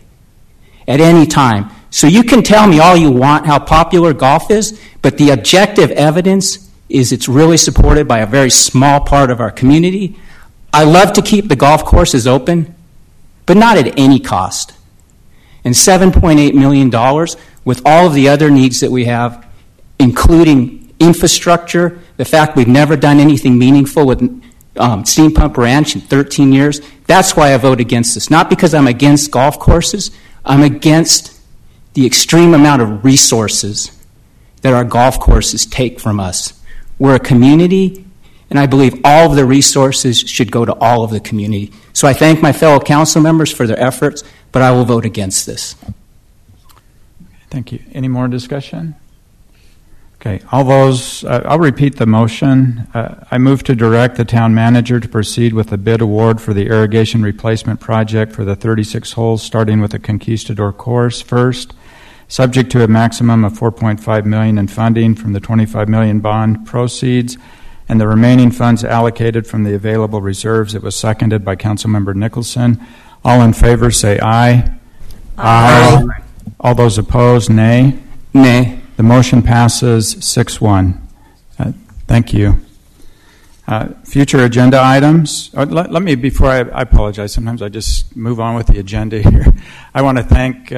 at any time. So you can tell me all you want how popular golf is, but the objective evidence is it's really supported by a very small part of our community. I love to keep the golf courses open, but not at any cost. And $7.8 million with all of the other needs that we have, including infrastructure, the fact we've never done anything meaningful with Steam Pump Ranch in 13 years, that's why I vote against this. Not because I'm against golf courses, I'm against the extreme amount of resources that our golf courses take from us. We're a community, and I believe all of the resources should go to all of the community. So I thank my fellow council members for their efforts, but I will vote against this. Thank you. Any more discussion? Okay, all those, I'll repeat the motion. I move to direct the town manager to proceed with the bid award for the irrigation replacement project for the 36 holes, starting with the Conquistador course first, subject to a maximum of $4.5 million in funding from the $25 million bond proceeds, and the remaining funds allocated from the available reserves. It was seconded by Councilmember Nicholson. All in favor say aye. Aye. All those opposed, nay. Nay. The motion passes 6-1. Thank you. Future agenda items. Let me, before I apologize, sometimes I just move on with the agenda here. I want to thank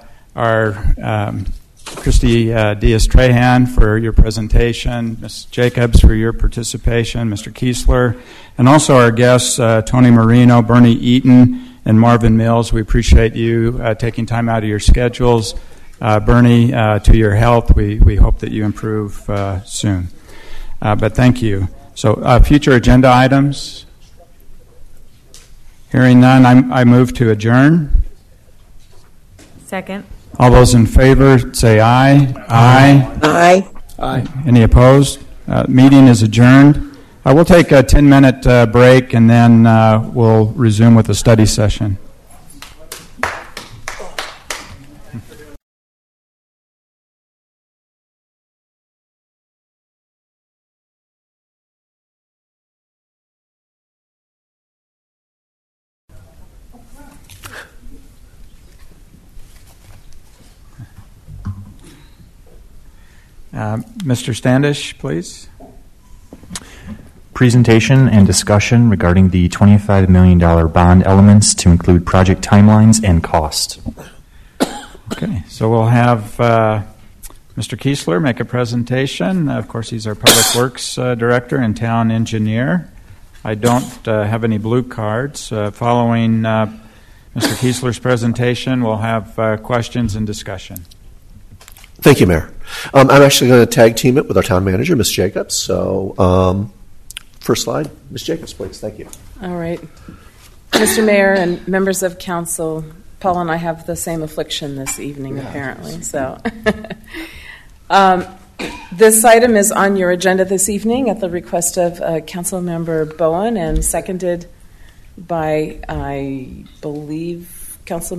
our Christy Diaz-Trahan for your presentation, Ms. Jacobs for your participation, Mr. Kiesler, and also our guests, Tony Marino, Bernie Eaton, and Marvin Mills. We appreciate you taking time out of your schedules. Bernie, to your health, we hope that you improve soon. But thank you. So future agenda items. Hearing none, I move to adjourn. Second. All those in favor say aye. Aye. Aye. Aye. Any opposed? Meeting is adjourned. I will take a 10-minute break, and then we'll resume with the study session. Mr. Standish, please. Presentation and discussion regarding the $25 million bond elements to include project timelines and cost. Okay, so we'll have Mr. Kiesler make a presentation. Of course, he's our Public Works Director and Town Engineer. I don't have any blue cards. Following Mr. Kiesler's presentation, we'll have questions and discussion. Thank you, Mayor. I'm actually going to tag team it with our town manager, Ms. Jacobs. So, first slide, Ms. Jacobs, please. Thank you. All right. Mr. Mayor and members of council, Paul and I have the same affliction this evening, apparently. So, this item is on your agenda this evening at the request of Councilmember Bowen and seconded by, I believe,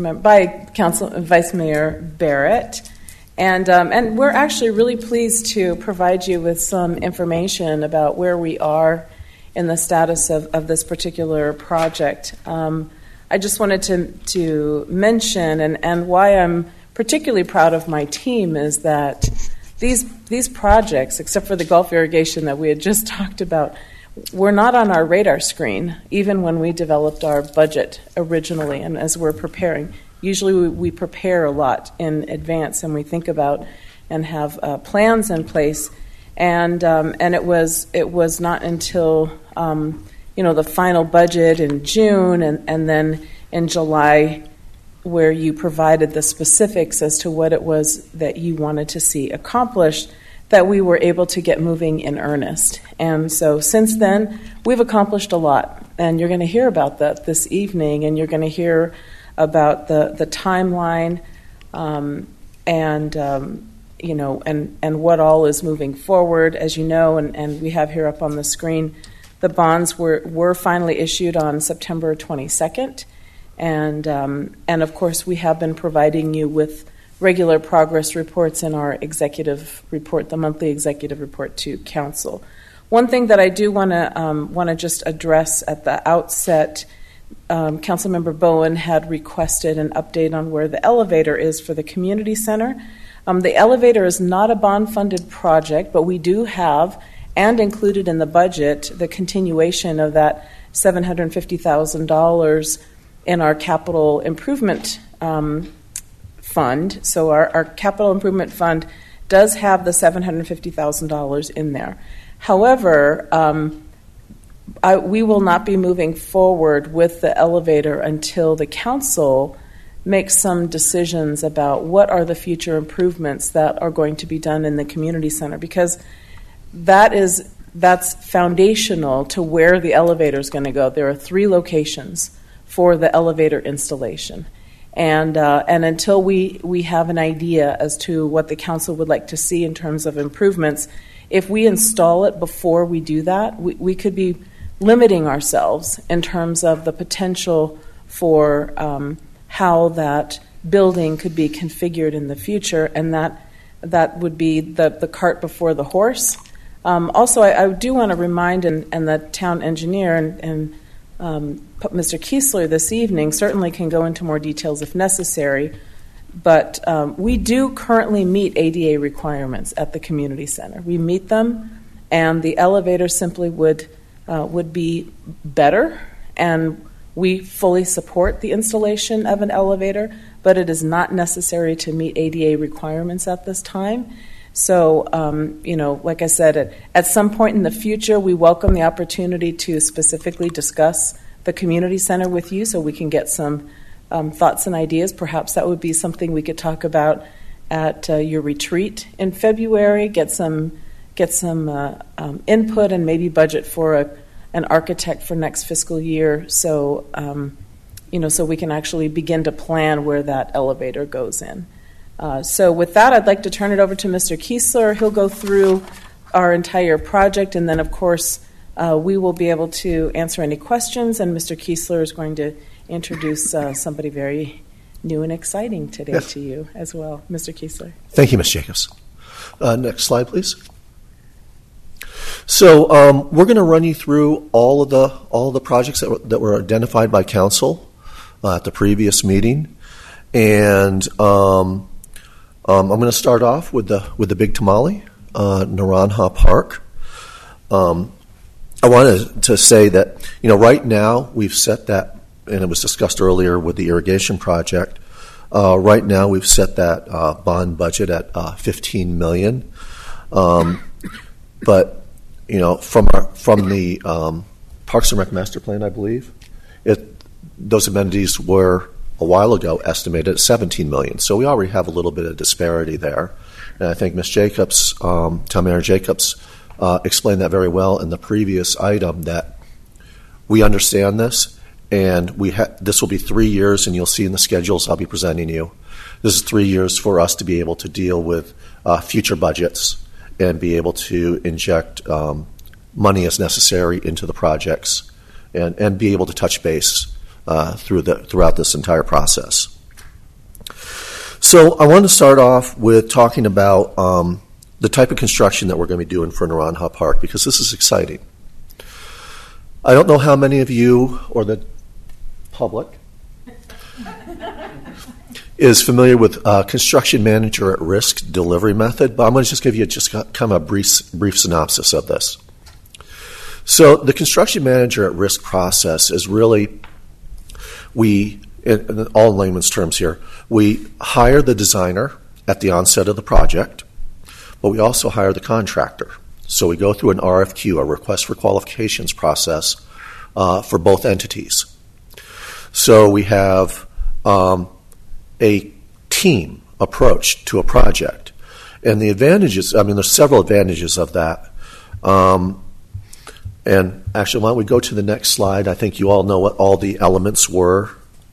Vice Mayor Barrett. And we're actually really pleased to provide you with some information about where we are in the status of this particular project. I just wanted to mention, and why I'm particularly proud of my team, is that these projects, except for the Gulf irrigation that we had just talked about, were not on our radar screen, even when we developed our budget originally and as we're preparing. Usually we prepare a lot in advance and we think about and have plans in place. And it was not until the final budget in June and then in July where you provided the specifics as to what it was that you wanted to see accomplished that we were able to get moving in earnest. And so since then, we've accomplished a lot. And you're going to hear about that this evening, and you're going to hear about the timeline and what all is moving forward. As you know, and we have here up on the screen, the bonds were finally issued on September 22nd. And of course, we have been providing you with regular progress reports in our executive report, the monthly executive report to council. One thing that I do want to just address at the outset, Councilmember Bowen had requested an update on where the elevator is for the community center. The elevator is not a bond-funded project, but we do have, and included in the budget, the continuation of that $750,000 in our capital improvement fund. So our capital improvement fund does have the $750,000 in there. However, we will not be moving forward with the elevator until the council makes some decisions about what are the future improvements that are going to be done in the community center, because that's foundational to where the elevator is going to go. There are 3 locations for the elevator installation. And until we have an idea as to what the council would like to see in terms of improvements, if we install it before we do that, we could be limiting ourselves in terms of the potential for how that building could be configured in the future, and that would be the cart before the horse. Also, I do want to remind and the town engineer and Mr. Kiesler this evening certainly can go into more details if necessary, but we do currently meet ADA requirements at the community center. We meet them, and the elevator simply would be better, and we fully support the installation of an elevator, but it is not necessary to meet ADA requirements at this time. So, like I said, at some point in the future, we welcome the opportunity to specifically discuss the community center with you so we can get some thoughts and ideas. Perhaps that would be something we could talk about at your retreat in February, get some input and maybe budget for an architect for next fiscal year, so so we can actually begin to plan where that elevator goes in. So with that, I'd like to turn it over to Mr. Kiesler. He'll go through our entire project, and then, of course, we will be able to answer any questions, and Mr. Kiesler is going to introduce somebody very new and exciting today to you as well. Mr. Kiesler. Thank you, Ms. Jacobs. Next slide, please. So we're going to run you through all of the projects that were identified by council at the previous meeting, and I'm going to start off with the big tamale. Naranja Park. I wanted to say that, right now we've set that, and it was discussed earlier with the irrigation project. Right now we've set that bond budget at $15 million. But, from the Parks and Rec Master Plan, I believe, those amenities were a while ago estimated at $17 million. So we already have a little bit of disparity there. And I think Ms. Jacobs, Town Manager Jacobs, explained that very well in the previous item, that we understand this, and this will be 3 years, and you'll see in the schedules I'll be presenting you. This is 3 years for us to be able to deal with future budgets and be able to inject money as necessary into the projects and be able to touch base throughout this entire process. So I want to start off with talking about the type of construction that we're going to be doing for Naranja Park, because this is exciting. I don't know how many of you or the public is familiar with construction manager at risk delivery method, but I'm going to just give you kind of a brief synopsis of this. So the construction manager at risk process is really, in all layman's terms here, we hire the designer at the onset of the project, but we also hire the contractor. So we go through an RFQ, a request for qualifications process, for both entities. So we have a team approach to a project. And the advantages, there's several advantages of that. And actually, why don't we go to the next slide? I think you all know what all the elements were.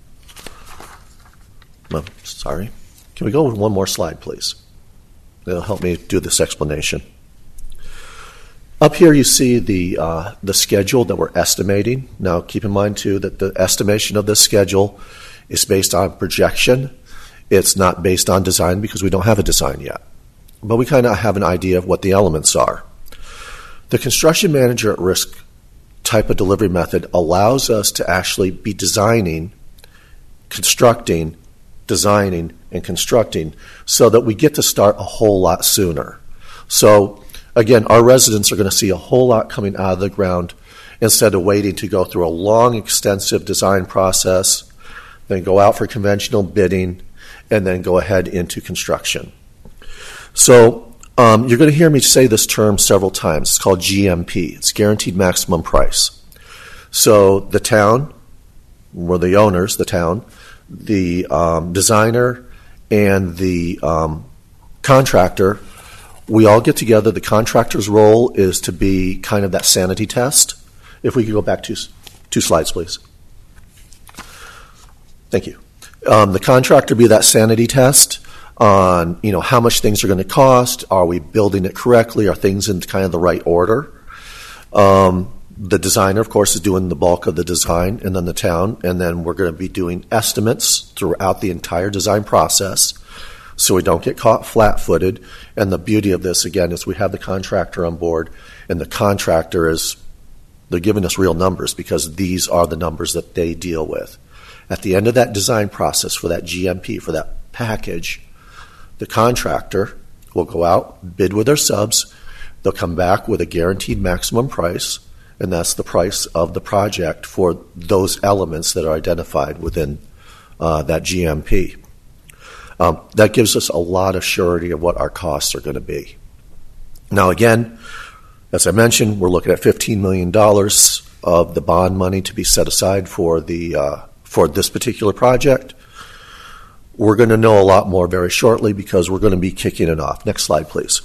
Oh, sorry. Can we go with one more slide, please? It'll help me do this explanation. Up here you see the schedule that we're estimating. Now keep in mind too that the estimation of this schedule is based on projection. It's not based on design because we don't have a design yet. But we kind of have an idea of what the elements are. The construction manager at risk type of delivery method allows us to actually be designing, constructing, designing, and constructing so that we get to start a whole lot sooner. So again, our residents are going to see a whole lot coming out of the ground instead of waiting to go through a long, extensive design process, then go out for conventional bidding, and then go ahead into construction. So you're going to hear me say this term several times. It's called GMP. It's guaranteed maximum price. So the town, or the owners, the town, the designer, and the contractor, we all get together. The contractor's role is to be kind of that sanity test. If we could go back two slides, please. Thank you. The contractor be that sanity test on, how much things are going to cost. Are we building it correctly? Are things in kind of the right order? The designer, of course, is doing the bulk of the design, and then the town, and then we're going to be doing estimates throughout the entire design process so we don't get caught flat-footed. And the beauty of this, again, is we have the contractor on board, and the contractor they're giving us real numbers because these are the numbers that they deal with. At the end of that design process for that GMP, for that package, the contractor will go out, bid with their subs. They'll come back with a guaranteed maximum price, and that's the price of the project for those elements that are identified within that GMP. That gives us a lot of surety of what our costs are going to be. Now, again, as I mentioned, we're looking at $15 million of the bond money to be set aside for this particular project. We're going to know a lot more very shortly because we're going to be kicking it off. Next slide, please.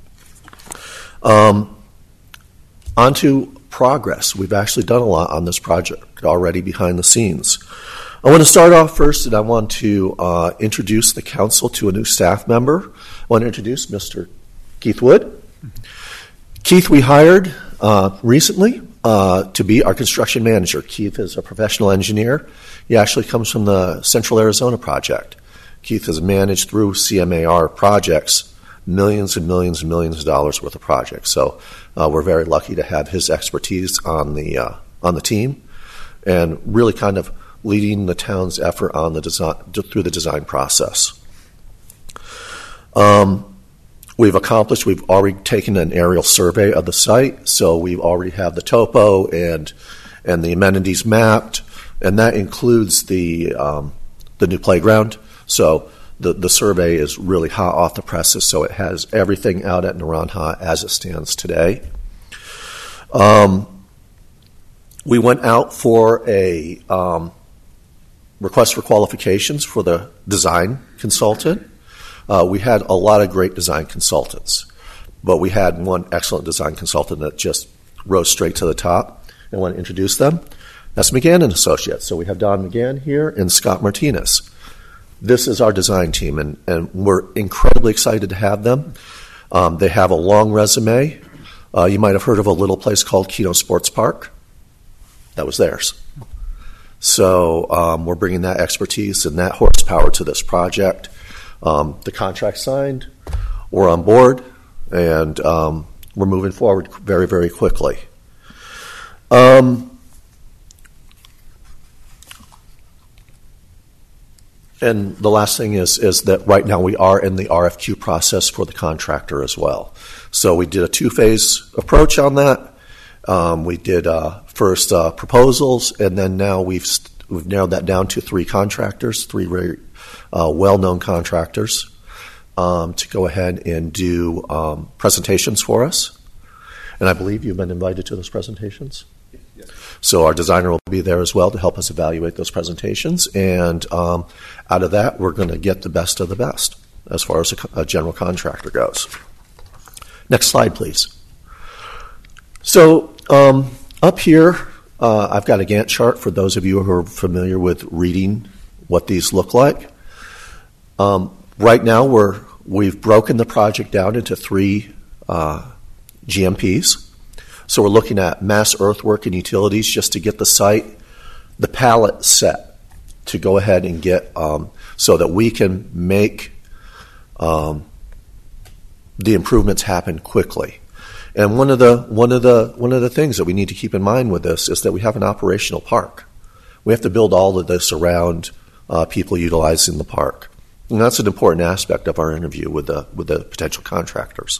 On to progress. We've actually done a lot on this project already behind the scenes. I want to start off first, and I want to introduce the council to a new staff member. I want to introduce Mr. Keith Wood. Keith we hired recently to be our construction manager. Keith is a professional engineer. He actually comes from the Central Arizona project. Keith has managed through CMAR projects millions and millions and millions of dollars worth of projects. So we're very lucky to have his expertise on the team and really kind of leading the town's effort on the design through the design process. we've already taken an aerial survey of the site, so we already have the topo and the amenities mapped, and that includes the new playground. So the survey is really hot off the presses, so it has everything out at Naranja as it stands today. We went out for a request for qualifications for the design consultant. We had a lot of great design consultants, but we had one excellent design consultant that just rose straight to the top. I want to introduce them. That's McGann and Associates. So we have Don McGann here and Scott Martinez. This is our design team, and we're incredibly excited to have them. They have a long resume. You might have heard of a little place called Keno Sports Park. That was theirs. So we're bringing that expertise and that horsepower to this project. The contract signed, we're on board, and we're moving forward very, very quickly. And the last thing is that right now we are in the RFQ process for the contractor as well. So we did a two-phase approach on that. We did first proposals, and then now we've narrowed that down to three contractors, three very well-known contractors, to go ahead and do presentations for us. And I believe you've been invited to those presentations. Yes. So our designer will be there as well to help us evaluate those presentations. And out of that, we're going to get the best of the best as far as a general contractor goes. Next slide, please. So up here, I've got a Gantt chart for those of you who are familiar with reading what these look like. Right now, we've broken the project down into three GMPs. So we're looking at mass earthwork and utilities just to get the site, the palette set to go ahead and get so that we can make the improvements happen quickly. And one of the things that we need to keep in mind with this is that we have an operational park. We have to build all of this around people utilizing the park. And that's an important aspect of our interview with the potential contractors.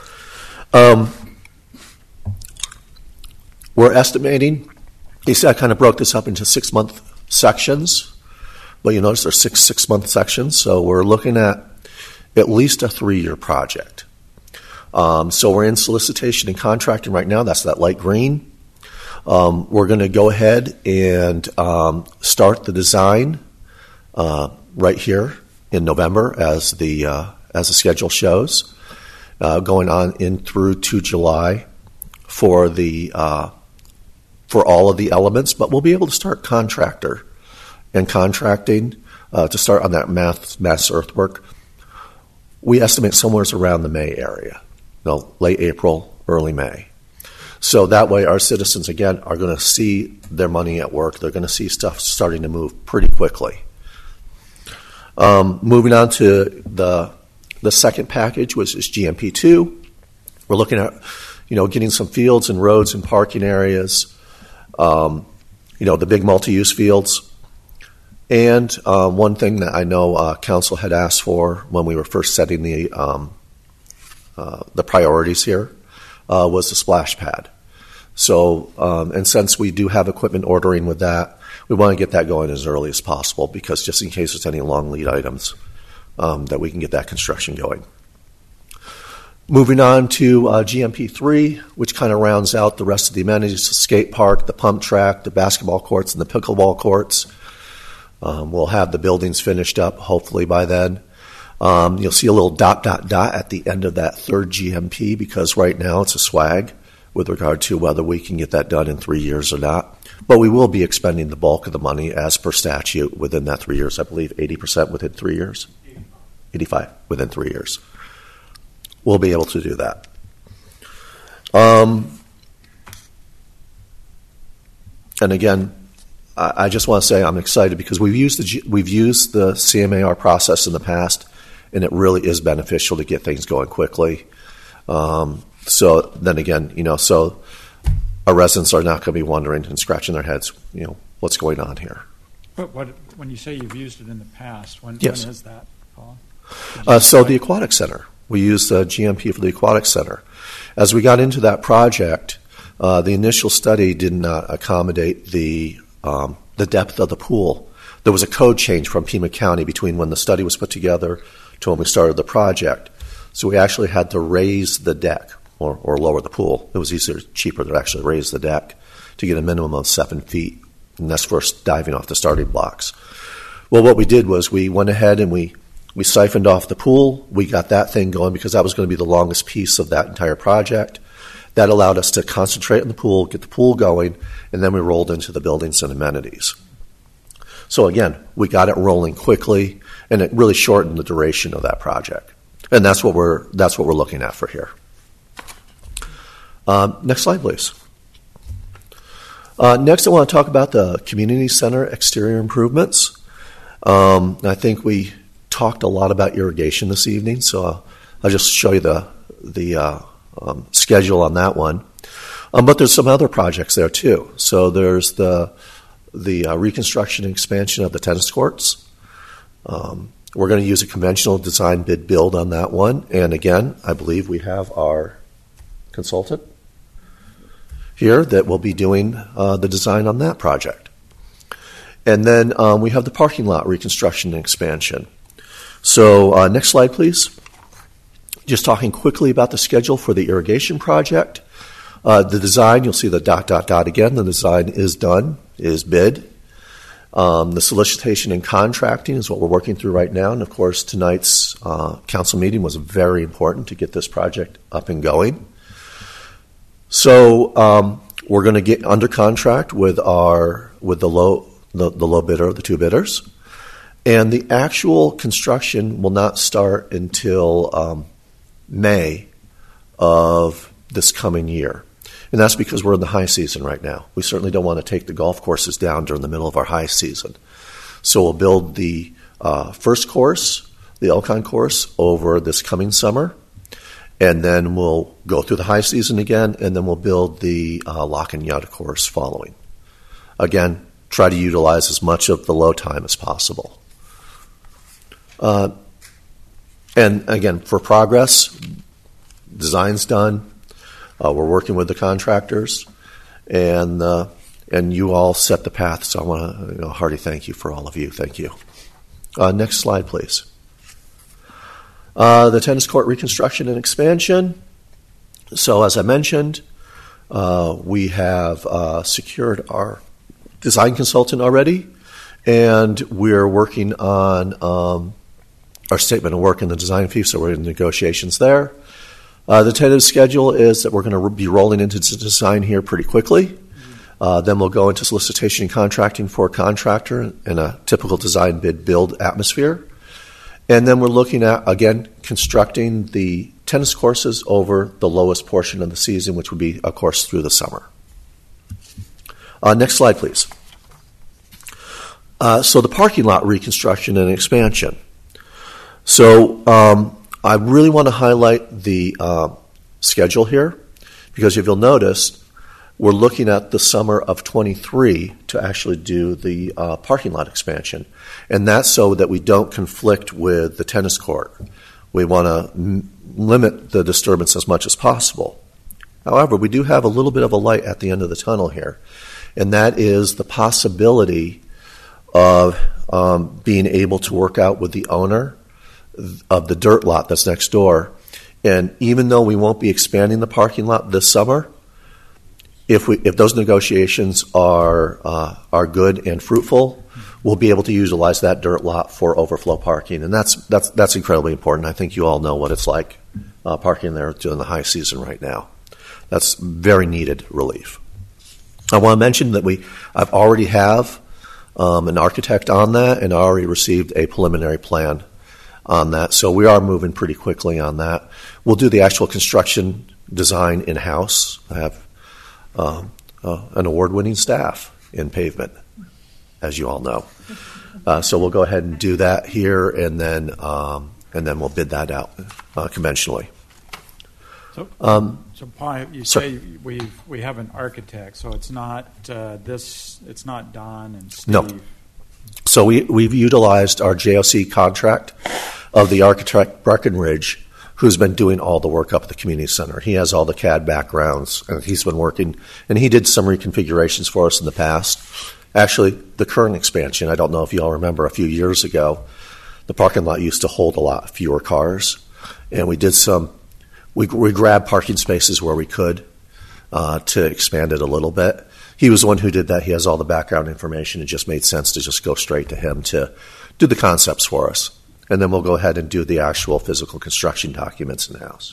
We're estimating, you see I kind of broke this up into 6-month sections, but you notice there's six-month sections, so we're looking at least a 3-year project. So we're in solicitation and contracting right now, that's that light green. We're going to go ahead and start the design right here in November as the schedule shows, going on in through to July for all of the elements, but we'll be able to start contracting to start on that mass earthwork. We estimate somewhere around the May area, late April, early May. So that way our citizens, again, are going to see their money at work. They're going to see stuff starting to move pretty quickly. Moving on to the second package, which is GMP2. We're looking at, getting some fields and roads and parking areas, the big multi-use fields. And one thing that I know council had asked for when we were first setting the priorities here was the splash pad. So, and since we do have equipment ordering with that, we want to get that going as early as possible because just in case there's any long lead items, that we can get that construction going. Moving on to GMP3, which kind of rounds out the rest of the amenities, the skate park, the pump track, the basketball courts, and the pickleball courts. We'll have the buildings finished up hopefully by then. You'll see a little ... at the end of that third GMP because right now it's a swag with regard to whether we can get that done in 3 years or not. But we will be expending the bulk of the money as per statute within that 3 years. I believe 80% within 3 years. 85 within 3 years. We'll be able to do that. And again, I just want to say I'm excited because we've used the CMAR process in the past, and it really is beneficial to get things going quickly. So then again, so our residents are not going to be wondering and scratching their heads, what's going on here. But when you say you've used it in the past, when yes. is that, Paul? So the Aquatic Center. We used GMP for the Aquatic Center. As we got into that project, the initial study did not accommodate the depth of the pool. There was a code change from Pima County between when the study was put together to when we started the project. So we actually had to raise the deck or lower the pool. It was cheaper to actually raise the deck to get a minimum of 7 feet. And that's first diving off the starting blocks. Well, what we did was we went ahead and we siphoned off the pool. We got that thing going because that was going to be the longest piece of that entire project. That allowed us to concentrate on the pool, get the pool going, and then we rolled into the buildings and amenities. So again, we got it rolling quickly, and it really shortened the duration of that project. And that's what we're looking at for here. Next slide, please. Next, I want to talk about the community center exterior improvements. I think we talked a lot about irrigation this evening, so I'll just show you the schedule on that one. But there's some other projects there too. So there's the reconstruction and expansion of the tennis courts. We're going to use a conventional design bid build on that one. And again, I believe we have our consultant here that will be doing the design on that project. And then we have the parking lot reconstruction and expansion. So next slide, please. Just talking quickly about the schedule for the irrigation project. The design, you'll see the ... again. The design is done, is bid. The solicitation and contracting is what we're working through right now. And, of course, tonight's council meeting was very important to get this project up and going. So we're going to get under contract with the low bidder, the two bidders. And the actual construction will not start until May of this coming year. And that's because we're in the high season right now. We certainly don't want to take the golf courses down during the middle of our high season. So we'll build the first course, the Elkhorn course, over this coming summer. And then we'll go through the high season again, and then we'll build the Lock and Yada course following. Again, try to utilize as much of the low time as possible. And again, for progress, design's done. We're working with the contractors, and you all set the path. So I want to hearty thank you for all of you. Thank you. Next slide, please. The tennis court reconstruction and expansion. So as I mentioned, we have secured our design consultant already, and we're working on our statement of work in the design fee, so we're in negotiations there. The tentative schedule is that we're going to be rolling into design here pretty quickly. Then we'll go into solicitation and contracting for a contractor in a typical design bid build atmosphere. And then we're looking at, again, constructing the tennis courses over the lowest portion of the season, which would be, of course, through the summer. Next slide, please. So the parking lot reconstruction and expansion. So I really want to highlight the schedule here, because if you'll notice, we're looking at the summer of 23 to actually do the parking lot expansion. And that's so that we don't conflict with the tennis court. We want to limit the disturbance as much as possible. However, we do have a little bit of a light at the end of the tunnel here, and that is the possibility of being able to work out with the owner of the dirt lot that's next door. And even though we won't be expanding the parking lot this summer, if those negotiations are good and fruitful, we'll be able to utilize that dirt lot for overflow parking, and that's incredibly important. I think you all know what it's like parking there during the high season right now. That's very needed relief. I want to mention that I've already have an architect on that, and I already received a preliminary plan on that, so we are moving pretty quickly on that. We'll do the actual construction design in-house. I have an award-winning staff in pavement, as you all know. So we'll go ahead and do that here, and then we'll bid that out conventionally. So Paul, you say we have an architect, so it's not it's not Don and Steve. No. So we've utilized our JOC contract of the architect Breckenridge who's been doing all the work up at the community center. He has all the CAD backgrounds, and he's been working, and he did some reconfigurations for us in the past. Actually, the current expansion, I don't know if you all remember, a few years ago, the parking lot used to hold a lot fewer cars, and we grabbed parking spaces where we could to expand it a little bit. He was the one who did that. He has all the background information. It just made sense to just go straight to him to do the concepts for us. And then we'll go ahead and do the actual physical construction documents in-house.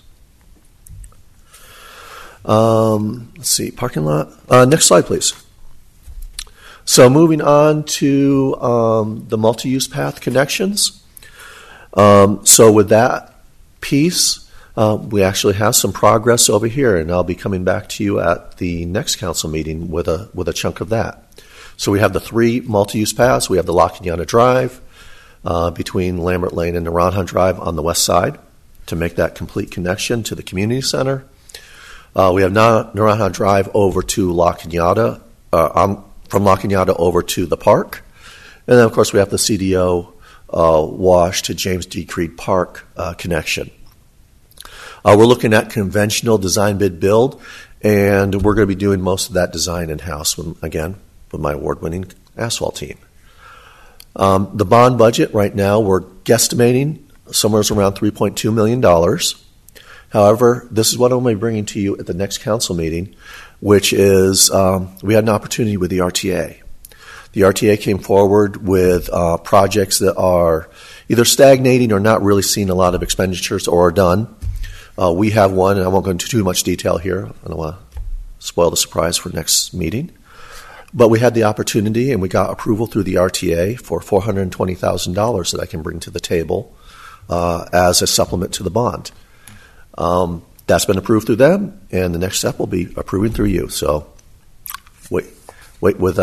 Let's see, parking lot. Next slide, please. So moving on to the multi-use path connections. So with that piece, we actually have some progress over here, and I'll be coming back to you at the next council meeting with a chunk of that. So we have the 3 multi-use paths. We have the La Cañada Drive between Lambert Lane and Naranja Drive on the west side to make that complete connection to the community center. We have Naranja Drive over to La Cañada, from La Cañada over to the park. And then, of course, we have the CDO Wash to James D. Creed Park connection. We're looking at conventional design bid build, and we're going to be doing most of that design in-house, again, with my award-winning asphalt team. The bond budget right now, we're guesstimating somewhere around $3.2 million. However, this is what I'm going to be bringing to you at the next council meeting, which is we had an opportunity with the RTA. The RTA came forward with projects that are either stagnating or not really seeing a lot of expenditures or are done. We have one, and I won't go into too much detail here. I don't want to spoil the surprise for next meeting. But we had the opportunity, and we got approval through the RTA for $420,000 that I can bring to the table as a supplement to the bond. That's been approved through them, and the next step will be approving through you. So wait with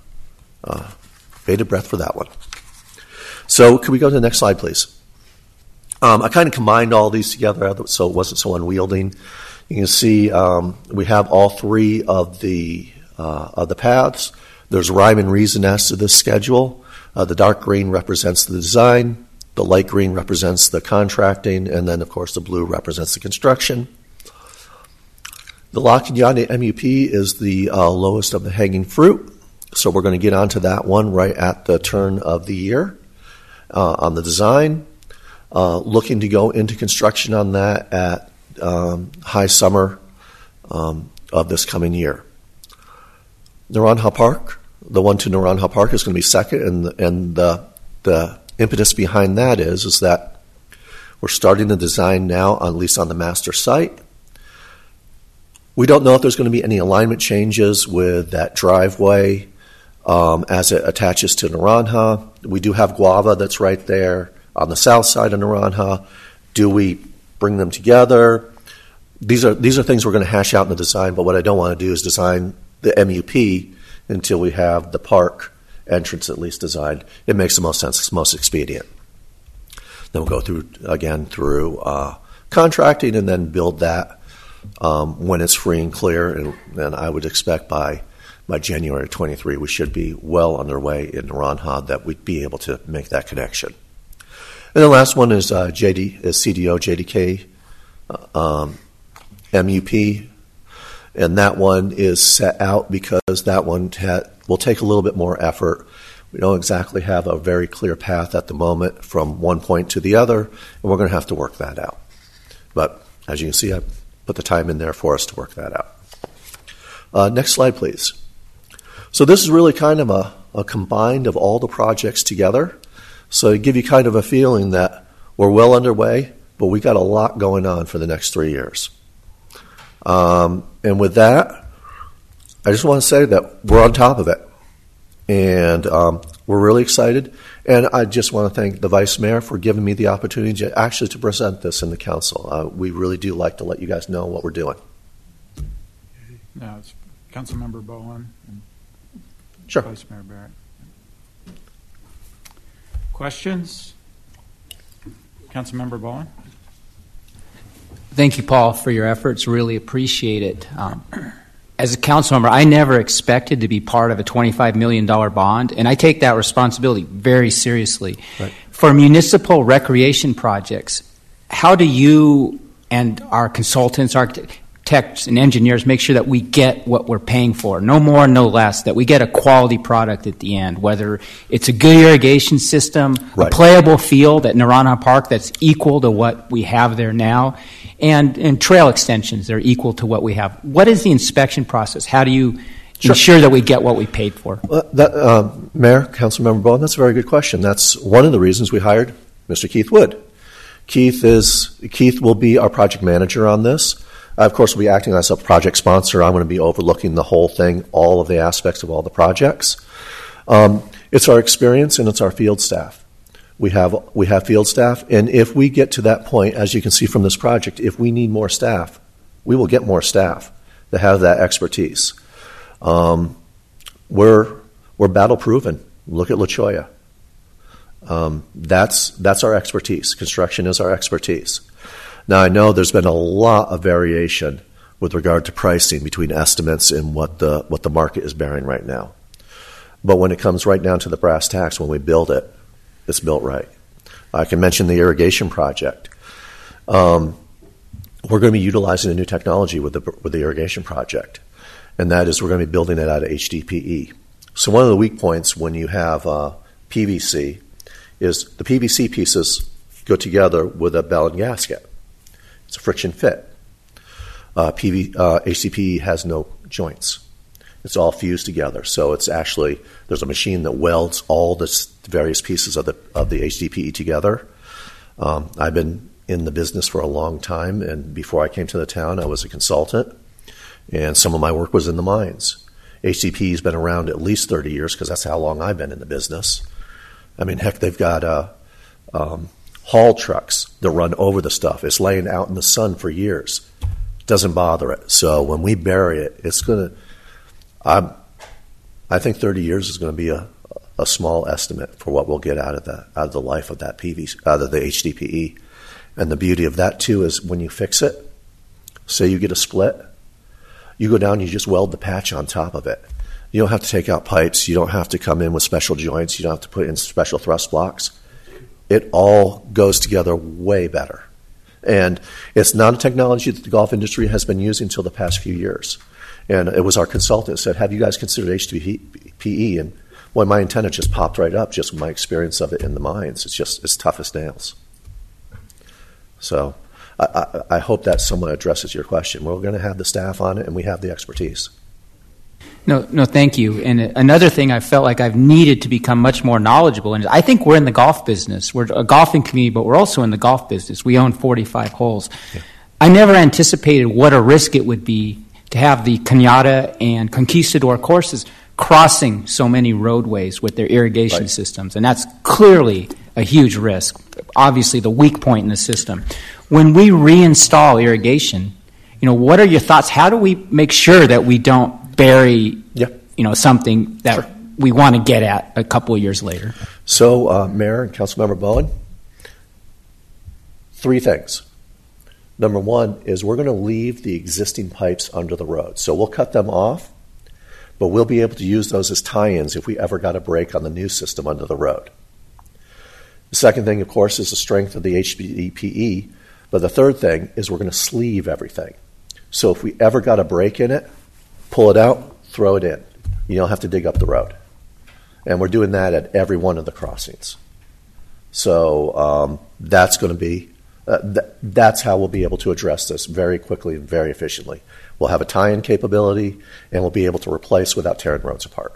bated breath for that one. So can we go to the next slide, please? I kind of combined all these together so it wasn't so unwieldy. You can see we have all 3 of the paths. There's rhyme and reason as to this schedule. The dark green represents the design. The light green represents the contracting, and then, of course, the blue represents the construction. The La Cañada MUP is the lowest of the hanging fruit, so we're going to get onto that one right at the turn of the year on the design. Looking to go into construction on that at high summer of this coming year. Naranja Park, the one to Naranja Park is going to be second, and the impetus behind that is that we're starting the design now, at least on the master site. We don't know if there's going to be any alignment changes with that driveway as it attaches to Naranja. We do have Guava that's right there on the south side of Naranja. Do we bring them together? These are things we're going to hash out in the design, but what I don't want to do is design the MUP until we have the park entrance at least designed. It makes the most sense. It's most expedient. Then we'll go through contracting and then build that when it's free and clear. And I would expect by January 23 we should be well underway in Naranja that we'd be able to make that connection. And the last one is CDO JDK MUP. And that one is set out because that one will take a little bit more effort. We don't exactly have a very clear path at the moment from one point to the other, and we're going to have to work that out. But as you can see, I put the time in there for us to work that out. Next slide, please. So this is really kind of a combined of all the projects together. So to give you kind of a feeling that we're well underway, but we got a lot going on for the next 3 years. And with that, I just want to say that we're on top of it. And we're really excited. And I just want to thank the Vice Mayor for giving me the opportunity to present this in the council. We really do like to let you guys know what we're doing. Now it's Councilmember Bowen and sure. Vice Mayor Barrett. Questions? Councilmember Bowen? Thank you, Paul, for your efforts. Really appreciate it. As a council member, I never expected to be part of a $25 million bond, and I take that responsibility very seriously. Right. For municipal recreation projects, how do you and our consultants, architects, and engineers make sure that we get what we're paying for? No more, no less, that we get a quality product at the end, whether it's a good irrigation system, right, a playable field at Naranja Park that's equal to what we have there now, and trail extensions that are equal to what we have. What is the inspection process? How do you ensure that we get what we paid for? Mayor, Councilmember Bowen, that's a very good question. That's one of the reasons we hired Mr. Keith Wood. Keith will be our project manager on this. Of course, we'll be acting as a project sponsor. I'm going to be overlooking the whole thing, all of the aspects of all the projects. It's our experience and it's our field staff. We have field staff, and if we get to that point, as you can see from this project, if we need more staff, we will get more staff that have that expertise. We're battle proven. Look at La Cholla. That's our expertise. Construction is our expertise. Now, I know there's been a lot of variation with regard to pricing between estimates and what the market is bearing right now. But when it comes right down to the brass tacks, when we build it, it's built right. I can mention the irrigation project. We're going to be utilizing a new technology with the irrigation project, and that is we're going to be building it out of HDPE. So one of the weak points when you have PVC is the PVC pieces go together with a bell and gasket. It's a friction fit. HDPE has no joints. It's all fused together. So it's actually, there's a machine that welds all the various pieces of the HDPE together. I've been in the business for a long time, and before I came to the town, I was a consultant, and some of my work was in the mines. HDPE has been around at least 30 years because that's how long I've been in the business. I mean, heck, they've got haul trucks that run over the stuff. It's laying out in the sun for years. Doesn't bother it. So when we bury it, it's going to, I think 30 years is going to be a small estimate for what we'll get out of the life of that PVC, out of the HDPE. And the beauty of that too is when you fix it, say you get a split, you go down and you just weld the patch on top of it. You don't have to take out pipes. You don't have to come in with special joints. You don't have to put in special thrust blocks. It all goes together way better. And it's not a technology that the golf industry has been using until the past few years. And it was our consultant that said, have you guys considered HDPE? And boy, my antenna just popped right up just with my experience of it in the mines. It's tough as nails. So I hope that somewhat addresses your question. We're going to have the staff on it, and we have the expertise. No, thank you. And another thing I felt like I've needed to become much more knowledgeable, and I think we're in the golf business. We're a golfing community, but we're also in the golf business. We own 45 holes. Yeah. I never anticipated what a risk it would be to have the Cañada and Conquistador courses crossing so many roadways with their irrigation systems, and that's clearly a huge risk, obviously the weak point in the system. When we reinstall irrigation, what are your thoughts? How do we make sure that we don't bury, something that we want to get at a couple of years later? So, Mayor and Councilmember Bowen, 3 things. Number 1 is we're going to leave the existing pipes under the road. So we'll cut them off, but we'll be able to use those as tie-ins if we ever got a break on the new system under the road. The second thing, of course, is the strength of the HDPE, but the third thing is we're going to sleeve everything. So if we ever got a break in it, pull it out, throw it in. You don't have to dig up the road. And we're doing that at every one of the crossings. So that's going to be, that's how we'll be able to address this very quickly and very efficiently. We'll have a tie-in capability, and we'll be able to replace without tearing roads apart.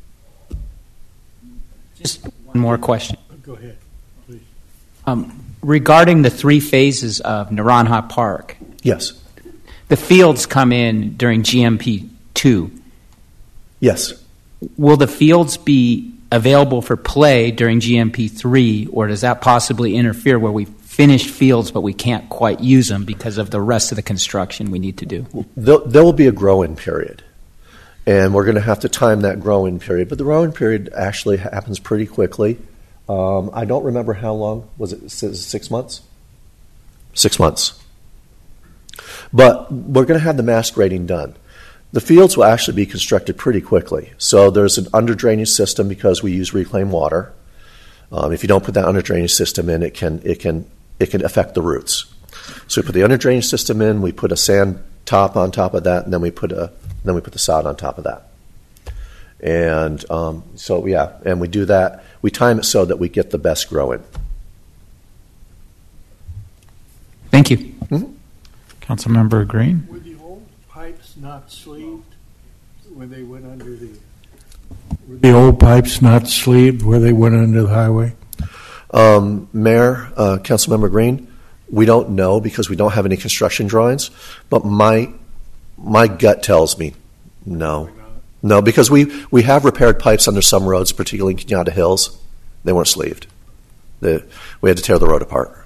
Just one more question. Go ahead, please. Regarding the 3 phases of Naranja Park. Yes. The fields come in during GMP 2. Yes. Will the fields be available for play during GMP 3, or does that possibly interfere where we've finished fields but we can't quite use them because of the rest of the construction we need to do? There will be a grow-in period, and we're going to have to time that grow-in period. But the grow-in period actually happens pretty quickly. I don't remember how long. Was it 6 months? 6 months. But we're going to have the mass grading done. The fields will actually be constructed pretty quickly. So there's an under-drainage system because we use reclaimed water. If you don't put that under-drainage system in, it can it can affect the roots. So we put the under drainage system in, we put a sand top on top of that, and then we put the sod on top of that. And and we do that. We time it so that we get the best growing. Thank you. Mm-hmm. Councilmember Green. Were the old pipes not sleeved when they went under the? Were the old pipes not sleeved where they went under the highway? Mayor, Councilmember Green, we don't know because we don't have any construction drawings. But my gut tells me no. No, because we have repaired pipes under some roads, particularly in Kenyatta Hills. They weren't sleeved. We had to tear the road apart.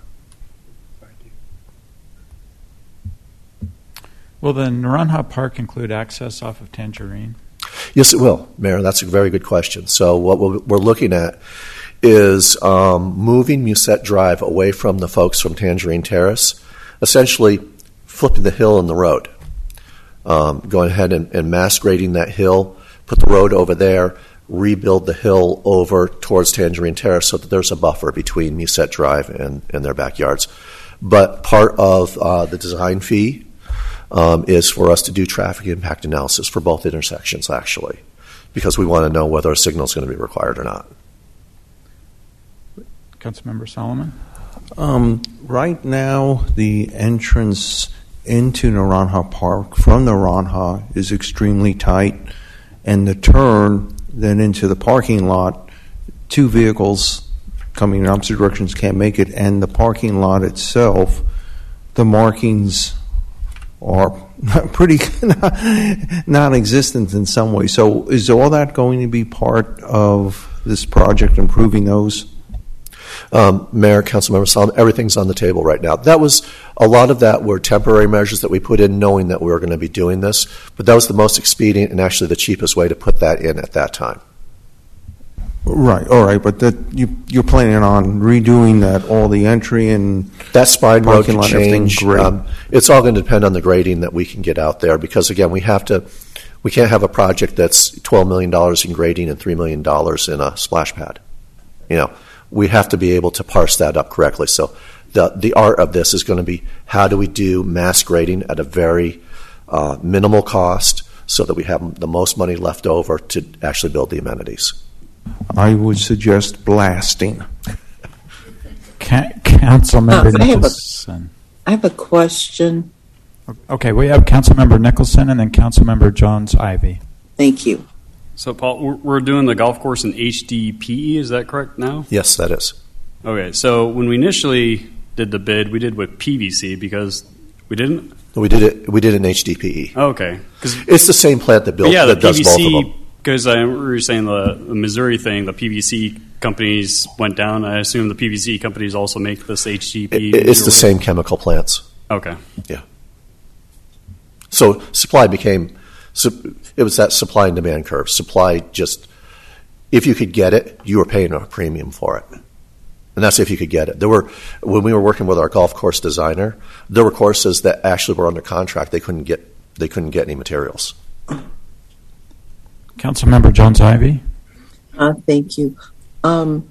Will the Naranja Park include access off of Tangerine? Yes, it will, Mayor. That's a very good question. So what we're looking at is moving Musette Drive away from the folks from Tangerine Terrace, essentially flipping the hill and the road. Going ahead and mass grading that hill, put the road over there, rebuild the hill over towards Tangerine Terrace so that there's a buffer between Musette Drive and their backyards. But part of the design fee is for us to do traffic impact analysis for both intersections, actually, because we want to know whether a signal is going to be required or not. Councilmember Solomon? Right now, the entrance into Naranja Park from Naranja is extremely tight, and the turn then into the parking lot, two vehicles coming in opposite directions can't make it, and the parking lot itself, the markings are pretty non-existent in some way. So is all that going to be part of this project, improving those? Mayor, Councilmember Solomon, everything's on the table right now. A lot of that were temporary measures that we put in knowing that we were going to be doing this, but that was the most expedient and actually the cheapest way to put that in at that time. Right, all right, but you're planning on redoing that, all the entry and that spine road can change. It's all going to depend on the grading that we can get out there because, again, we can't have a project that's $12 million in grading and $3 million in a splash pad. We have to be able to parse that up correctly. So the art of this is going to be how do we do mass grading at a very minimal cost so that we have the most money left over to actually build the amenities. I would suggest blasting. Councilmember Nicholson. I have a question. Okay, we have Councilmember Nicholson and then Councilmember Jones-Ivy. Thank you. So, Paul, we're doing the golf course in HDPE, is that correct now? Yes, that is. Okay, so when we initially did the bid, we did with PVC because we didn't? We did it in HDPE. Okay. It's the same plant that does both of them. Because I remember you were saying the Missouri thing, the PVC companies went down. I assume the PVC companies also make this HDPE. It's the same chemical plants. Okay. Yeah. So supply became... it was that supply and demand curve. Supply just, if you could get it, you were paying a premium for it. And that's if you could get it. When we were working with our golf course designer, there were courses that actually were under contract. They couldn't get any materials. Councilmember Jones-Ivy? Thank you. Paul?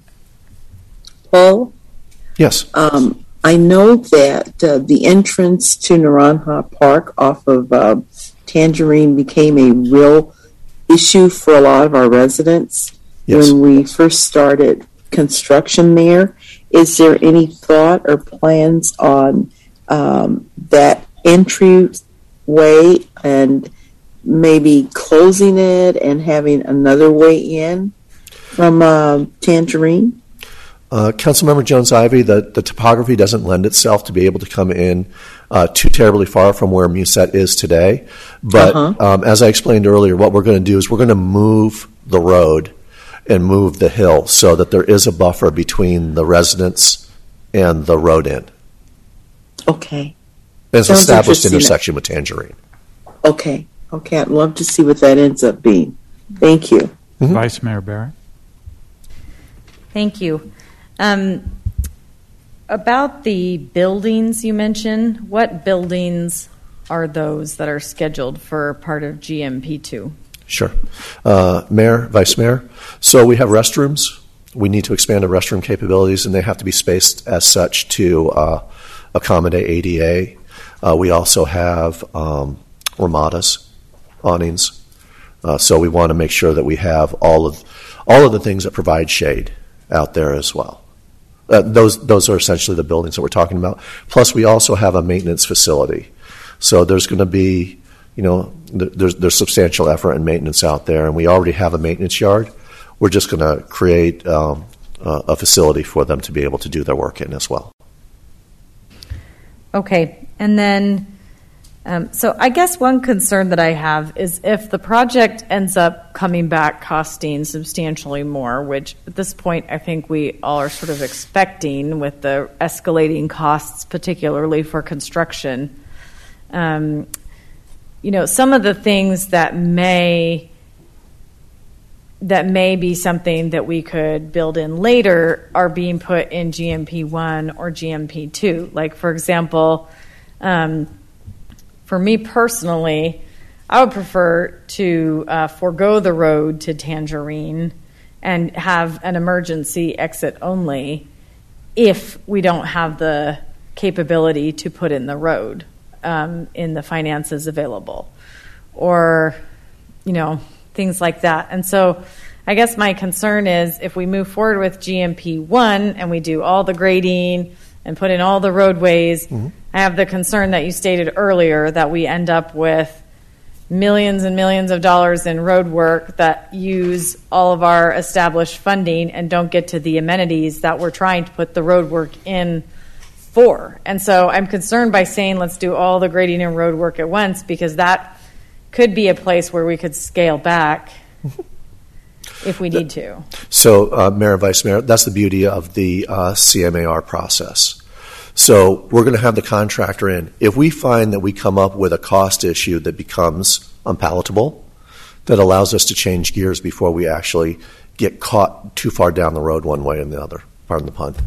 Yes. I know that the entrance to Naranja Park off of Tangerine became a real issue for a lot of our residents when we first started construction there. Is there any thought or plans on that entryway and maybe closing it and having another way in from Tangerine? Councilmember Jones-Ivy, the topography doesn't lend itself to be able to come in too terribly far from where Musette is today. But as I explained earlier, what we're going to do is we're going to move the road and move the hill so that there is a buffer between the residents and the road end. Okay. It's an established intersection with Tangerine. Okay. I'd love to see what that ends up being. Thank you. Mm-hmm. Vice Mayor Barrett. Thank you. About the buildings you mentioned, what buildings are those that are scheduled for part of GMP2? Sure. Mayor, Vice Mayor. So we have restrooms, we need to expand our restroom capabilities, and they have to be spaced as such to accommodate ADA. We also have ramadas, awnings. So we want to make sure that we have all of the things that provide shade out there as well. Those are essentially the buildings that we're talking about. Plus, we also have a maintenance facility. So there's going to be, there's substantial effort and maintenance out there, and we already have a maintenance yard. We're just going to create a facility for them to be able to do their work in as well. Okay, and then, so I guess one concern that I have is if the project ends up coming back costing substantially more, which at this point I think we all are sort of expecting with the escalating costs, particularly for construction. Some of the things that may be something that we could build in later are being put in GMP1 or GMP2. Like, for example, for me personally, I would prefer to forego the road to Tangerine and have an emergency exit only if we don't have the capability to put in the road in the finances available, or, things like that. And so I guess my concern is if we move forward with GMP1 and we do all the grading and put in all the roadways, I have the concern that you stated earlier that we end up with millions and millions of dollars in road work that use all of our established funding and don't get to the amenities that we're trying to put the road work in for. And so I'm concerned by saying let's do all the grading and road work at once, because that could be a place where we could scale back if we need to. So, Mayor and Vice Mayor, that's the beauty of the CMAR process. So we're going to have the contractor in. If we find that we come up with a cost issue that becomes unpalatable, that allows us to change gears before we actually get caught too far down the road one way and the other. Pardon the pun.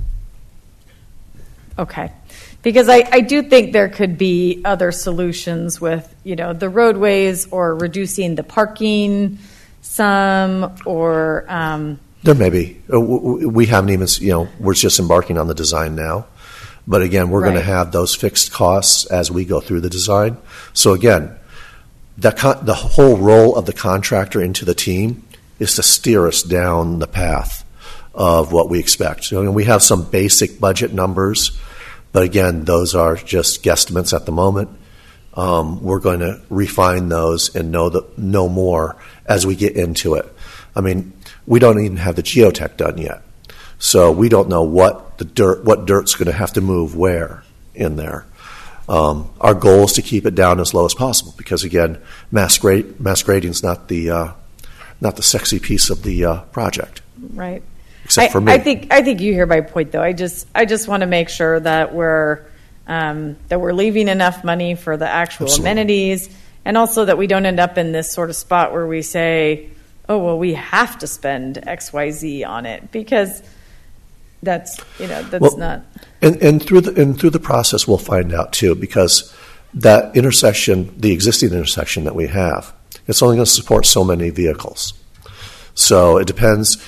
Okay. Because I do think there could be other solutions with, the roadways or reducing the parking some, or... There may be. We haven't even, we're just embarking on the design now. But again, we're going to have those fixed costs as we go through the design. So again, the whole role of the contractor into the team is to steer us down the path of what we expect. So, we have some basic budget numbers, but again, those are just guesstimates at the moment. We're going to refine those and know more as we get into it. We don't even have the geotech done yet, so we don't know what dirt's going to have to move where in there. Our goal is to keep it down as low as possible, because again, mass grading is not the sexy piece of the project. Right. Except for me. I think you hear my point, though. I just want to make sure that we're leaving enough money for the actual amenities, and also that we don't end up in this sort of spot where we say, "Oh, well, we have to spend XYZ on it," because that's not. And through the process, we'll find out too, because that intersection, the existing intersection that we have, it's only going to support so many vehicles. So it depends.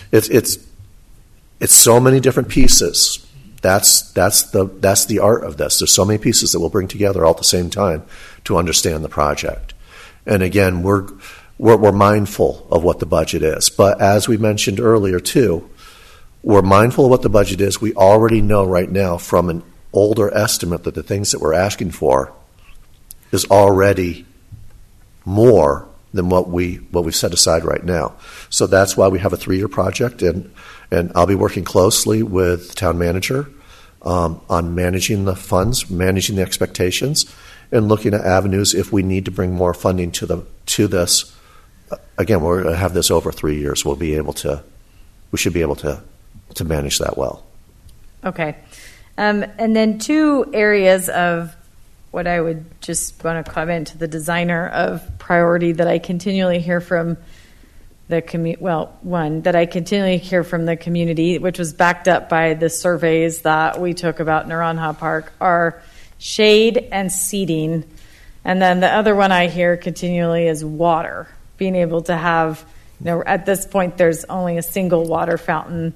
It's so many different pieces. That's the art of this. There's so many pieces that we'll bring together all at the same time to understand the project. And again, we're mindful of what the budget is. But as we mentioned earlier too, we're mindful of what the budget is. We already know right now from an older estimate that the things that we're asking for is already more than what we've set aside right now. So that's why we have a 3-year project, and I'll be working closely with the town manager on managing the funds, managing the expectations, and looking at avenues if we need to bring more funding to this. Again, we're going to have this over 3 years. We should be able to manage that well. Okay. And then 2 areas of what I would just want to comment to the designer of priority that I continually hear from the one that I continually hear from the community, which was backed up by the surveys that we took about Naranja Park, are shade and seating. And then the other one I hear continually is water, being able to have, at this point there's only a single water fountain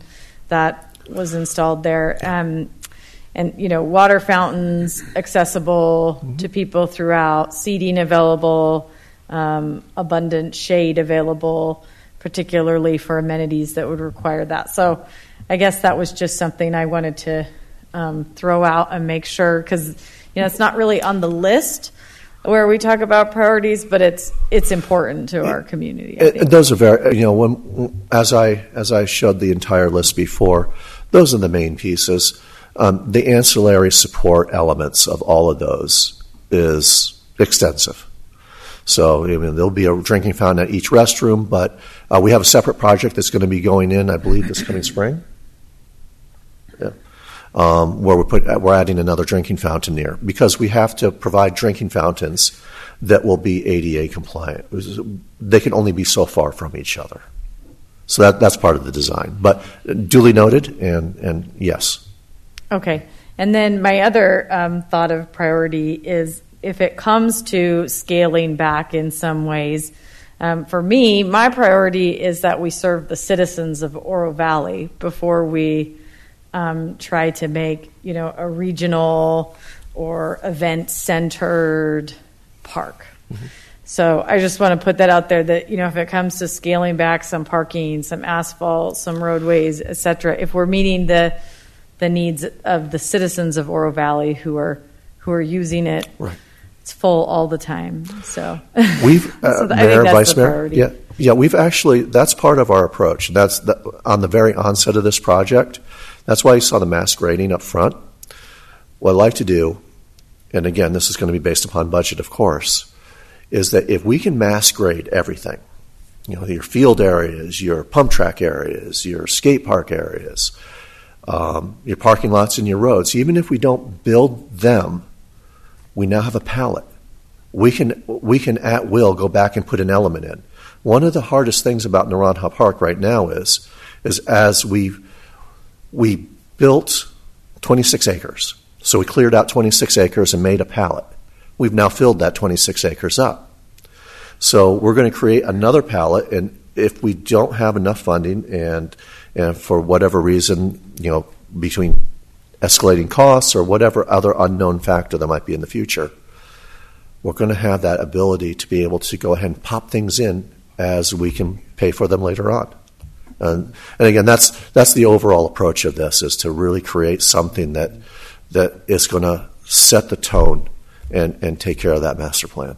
that was installed there. And, water fountains accessible to people throughout, seating available, abundant shade available, particularly for amenities that would require that. So I guess that was just something I wanted to throw out and make sure, because it's not really on the list where we talk about priorities, but it's important to our community. I think. Those are very, as I showed the entire list before, those are the main pieces. The ancillary support elements of all of those is extensive. So there'll be a drinking fountain at each restroom, but we have a separate project that's going to be going in, I believe, this coming spring. Yeah, where we're adding another drinking fountain near, because we have to provide drinking fountains that will be ADA compliant. They can only be so far from each other. So that's part of the design. But duly noted, and yes. Okay. And then my other thought of priority is, if it comes to scaling back in some ways, for me, my priority is that we serve the citizens of Oro Valley before we try to make, a regional or event-centered park. Mm-hmm. So I just want to put that out there that, if it comes to scaling back some parking, some asphalt, some roadways, et cetera, if we're meeting the needs of the citizens of Oro Valley who are using it, right. It's full all the time. So we've Mayor, Vice Mayor, yeah, we've actually, that's part of our approach. That's on the very onset of this project. That's why you saw the mass grading up front. What I'd like to do, and again, this is going to be based upon budget, of course, is that if we can mass grade everything, your field areas, your pump track areas, your skate park areas, your parking lots and your roads, even if we don't build them, we now have a palette. We can at will go back and put an element in. One of the hardest things about Naranja Park right now is as we built 26 acres. So we cleared out 26 acres and made a palette. We've now filled that 26 acres up. So we're going to create another palette, and if we don't have enough funding and for whatever reason, between escalating costs or whatever other unknown factor that might be in the future, we're going to have that ability to be able to go ahead and pop things in as we can pay for them later on. And again, that's the overall approach of this, is to really create something that is going to set the tone and take care of that master plan.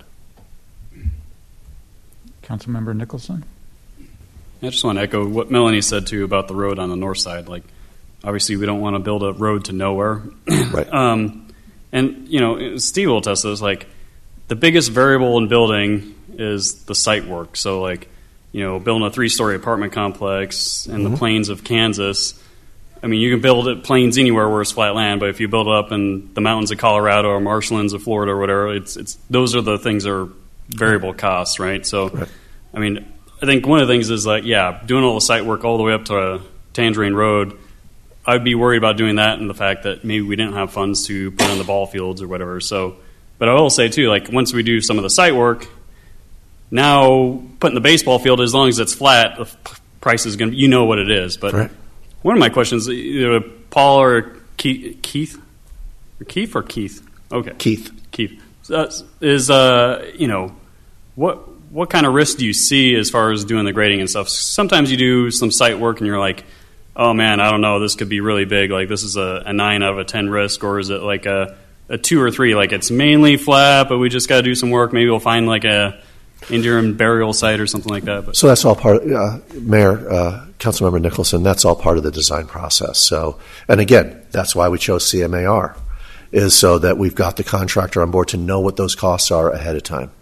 Councilmember Nicholson? I just want to echo what Melanie said, too, about the road on the north side. Obviously, we don't want to build a road to nowhere. Right. And, Steve will test this, the biggest variable in building is the site work. So, building a 3-story apartment complex in the plains of Kansas, you can build it plains anywhere where it's flat land, but if you build it up in the mountains of Colorado or marshlands of Florida or whatever, it's those are the things that are variable costs, right? So, right. I think one of the things is doing all the site work all the way up to Tangerine Road, I'd be worried about doing that and the fact that maybe we didn't have funds to put in the ball fields or whatever. So, but I will say too, once we do some of the site work, now putting the baseball field, as long as it's flat, the price is going to, what it is. But right. One of my questions, either Paul or Keith? Keith or Keith? Okay. Keith. Is, what kind of risk do you see as far as doing the grading and stuff? Sometimes you do some site work and you're like, oh man, I don't know, this could be really big. This is a 9 out of a 10 risk, or is it a 2 or 3? It's mainly flat, but we just got to do some work. Maybe we'll find a Indian burial site or something like that. But. So that's all part of, Mayor, Councilmember Nicholson, that's all part of the design process. So, and again, that's why we chose CMAR, is so that we've got the contractor on board to know what those costs are ahead of time.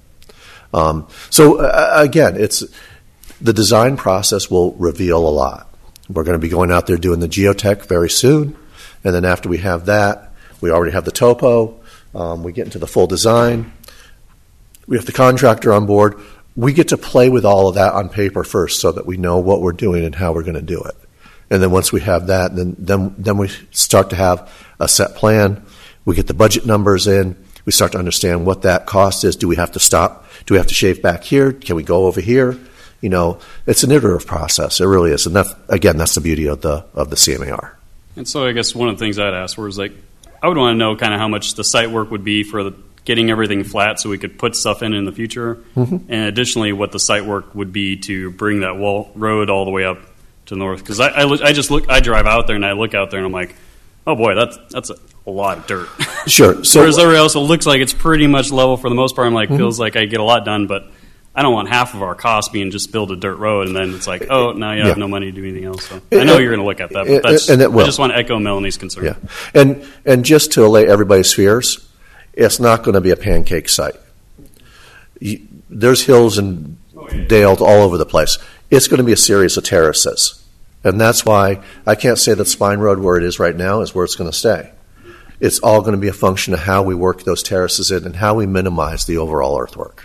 Again, it's the design process will reveal a lot. We're going to be going out there doing the geotech very soon, and then after we have that, we already have the topo. We get into the full design. We have the contractor on board. We get to play with all of that on paper first, so that we know what we're doing and how we're going to do it. And then once we have that, then we start to have a set plan. We get the budget numbers in. We start to understand what that cost is. Do we have to stop? Do we have to shave back here? Can we go over here? it's an iterative process. It really is. And that's the beauty of the CMAR. And so I guess one of the things I'd ask was I would want to know kind of how much the site work would be for getting everything flat so we could put stuff in the future. Mm-hmm. And additionally, what the site work would be to bring that road all the way up to the north. Because I drive out there and I look out there and I'm like, oh boy, that's a lot of dirt. Sure. So whereas everywhere else, it looks like it's pretty much level for the most part. I'm like, feels like I get a lot done, but I don't want half of our cost being just build a dirt road and then it's like, oh, now you have no money to do anything else. So I know you're going to look at that, but I just want to echo Melanie's concern. Yeah, and just to allay everybody's fears, it's not going to be a pancake site. There's hills and dales all over the place. It's going to be a series of terraces, and that's why I can't say that Spine Road, where it is right now, is where it's going to stay. It's all going to be a function of how we work those terraces in and how we minimize the overall earthwork.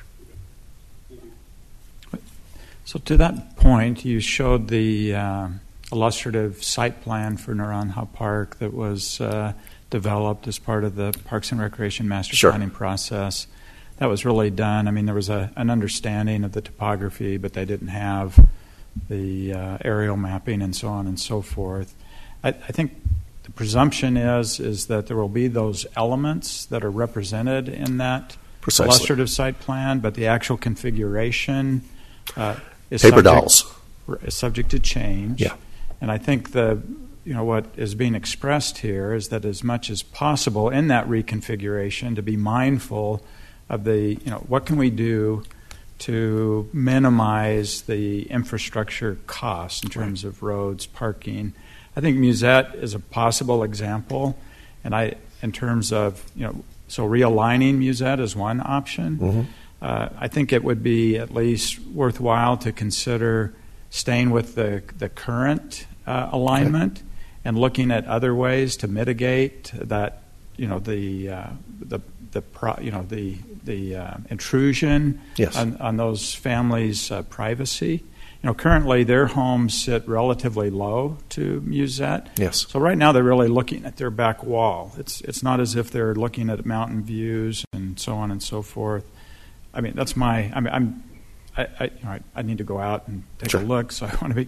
So to that point, you showed the illustrative site plan for Naranja Park that was developed as part of the Parks and Recreation Master Planning process. That was really done. I mean, there was an understanding of the topography, but they didn't have the aerial mapping and so on and so forth. I think the presumption is that there will be those elements that are represented in that illustrative site plan, but the actual configuration is subject to change. Yeah. And I think what is being expressed here is that as much as possible in that reconfiguration to be mindful of what can we do to minimize the infrastructure costs in terms of roads, parking. I think Musette is a possible example, and in terms of so realigning Musette is one option. Mm-hmm. I think it would be at least worthwhile to consider staying with the current alignment and looking at other ways to mitigate that the intrusion on those families' privacy. Currently their homes sit relatively low to Musette. Yes. So right now they're really looking at their back wall. It's not as if they're looking at mountain views and so on and so forth. I mean, that's my. I need to go out and take a look. So I want to be.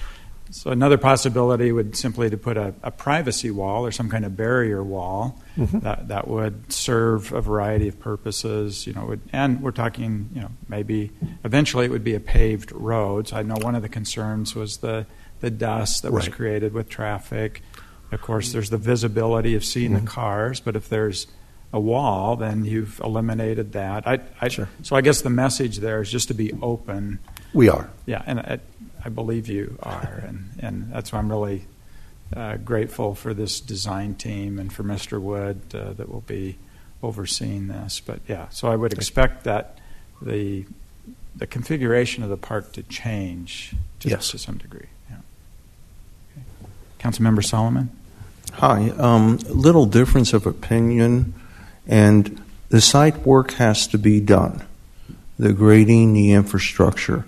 So another possibility would simply to put a privacy wall or some kind of barrier wall that would serve a variety of purposes. And we're talking. Maybe eventually it would be a paved road. So I know one of the concerns was the dust that was created with traffic. Of course, there's the visibility of seeing the cars, but if there's a wall, then you've eliminated that. So I guess the message there is just to be open. We are. Yeah, and I believe you are, and that's why I'm really grateful for this design team and for Mr. Wood that will be overseeing this. But yeah, so I would expect that the configuration of the park to change to some degree. Yeah. Okay. Councilmember Solomon. Hi. Little difference of opinion. And the site work has to be done, the grading, the infrastructure.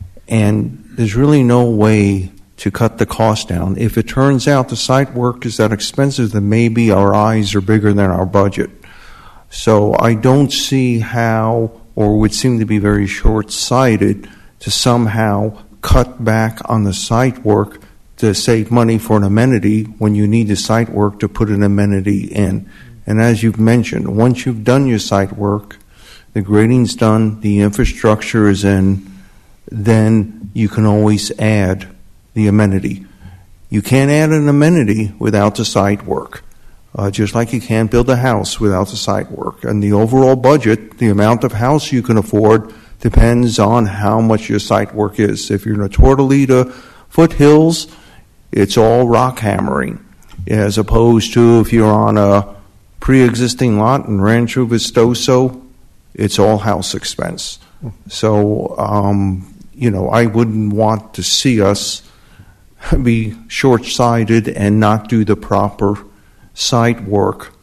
And there's really no way to cut the cost down. If it turns out the site work is that expensive, then maybe our eyes are bigger than our budget. So I don't see how, or would seem to be very short-sighted, to somehow cut back on the site work to save money for an amenity when you need the site work to put an amenity in. And as you've mentioned, once you've done your site work, the grading's done, the infrastructure is in, then you can always add the amenity. You can't add an amenity without the site work, just like you can't build a house without the site work. And the overall budget, the amount of house you can afford, depends on how much your site work is. If you're in a Tortolita foothills, it's all rock hammering, as opposed to if you're on a pre-existing lot in Rancho Vistoso, it's all house expense. So, I wouldn't want to see us be short-sighted and not do the proper site work,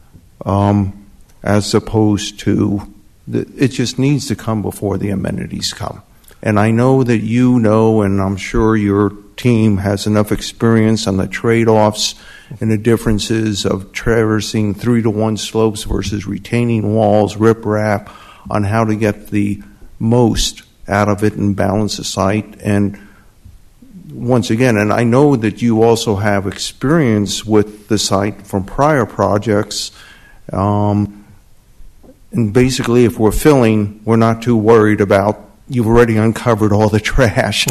as opposed to it just needs to come before the amenities come. And I know that and I'm sure your team has enough experience on the trade-offs and the differences of traversing 3-to-1 slopes versus retaining walls, riprap, on how to get the most out of it and balance the site. And once again, and I know that you also have experience with the site from prior projects. And basically, if we're filling, we're not too worried about, you've already uncovered all the trash.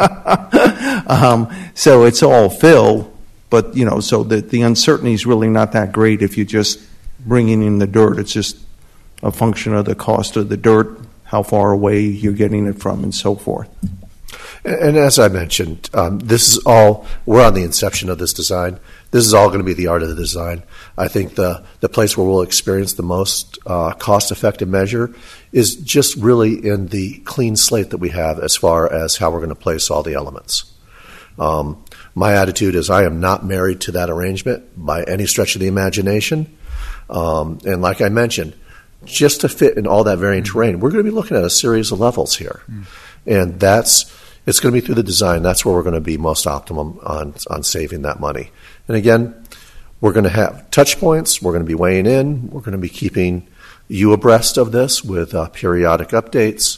So it's all fill, but, so the uncertainty is really not that great if you're just bringing in the dirt. It's just a function of the cost of the dirt, how far away you're getting it from, and so forth. And as I mentioned, this is all, we're on the inception of this design. This is all going to be the art of the design. I think the place where we'll experience the most cost-effective measure is just really in the clean slate that we have as far as how we're going to place all the elements. My attitude is I am not married to that arrangement by any stretch of the imagination. And like I mentioned, just to fit in all that varying terrain, we're going to be looking at a series of levels here. And it's going to be through the design. That's where we're going to be most optimum on saving that money. And again, we're going to have touch points. We're going to be weighing in. We're going to be keeping you abreast of this with periodic updates.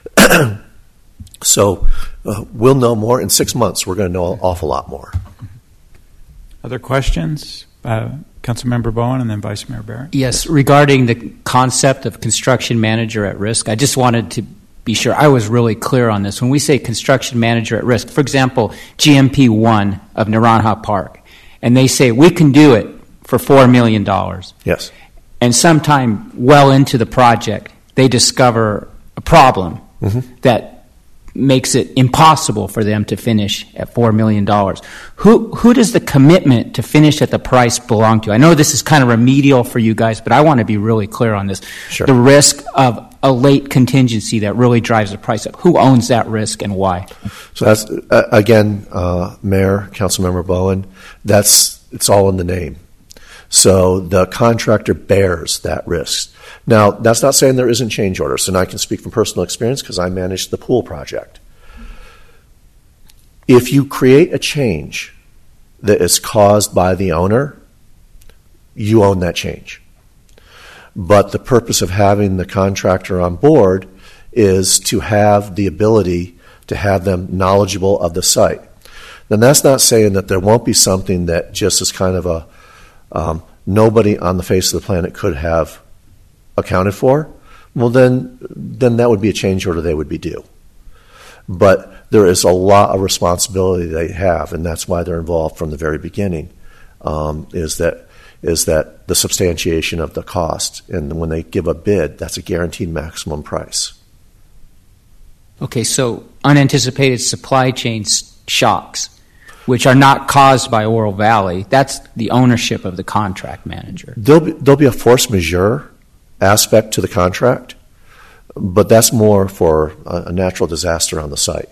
So we'll know more. In 6 months, we're going to know an awful lot more. Other questions? Councilmember Bowen and then Vice Mayor Barrett. Yes, regarding the concept of construction manager at risk, I just wanted to be sure I was really clear on this. When we say construction manager at risk, for example, GMP 1 of Naranja Park, and they say we can do it for $4 million. Yes. And sometime well into the project, they discover a problem that makes it impossible for them to finish at $4 million. Who does the commitment to finish at the price belong to? I know this is kind of remedial for you guys, but I want to be really clear on this. Sure. The risk of a late contingency that really drives the price up. Who owns that risk and why? So that's, again, Mayor, Councilmember Bowen, it's all in the name. So the contractor bears that risk. Now, that's not saying there isn't change orders, and I can speak from personal experience because I managed the pool project. If you create a change that is caused by the owner, you own that change. But the purpose of having the contractor on board is to have the ability to have them knowledgeable of the site. Then that's not saying that there won't be something that just is kind of a nobody on the face of the planet could have accounted for. Well, then that would be a change order they would be due. But there is a lot of responsibility they have, and that's why they're involved from the very beginning, is that the substantiation of the cost. And when they give a bid, that's a guaranteed maximum price. Okay, so unanticipated supply chain shocks, which are not caused by Oro Valley, that's the ownership of the contract manager. There'll be a force majeure aspect to the contract, but that's more for a natural disaster on the site.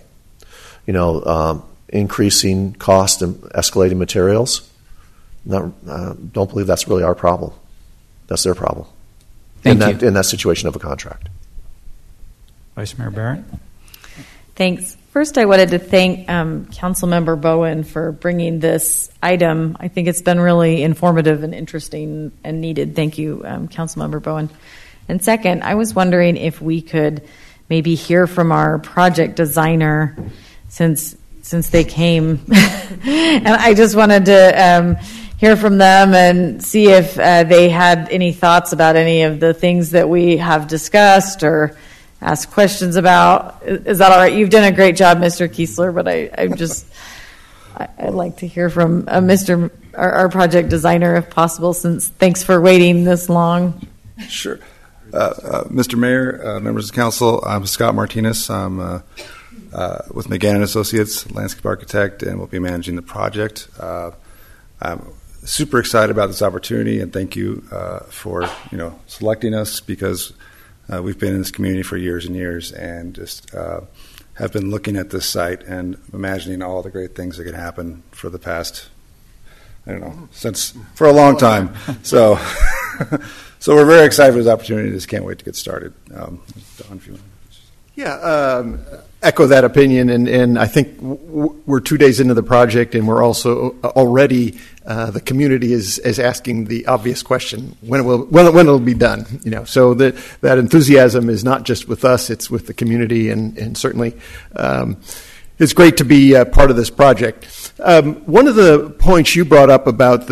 Increasing cost and escalating materials, don't believe that's really our problem. That's their problem. In that situation of a contract. Vice Mayor Barrett. Thanks. First, I wanted to thank Councilmember Bowen for bringing this item. I think it's been really informative and interesting and needed. Thank you, Councilmember Bowen. And second, I was wondering if we could maybe hear from our project designer since they came. And I just wanted to hear from them and see if they had any thoughts about any of the things that we have discussed or ask questions about. Is that all right? You've done a great job, Mr. Kiesler, but I'd like to hear from our project designer if possible, since thanks for waiting this long. Sure. Mr. Mayor, members of council, I'm Scott Martinez. I'm with McGann & Associates, landscape architect, and will be managing the project. I'm super excited about this opportunity, and thank you for selecting us, because we've been in this community for years and years, and just have been looking at this site and imagining all the great things that could happen for the past, for a long time. So we're very excited for this opportunity. Just can't wait to get started. Don, if you want. Yeah, echo that opinion, and I think we're 2 days into the project, and we're also already the community is asking the obvious question: when it'll be done? So that enthusiasm is not just with us; it's with the community, and certainly it's great to be part of this project. One of the points you brought up about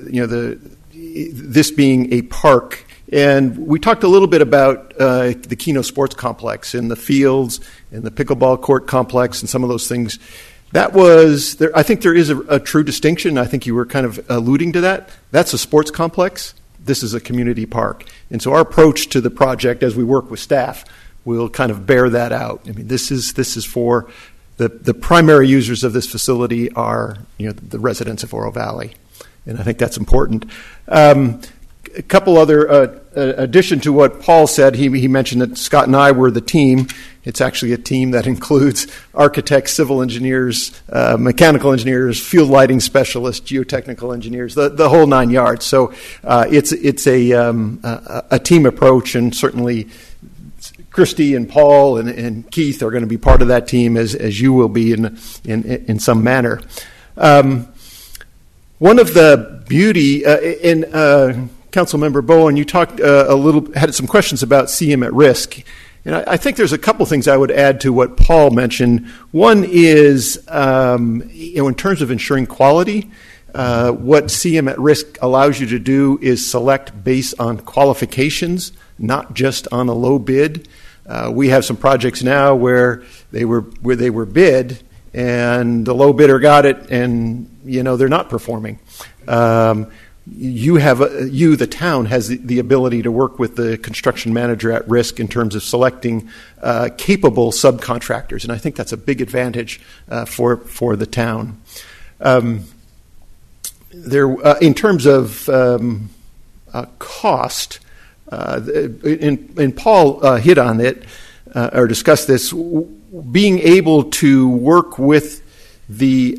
this being a park. And we talked a little bit about the Keno Sports Complex and the fields and the pickleball court complex and some of those things. That was there. I think there is a true distinction. I think you were kind of alluding to that. That's a sports complex. This is a community park. And so our approach to the project, as we work with staff, will kind of bear that out. I mean, this is for the primary users of this facility are the residents of Oro Valley, and I think that's important. A couple other addition to what Paul said, he mentioned that Scott and I were the team. It's actually a team that includes architects, civil engineers, mechanical engineers, field lighting specialists, geotechnical engineers, the whole 9 yards. So it's a team approach, and certainly Christy and Paul and Keith are going to be part of that team, as you will be in some manner. One of the beauty Councilmember Bowen, you talked had some questions about CM at risk. And I think there's a couple things I would add to what Paul mentioned. One is, in terms of ensuring quality, what CM at risk allows you to do is select based on qualifications, not just on a low bid. We have some projects now where they were bid, and the low bidder got it, and they're not performing. The town has the ability to work with the construction manager at risk in terms of selecting capable subcontractors, and I think that's a big advantage for the town. In terms of cost, and Paul hit on it or discussed this, being able to work with the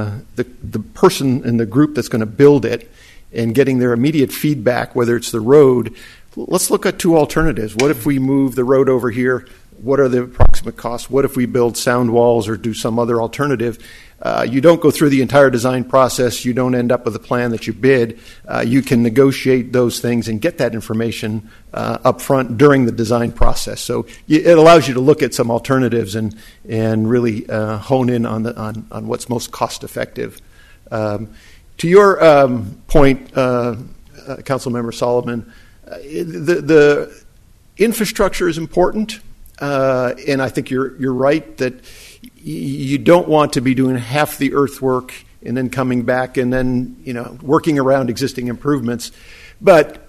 person in the group that's going to build it and getting their immediate feedback, whether it's the road. Let's look at two alternatives. What if we move the road over here? What are the approximate costs? What if we build sound walls or do some other alternative? You don't go through the entire design process. You don't end up with a plan that you bid. You can negotiate those things and get that information up front during the design process. So it allows you to look at some alternatives and really hone in on what's most cost effective. To your point, Councilmember Solomon, the infrastructure is important, and I think you're right that you don't want to be doing half the earthwork and then coming back and then working around existing improvements. But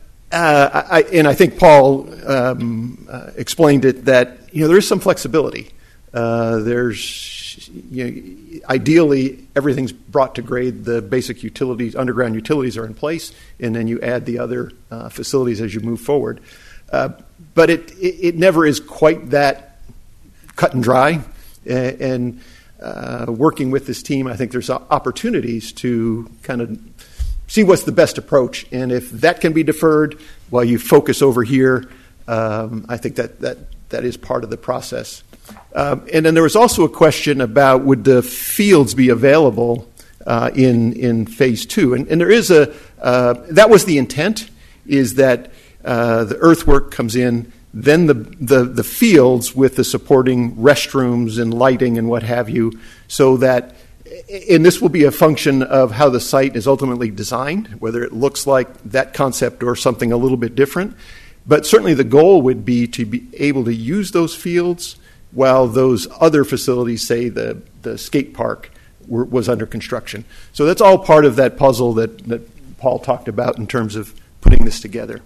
I think Paul explained it that there is some flexibility. There's ideally everything's brought to grade. The basic utilities, underground utilities, are in place, and then you add the other facilities as you move forward. But it never is quite that cut and dry. And working with this team, I think there's opportunities to kind of see what's the best approach. And if that can be deferred while you focus over here, I think that is part of the process. And then there was also a question about would the fields be available in phase two, and there is that was the intent, is that the earthwork comes in, then the fields with the supporting restrooms and lighting and what have you, so that, and this will be a function of how the site is ultimately designed, whether it looks like that concept or something a little bit different. But certainly the goal would be to be able to use those fields while those other facilities, say the skate park, was under construction. So that's all part of that puzzle that Paul talked about in terms of putting this together.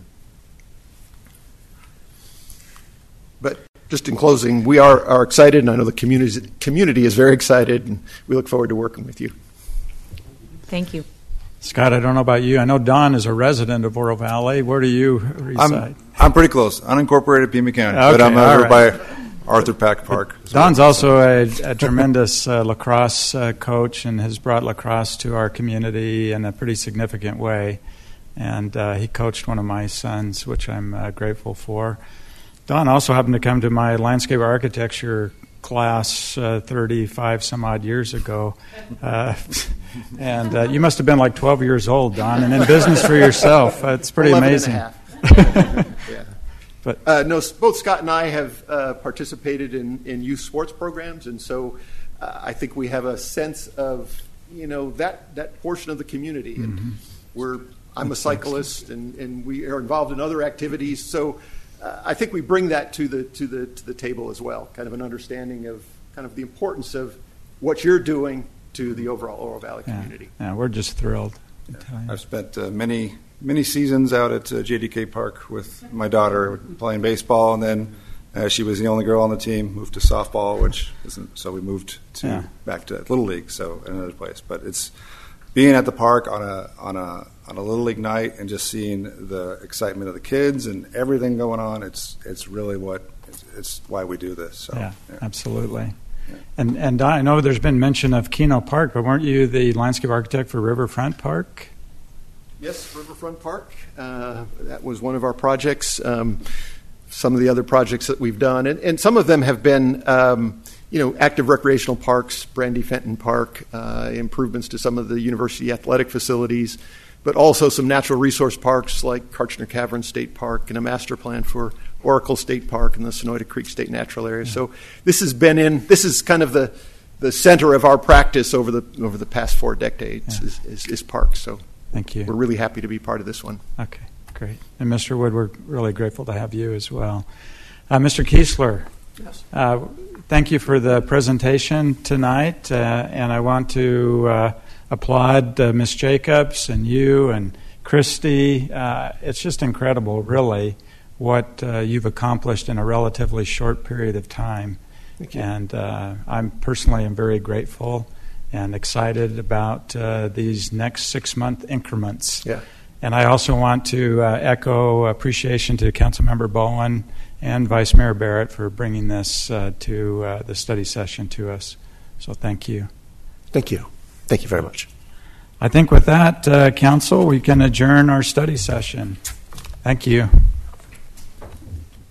But just in closing, we are excited, and I know the community is very excited, and we look forward to working with you. Thank you. Scott, I don't know about you. I know Don is a resident of Oro Valley. Where do you reside? I'm pretty close. Unincorporated Pima County, okay, but I'm over right. by Arthur Pack Park. Don's also a tremendous lacrosse coach and has brought lacrosse to our community in a pretty significant way. And he coached one of my sons, which I'm grateful for. Don also happened to come to my landscape architecture class 35 some odd years ago. And you must have been like 12 years old, Don, and in business for yourself. It's pretty 11 amazing. and a half. Yeah. But no, both Scott and I have participated in youth sports programs, and so I think we have a sense of that portion of the community. And I'm a cyclist, and we are involved in other activities. So I think we bring that to the table as well, kind of an understanding of kind of the importance of what you're doing to the overall Oro Valley community. Yeah, we're just thrilled. I've spent many seasons out at JDK Park with my daughter playing baseball, and then she was the only girl on the team, moved to softball, so we moved back to Little League, so another place. But it's being at the park on a Little League night and just seeing the excitement of the kids and everything going on. It's really it's why we do this. So, absolutely. And Don, I know there's been mention of Keno Park, but weren't you the landscape architect for Riverfront Park? Yes, Riverfront Park. That was one of our projects. Some of the other projects that we've done, and some of them have been, active recreational parks, Brandy Fenton Park, improvements to some of the university athletic facilities, but also some natural resource parks like Kartchner Cavern State Park and a master plan for Oracle State Park and the Sonoyta Creek State Natural Area. So this is kind of the center of our practice over the past 4 decades is parks. So thank you. We're really happy to be part of this one. Okay, great. And Mr. Wood, we're really grateful to have you as well. Mr. Kiesler, yes. Thank you for the presentation tonight, and I want to applaud Ms. Jacobs and you and Christy. It's just incredible, really, what you've accomplished in a relatively short period of time. Thank you. And I'm personally am very grateful and excited about these next 6-month increments. Yeah. And I also want to echo appreciation to Councilmember Bowen and Vice Mayor Barrett for bringing this to the study session to us. So thank you. Thank you. Thank you very much. I think with that, Council, we can adjourn our study session. Thank you.